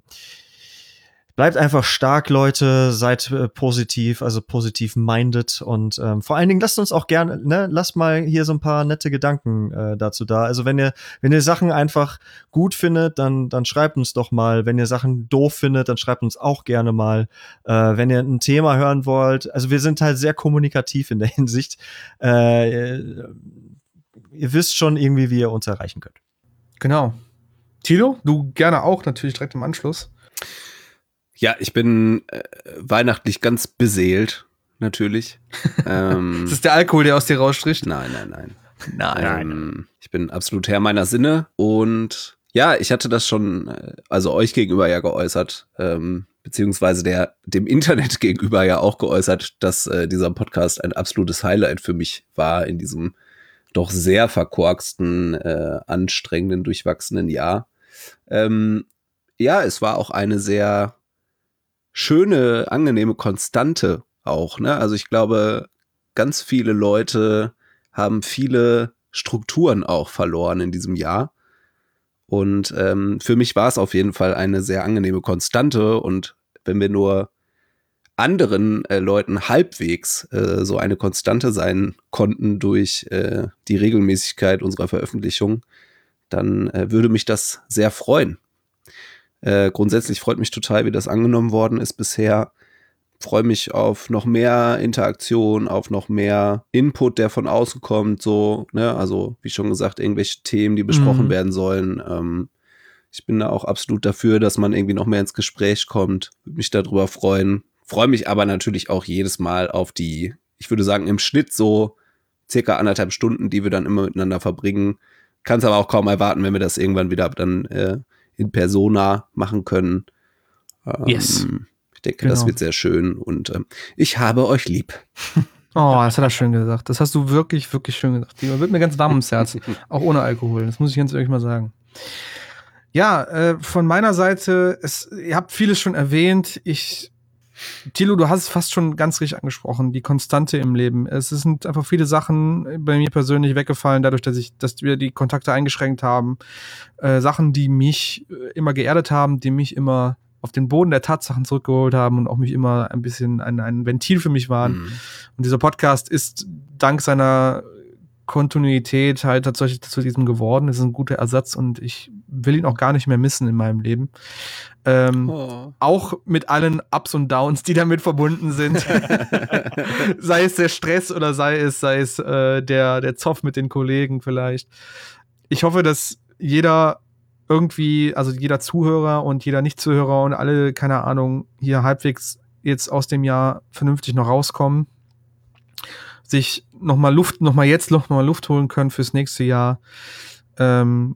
bleibt einfach stark, Leute, seid äh, positiv, also positiv minded und ähm, vor allen Dingen lasst uns auch gerne, ne, lasst mal hier so ein paar nette Gedanken äh, dazu da. Also wenn ihr, wenn ihr Sachen einfach gut findet, dann, dann schreibt uns doch mal. Wenn ihr Sachen doof findet, dann schreibt uns auch gerne mal. Äh, wenn ihr ein Thema hören wollt, also wir sind halt sehr kommunikativ in der Hinsicht. Äh, ihr wisst schon irgendwie, wie ihr uns erreichen könnt. Genau. Tilo, du gerne auch natürlich direkt im Anschluss. Ja, ich bin äh, weihnachtlich ganz beseelt, natürlich. ähm, ist das der Alkohol, der aus dir rausstricht? Nein, nein, nein. Nein. Ähm, ich bin absolut Herr meiner Sinne und ja, ich hatte das schon, also euch gegenüber ja geäußert, ähm, beziehungsweise der dem Internet gegenüber ja auch geäußert, dass äh, dieser Podcast ein absolutes Highlight für mich war in diesem doch sehr verkorksten, äh, anstrengenden, durchwachsenen Jahr. Ähm, ja, es war auch eine sehr schöne, angenehme Konstante auch, ne? Also ich glaube, ganz viele Leute haben viele Strukturen auch verloren in diesem Jahr. Und ähm, für mich war es auf jeden Fall eine sehr angenehme Konstante. Und wenn wir nur anderen äh, Leuten halbwegs äh, so eine Konstante sein konnten durch äh, die Regelmäßigkeit unserer Veröffentlichung, dann äh, würde mich das sehr freuen. Äh, grundsätzlich freut mich total, wie das angenommen worden ist bisher. Freue mich auf noch mehr Interaktion, auf noch mehr Input, der von außen kommt. So, ne? Also wie schon gesagt, irgendwelche Themen, die besprochen mhm. werden sollen. Ähm, ich bin da auch absolut dafür, dass man irgendwie noch mehr ins Gespräch kommt. Würde mich darüber freuen. Freue mich aber natürlich auch jedes Mal auf die, ich würde sagen, im Schnitt so circa anderthalb Stunden, die wir dann immer miteinander verbringen. Kann es aber auch kaum erwarten, wenn wir das irgendwann wieder dann äh, in Persona machen können. Ähm, yes. Ich denke, genau. Das wird sehr schön und ähm, ich habe euch lieb. Oh, das hat er schön gesagt. Das hast du wirklich, wirklich schön gesagt. Die wird mir ganz warm ums Herz. Auch ohne Alkohol. Das muss ich ganz ehrlich mal sagen. Ja, äh, von meiner Seite, es, ihr habt vieles schon erwähnt. Ich, Thilo, du hast es fast schon ganz richtig angesprochen. Die Konstante im Leben. Es sind einfach viele Sachen bei mir persönlich weggefallen, dadurch, dass ich, dass wir die Kontakte eingeschränkt haben. Äh, Sachen, die mich immer geerdet haben, die mich immer auf den Boden der Tatsachen zurückgeholt haben und auch mich immer ein bisschen ein, ein Ventil für mich waren. Mhm. Und dieser Podcast ist dank seiner Kontinuität halt tatsächlich zu diesem geworden. Es ist ein guter Ersatz und ich will ihn auch gar nicht mehr missen in meinem Leben. Ähm, oh. Auch mit allen Ups und Downs, die damit verbunden sind. Sei es der Stress oder sei es, sei es äh, der, der Zoff mit den Kollegen vielleicht. Ich hoffe, dass jeder irgendwie, also jeder Zuhörer und jeder Nicht-Zuhörer und alle, keine Ahnung, hier halbwegs jetzt aus dem Jahr vernünftig noch rauskommen, sich nochmal Luft, nochmal jetzt nochmal Luft holen können fürs nächste Jahr. Ähm,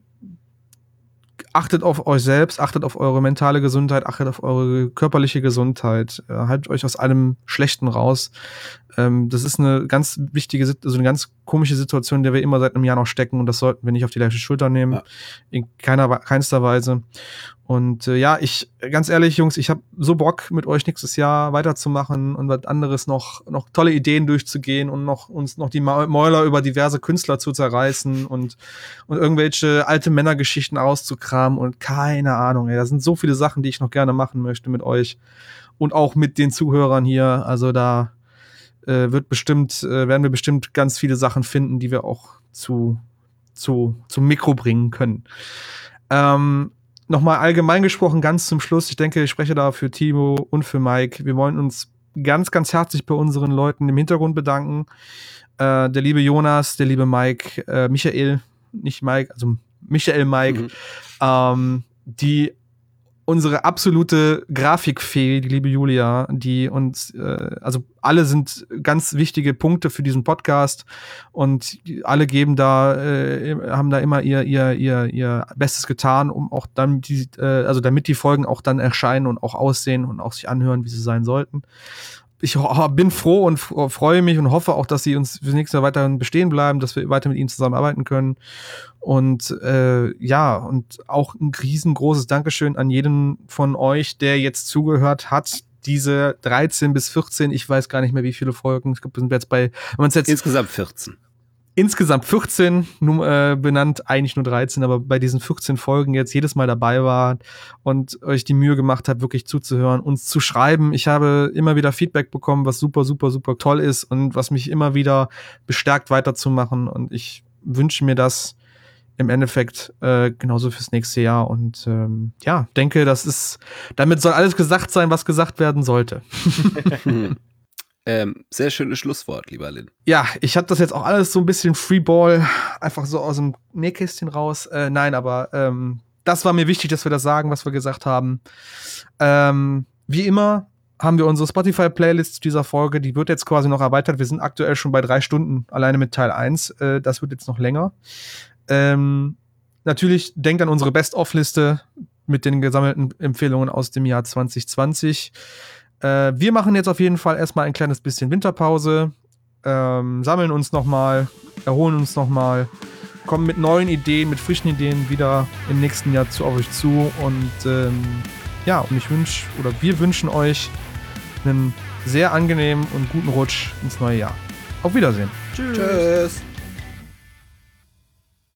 achtet auf euch selbst, achtet auf eure mentale Gesundheit, achtet auf eure körperliche Gesundheit, äh, haltet euch aus allem Schlechten raus. Ähm, das ist eine ganz wichtige, also eine ganz komische Situation, in der wir immer seit einem Jahr noch stecken und das sollten wir nicht auf die leichte Schulter nehmen, ja. In keiner, keinster Weise. Und äh, ja, ich, ganz ehrlich, Jungs, ich habe so Bock, mit euch nächstes Jahr weiterzumachen und was anderes noch, noch tolle Ideen durchzugehen und noch uns noch die Mäuler über diverse Künstler zu zerreißen und, und irgendwelche alte Männergeschichten auszukramen und keine Ahnung, ey, da sind so viele Sachen, die ich noch gerne machen möchte mit euch und auch mit den Zuhörern hier. Also da äh, wird bestimmt, äh, werden wir bestimmt ganz viele Sachen finden, die wir auch zu, zu, zum Mikro bringen können. Ähm, Nochmal allgemein gesprochen, ganz zum Schluss, ich denke, ich spreche da für Timo und für Mike. Wir wollen uns ganz, ganz herzlich bei unseren Leuten im Hintergrund bedanken. Äh, der liebe Jonas, der liebe Mike, äh, Michael, nicht Mike, also Michael, Mike, mhm. ähm, die unsere absolute Grafikfee, die liebe Julia, die uns, äh, also alle sind ganz wichtige Punkte für diesen Podcast und alle geben da, äh, haben da immer ihr, ihr, ihr, ihr Bestes getan, um auch dann die, äh, also damit die Folgen auch dann erscheinen und auch aussehen und auch sich anhören, wie sie sein sollten. Ich bin froh und freue mich und hoffe auch, dass sie uns fürs nächste Jahr weiterhin bestehen bleiben, dass wir weiter mit ihnen zusammenarbeiten können. Und äh, ja, und auch ein riesengroßes Dankeschön an jeden von euch, der jetzt zugehört hat. Diese dreizehn bis vierzehn, ich weiß gar nicht mehr, wie viele Folgen. Ich glaube, wir sind jetzt bei, wenn man es jetzt insgesamt vierzehn. Insgesamt vierzehn num- äh, benannt, eigentlich nur dreizehn, aber bei diesen vierzehn Folgen jetzt jedes Mal dabei war und euch die Mühe gemacht habt, wirklich zuzuhören, uns zu schreiben. Ich habe immer wieder Feedback bekommen, was super, super, super toll ist und was mich immer wieder bestärkt weiterzumachen. Und ich wünsche mir das im Endeffekt äh, genauso fürs nächste Jahr. Und ähm, ja, denke, das ist, damit soll alles gesagt sein, was gesagt werden sollte. Ähm, sehr schönes Schlusswort, lieber Lin. Ja, ich habe das jetzt auch alles so ein bisschen Freeball, einfach so aus dem Nähkästchen raus. Äh, nein, aber ähm, das war mir wichtig, dass wir das sagen, was wir gesagt haben. Ähm, wie immer haben wir unsere Spotify-Playlist zu dieser Folge, die wird jetzt quasi noch erweitert. Wir sind aktuell schon bei drei Stunden, alleine mit Teil eins. Äh, das wird jetzt noch länger. Ähm, natürlich denkt an unsere Best-of-Liste mit den gesammelten Empfehlungen aus dem Jahr zwanzig zwanzig. Äh, wir machen jetzt auf jeden Fall erstmal ein kleines bisschen Winterpause, ähm, sammeln uns nochmal, erholen uns nochmal, kommen mit neuen Ideen, mit frischen Ideen wieder im nächsten Jahr zu euch zu und ähm, ja, und ich wünsche, oder wir wünschen euch einen sehr angenehmen und guten Rutsch ins neue Jahr. Auf Wiedersehen. Tschüss. Tschüss.